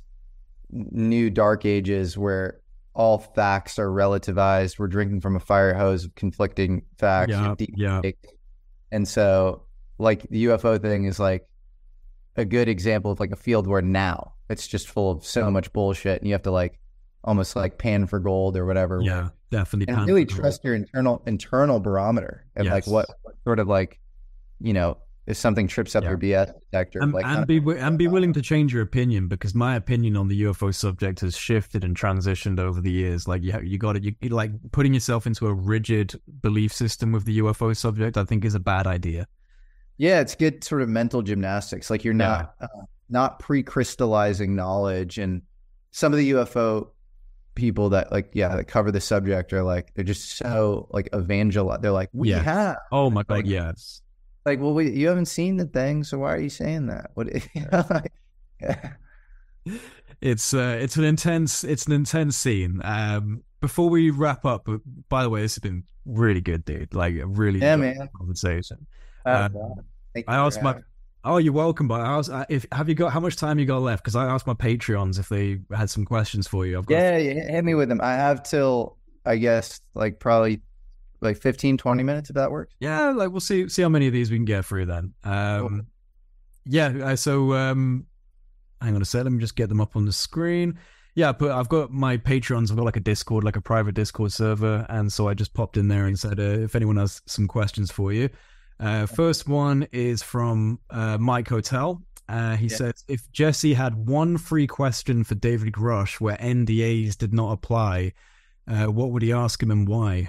Speaker 1: new dark ages where all facts are relativized. We're drinking from a fire hose of conflicting facts.
Speaker 2: yeah,
Speaker 1: and deep
Speaker 2: yeah,
Speaker 1: fakes. And so, like, the U F O thing is like a good example of like a field where now it's just full of so much bullshit, and you have to like almost like pan for gold or whatever.
Speaker 2: yeah, definitely.
Speaker 1: And
Speaker 2: pan-
Speaker 1: really trust your internal internal barometer and like
Speaker 2: Yes.
Speaker 1: what, what sort of like, you know, if something trips up
Speaker 2: Yeah.
Speaker 1: your B S detector,
Speaker 2: And,
Speaker 1: like kind
Speaker 2: and
Speaker 1: of-
Speaker 2: be wi- and be willing to change your opinion, because my opinion on the U F O subject has shifted and transitioned over the years. Like, you ha- you got to you you- like putting yourself into a rigid belief system with the U F O subject, I think, is a bad idea.
Speaker 1: yeah, it's good sort of mental gymnastics. Like, you're not uh, not pre-crystallizing knowledge. And some of the U F O people that like yeah that cover the subject are like, they're just so like evangel. They're like, we
Speaker 2: Yeah.
Speaker 1: have
Speaker 2: Oh my god,
Speaker 1: Like-
Speaker 2: yes.
Speaker 1: like, well, we, you haven't seen the thing, so why are you saying that? What? You know, like,
Speaker 2: It's uh, it's an intense it's an intense scene. Um, before we wrap up, by the way, this has been really good, dude. Like, a really
Speaker 1: Yeah,
Speaker 2: good
Speaker 1: man.
Speaker 2: conversation.
Speaker 1: oh,
Speaker 2: Uh,
Speaker 1: God. Thank
Speaker 2: I
Speaker 1: you for
Speaker 2: asked my
Speaker 1: having me.
Speaker 2: oh, you're welcome. But I asked, uh, if have you got how much time you got left? Because I asked my Patreons if they had some questions for you. I've got
Speaker 1: Yeah, yeah, hit me with them. I have till I guess like probably like fifteen, twenty minutes if that works.
Speaker 2: Yeah, like we'll see see how many of these we can get through then. Um,
Speaker 1: Cool.
Speaker 2: yeah, uh, so um, hang on a sec. Let me just get them up on the screen. Yeah, but I've got my Patreons. I've got like a Discord, like a private Discord server, and so I just popped in there and said, uh, if anyone has some questions for you. Uh, first one is from uh, Mike Hotel. Uh, he
Speaker 1: Yeah.
Speaker 2: says, if Jesse had one free question for David Grush where N D As did not apply, uh, what would he ask him and why?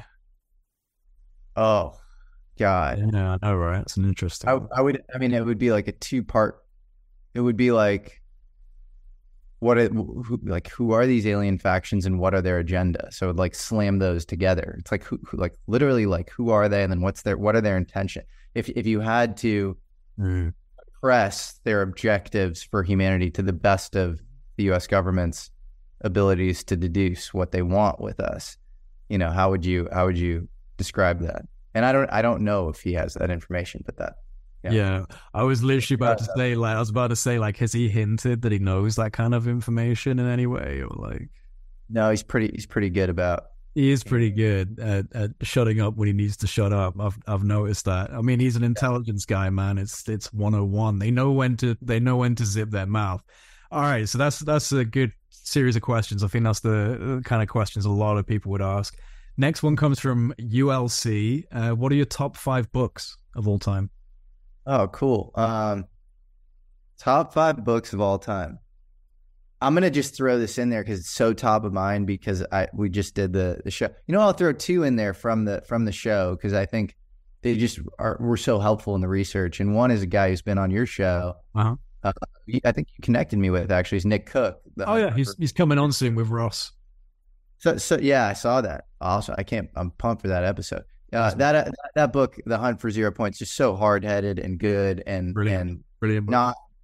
Speaker 1: Oh, God.
Speaker 2: Yeah, I know, right? That's an interesting
Speaker 1: I,
Speaker 2: one.
Speaker 1: I would. I mean, it would be like a two part. It would be like, what? Are, who, like, who are these alien factions and what are their agenda? So, like, slam those together. It's like, who, who, like, literally, like, who are they, and then what's their, what are their intention? If if you had to
Speaker 2: Mm.
Speaker 1: press their objectives for humanity to the best of the U S government's abilities to deduce what they want with us, you know, how would you how would you describe that? And I don't I don't know if he has that information, but that
Speaker 2: Yeah.
Speaker 1: Yeah.
Speaker 2: I was literally about to say, like, I was about to say, like, has he hinted that he knows that kind of information in any way, or like,
Speaker 1: no, he's pretty he's pretty good about.
Speaker 2: he is pretty good at, at shutting up when he needs to shut up. I've I've noticed that. I mean, he's an intelligence guy, man. It's it's one oh one. They know when to they know when to zip their mouth. All right, so that's that's a good series of questions. I think that's the kind of questions a lot of people would ask. Next one comes from U L C. Uh, what are your top five books of all time?
Speaker 1: Oh, cool. Um, top five books of all time. I'm gonna just throw this in there because it's so top of mind because I we just did the the show. You know, I'll throw two in there from the from the show because I think they just are were so helpful in the research. And one is a guy who's been on your show.
Speaker 2: Uh-huh.
Speaker 1: Uh, he- I think you connected me with actually. Is Nick Cook. the
Speaker 2: Oh yeah,
Speaker 1: hunter
Speaker 2: he's
Speaker 1: for-
Speaker 2: he's coming on soon with Ross.
Speaker 1: So so yeah, I saw that. Also, I can't. I'm pumped for that episode. Uh, that uh, that book, The Hunt for Zero Points, just so hard headed and good and
Speaker 2: Brilliant.
Speaker 1: and
Speaker 2: Brilliant book.
Speaker 1: not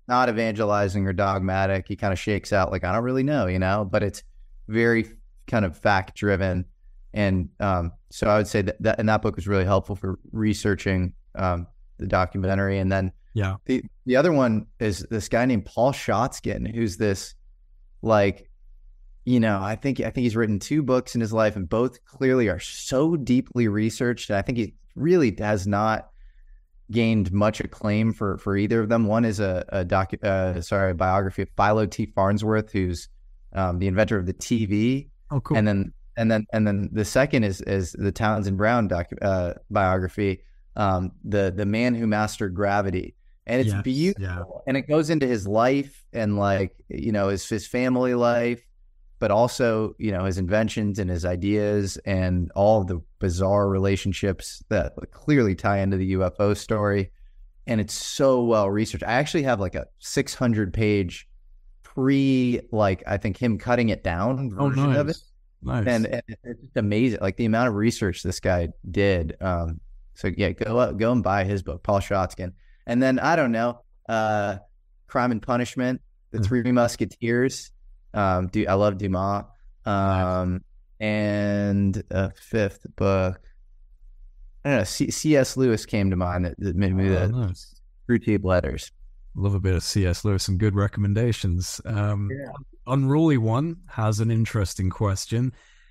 Speaker 1: not evangelizing or dogmatic. He kind of shakes out like, I don't really know, you know, but it's very kind of fact driven. And um, so I would say that, that, and that book was really helpful for researching um, the documentary. And then
Speaker 2: yeah,
Speaker 1: the, the other one is this guy named Paul Schotzkin, who's this, like, you know, I think, I think he's written two books in his life, and both clearly are so deeply researched. And I think he really has not gained much acclaim for, for either of them. One is a, a docu, uh, sorry, a biography of Philo T. Farnsworth, who's um, the inventor of the T V.
Speaker 2: Oh, cool.
Speaker 1: And then, and then, and then the second is, is the Townsend Brown docu, uh, biography, um, the, the Man Who Mastered Gravity. And it's
Speaker 2: yes,
Speaker 1: beautiful.
Speaker 2: Yeah.
Speaker 1: And it goes into his life and, like, you know, his, his family life, but also, you know, his inventions and his ideas and all of the bizarre relationships that clearly tie into the U F O story. And it's so well researched. I actually have like a six hundred page pre, like, I think him cutting it down version
Speaker 2: oh, nice.
Speaker 1: of it.
Speaker 2: Nice.
Speaker 1: And, and it's just amazing. Like the amount of research this guy did. Um, so yeah, go up, go and buy his book, Paul Schotzkin. And then, I don't know, uh, Crime and Punishment, The mm. Three Musketeers. Um, do I love Dumas, um, and a fifth book. I don't know. C- C.S. Lewis came to mind that, that made me
Speaker 2: oh,
Speaker 1: the
Speaker 2: nice.
Speaker 1: Screwtape Letters.
Speaker 2: Love a bit of C S. Lewis. Some good recommendations. Um, yeah. Unruly One has an interesting question.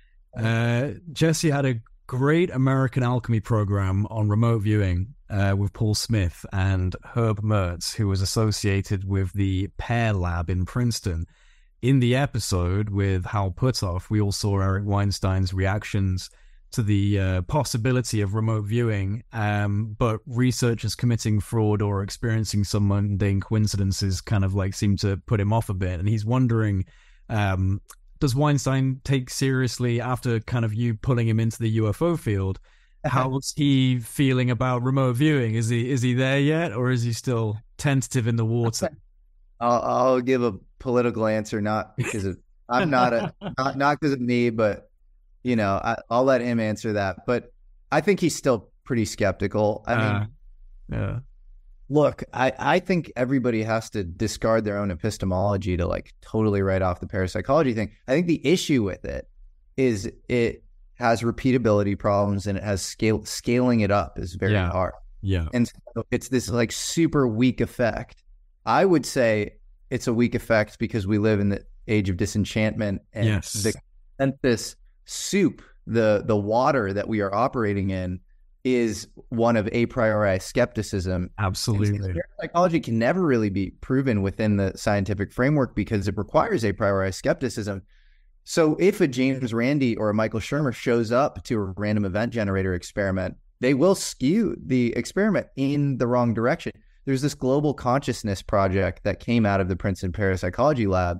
Speaker 2: Uh, Jesse had a great American alchemy program on remote viewing uh, with Paul Smith and Herb Mertz, who was associated with the Pear Lab in Princeton. In the episode with Hal Puthoff, we all saw Eric Weinstein's reactions to the uh, possibility of remote viewing, um, but researchers committing fraud or experiencing some mundane coincidences kind of like seem to put him off a bit. And he's wondering, um, does Weinstein take seriously, after kind of you pulling him into the U F O field, how's he feeling about remote viewing? Is he is he there yet, or is he still tentative in the water?
Speaker 1: I'll, I'll give a political answer, not because of, I'm not a not not because of me, but you know, I, I'll let him answer that. But I think he's still pretty skeptical. I
Speaker 2: uh,
Speaker 1: mean,
Speaker 2: yeah.
Speaker 1: Look, I, I think everybody has to discard their own epistemology to like totally write off the parapsychology thing. I think the issue with it is it has repeatability problems, and it has scale scaling it up is very
Speaker 2: yeah.
Speaker 1: hard.
Speaker 2: Yeah,
Speaker 1: and so it's this like super weak effect. I would say it's a weak effect because we live in the age of disenchantment, and
Speaker 2: yes.
Speaker 1: the consensus soup, the the water that we are operating in, is one of a priori skepticism.
Speaker 2: Absolutely.
Speaker 1: Psychology can never really be proven within the scientific framework because it requires a priori skepticism. So if a James Randi or a Michael Shermer shows up to a random event generator experiment, they will skew the experiment in the wrong direction. There's this global consciousness project that came out of the Princeton Parapsychology Lab,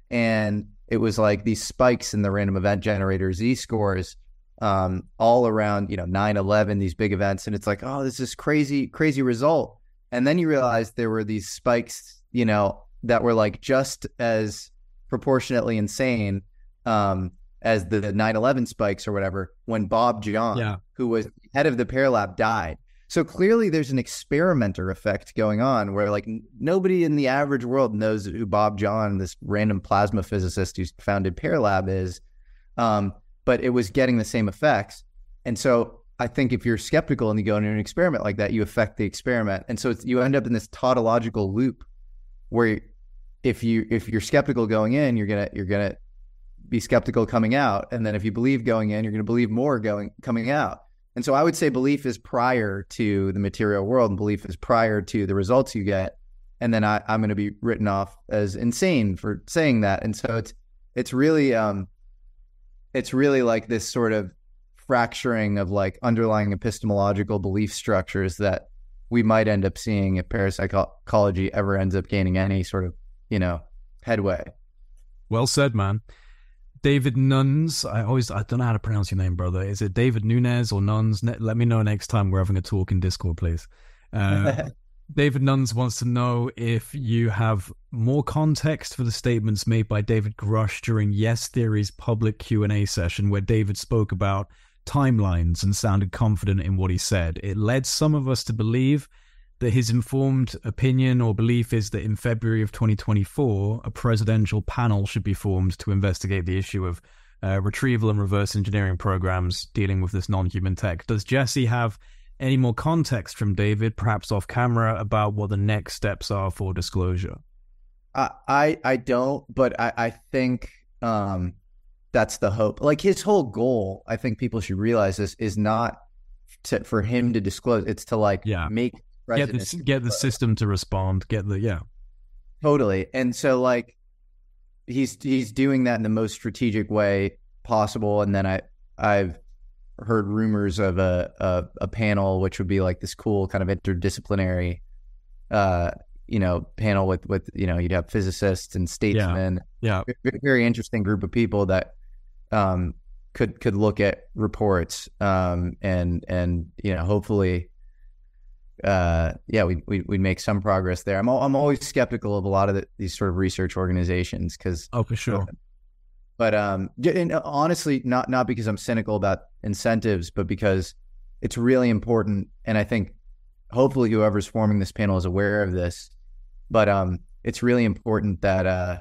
Speaker 1: and it was like these spikes in the random event generator Z-scores um, all around, you know, nine eleven, these big events. And it's like, oh, this is crazy, crazy result. And then you realize there were these spikes, you know, that were like just as proportionately insane um, as the nine eleven spikes or whatever, when Bob John,
Speaker 2: yeah.
Speaker 1: who was head of the Paralab, died. So clearly there's an experimenter effect going on where like nobody in the average world knows who Bob John, this random plasma physicist who founded Paralab, is. Um, but it was getting the same effects. And so I think if you're skeptical and you go into an experiment like that, you affect the experiment. And so it's, you end up in this tautological loop where if you, if you're skeptical going in, you're going to, you're going to be skeptical coming out. And then if you believe going in, you're going to believe more going, coming out. And so I would say belief is prior to the material world, and belief is prior to the results you get. And then I, I'm going to be written off as insane for saying that. And so it's, it's really, um, it's really like this sort of fracturing of like underlying epistemological belief structures that we might end up seeing if parapsychology ever ends up gaining any sort of, you know, headway.
Speaker 2: Well said, man. David Nuns, I always, I don't know how to pronounce your name, brother. Is it David Nunez or Nuns? Let me know next time we're having a talk in Discord, please. Uh, David Nuns wants to know if you have more context for the statements made by David Grush during Yes Theory's public Q and A session, where David spoke about timelines and sounded confident in what he said. It led some of us to believe that his informed opinion or belief is that in February of twenty twenty-four, a presidential panel should be formed to investigate the issue of uh, retrieval and reverse engineering programs dealing with this non-human tech. Does Jesse have any more context from David, perhaps off camera, about what the next steps are for disclosure?
Speaker 1: I I, I don't, but I, I think um, that's the hope. Like his whole goal, I think people should realize this, is not to, for him to disclose. It's to like
Speaker 2: yeah.
Speaker 1: make
Speaker 2: get the, get the system to respond. Get the yeah,
Speaker 1: totally. And so like he's he's doing that in the most strategic way possible. And then I I've heard rumors of a, a a panel which would be like this cool kind of interdisciplinary uh you know panel with with you know you'd have physicists and statesmen,
Speaker 2: yeah, yeah.
Speaker 1: Very, very interesting group of people that um could could look at reports um and and you know hopefully uh yeah we we we'd make some progress there. I'm I'm always skeptical of a lot of the, these sort of research organizations because
Speaker 2: oh for sure.
Speaker 1: But um, and honestly, not not because I'm cynical about incentives, but because it's really important. And I think hopefully whoever's forming this panel is aware of this. But um, it's really important that uh,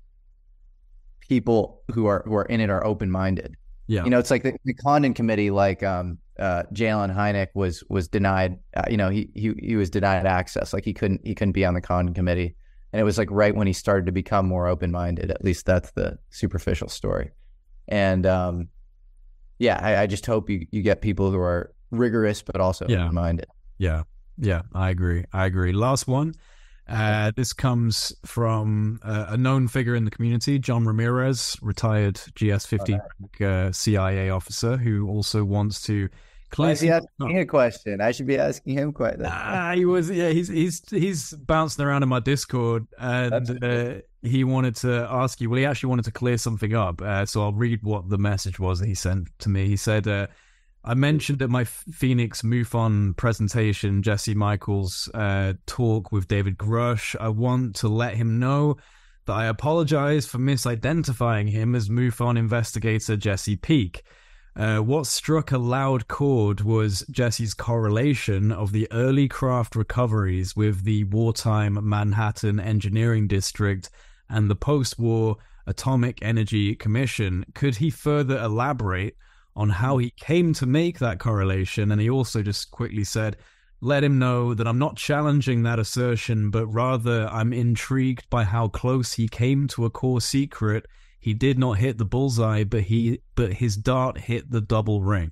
Speaker 1: people who are who are in it are open minded.
Speaker 2: Yeah,
Speaker 1: you know, it's like the, the Condon Committee. Like um, uh, Jalen Hynek was was denied. Uh, you know, he he he was denied access. Like he couldn't he couldn't be on the Condon Committee. And it was like right when he started to become more open-minded. At least that's the superficial story. And um, yeah, I, I just hope you, you get people who are rigorous but also
Speaker 2: yeah.
Speaker 1: open-minded.
Speaker 2: Yeah, yeah, I agree. I agree. Last one. Uh, this comes from uh, a known figure in the community, John Ramirez, retired G S fifty uh, C I A officer, who also wants to.
Speaker 1: Why is he asking me a question? I should be asking him questions.
Speaker 2: Ah, he was. Yeah, he's he's he's bouncing around in my Discord, and uh, he wanted to ask you. Well, he actually wanted to clear something up. Uh, so I'll read what the message was that he sent to me. He said, uh, "I mentioned at my Phoenix MUFON presentation, Jesse Michaels' uh, talk with David Grush. I want to let him know that I apologize for misidentifying him as MUFON investigator Jesse Peak." Uh, what struck a loud chord was Jesse's correlation of the early craft recoveries with the wartime Manhattan Engineering District and the post-war Atomic Energy Commission. Could he further elaborate on how he came to make that correlation? And he also just quickly said, let him know that I'm not challenging that assertion, but rather I'm intrigued by how close he came to a core secret. He did not hit the bullseye, but he but his dart hit the double ring.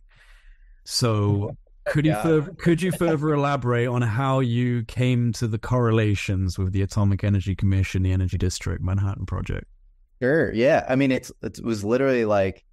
Speaker 2: So could you further, could you further elaborate on how you came to the correlations with the Atomic Energy Commission, the Energy District, Manhattan Project?
Speaker 1: Sure. Yeah. I mean, it's it was literally like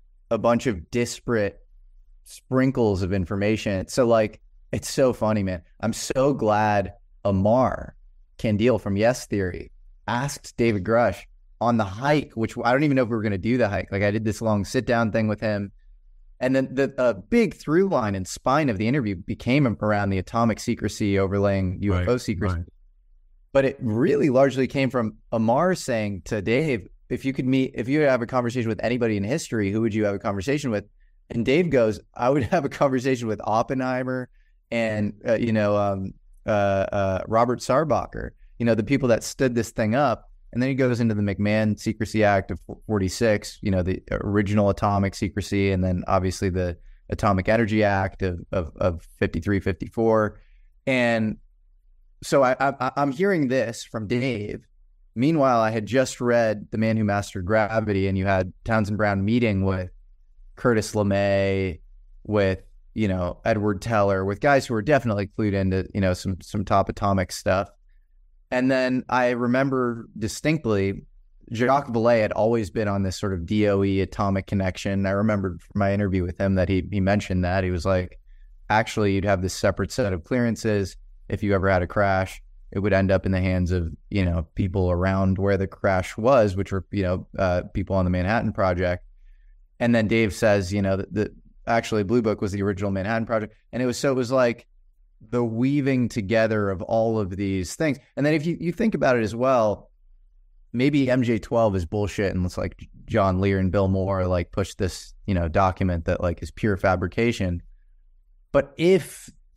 Speaker 1: a bunch of disparate sprinkles of information. So like, it's so funny, man. I'm so glad Amar Kandil from Yes Theory asked David Grush on the hike, which I don't even know if we were going to do the hike. Like I did this long sit down thing with him. And then the uh, big through line and spine of the interview became around the atomic secrecy overlaying U F O right, secrecy. Right. But it really largely came from Amar saying to Dave, if you could meet, if you have a conversation with anybody in history, who would you have a conversation with? And Dave goes, I would have a conversation with Oppenheimer and, uh, you know, um, uh, uh, Robert Sarbacher, you know, the people that stood this thing up. And then he goes into the McMahon Secrecy Act of forty-six, you know, the original atomic secrecy, and then obviously the Atomic Energy Act of of, of fifty-three, fifty-four. And so I, I, I'm hearing this from Dave. Meanwhile, I had just read The Man Who Mastered Gravity, and you had Townsend Brown meeting with Curtis LeMay, with, you know, Edward Teller, with guys who were definitely clued into, you know, some some top atomic stuff. And then I remember distinctly, Jacques Vallée had always been on this sort of D O E atomic connection. I remembered from my interview with him that he he mentioned that. He was like, actually, you'd have this separate set of clearances. If you ever had a crash, it would end up in the hands of, you know, people around where the crash was, which were, you know, uh, people on the Manhattan Project. And then Dave says, you know, that, that actually Blue Book was the original Manhattan Project. And it was, so it was like the weaving together of all of these things. And then if you, you think about it as well, maybe M J twelve is bullshit and it's like John Lear and Bill Moore like push this, you know, document that like is pure fabrication. But if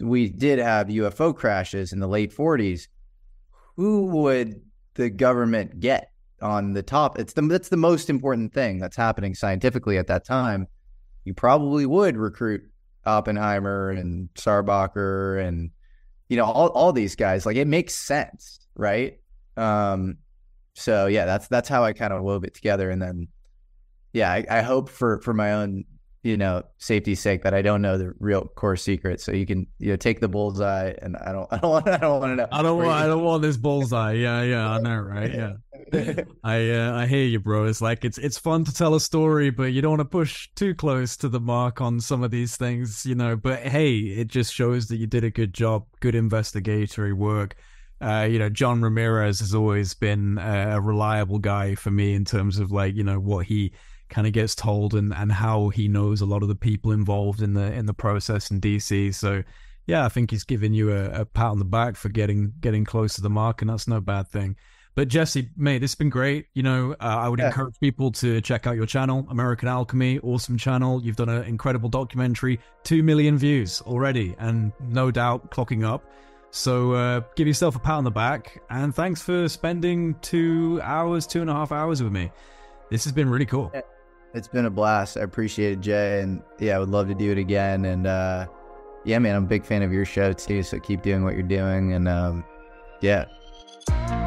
Speaker 1: we did have U F O crashes in the late forties, who would the government get on the top? It's the that's the most important thing that's happening scientifically at that time. You probably would recruit Oppenheimer and Sarbacher and, you know, all all these guys. Like, it makes sense, right? Um, so yeah, that's that's how I kind of wove it together. And then, yeah, I, I hope for for my own, you know, safety's sake that I don't know the real core secret. So you can, you know, take the bullseye, and I don't I don't want I don't want to know.
Speaker 2: I don't want I don't want this bullseye. Yeah, yeah, I know, right? Yeah. I uh, I hear you, bro. It's like it's it's fun to tell a story, but you don't want to push too close to the mark on some of these things, you know. But hey, it just shows that you did a good job, good investigatory work. Uh, you know, John Ramirez has always been a, a reliable guy for me in terms of, like, you know, what he kind of gets told and, and how he knows a lot of the people involved in the in the process in D C. So yeah, I think he's giving you a, a pat on the back for getting getting close to the mark, and that's no bad thing. But Jesse, mate, this has been great. You know, uh, I would yeah. encourage people to check out your channel, American Alchemy. Awesome channel. You've done an incredible documentary, two million views already, and no doubt clocking up. So uh, give yourself a pat on the back, and thanks for spending two hours, two and a half hours with me. This has been really cool.
Speaker 1: It's been a blast. I appreciate it, Jay. And yeah, I would love to do it again. And uh, yeah, man, I'm a big fan of your show too. So keep doing what you're doing. And um, yeah.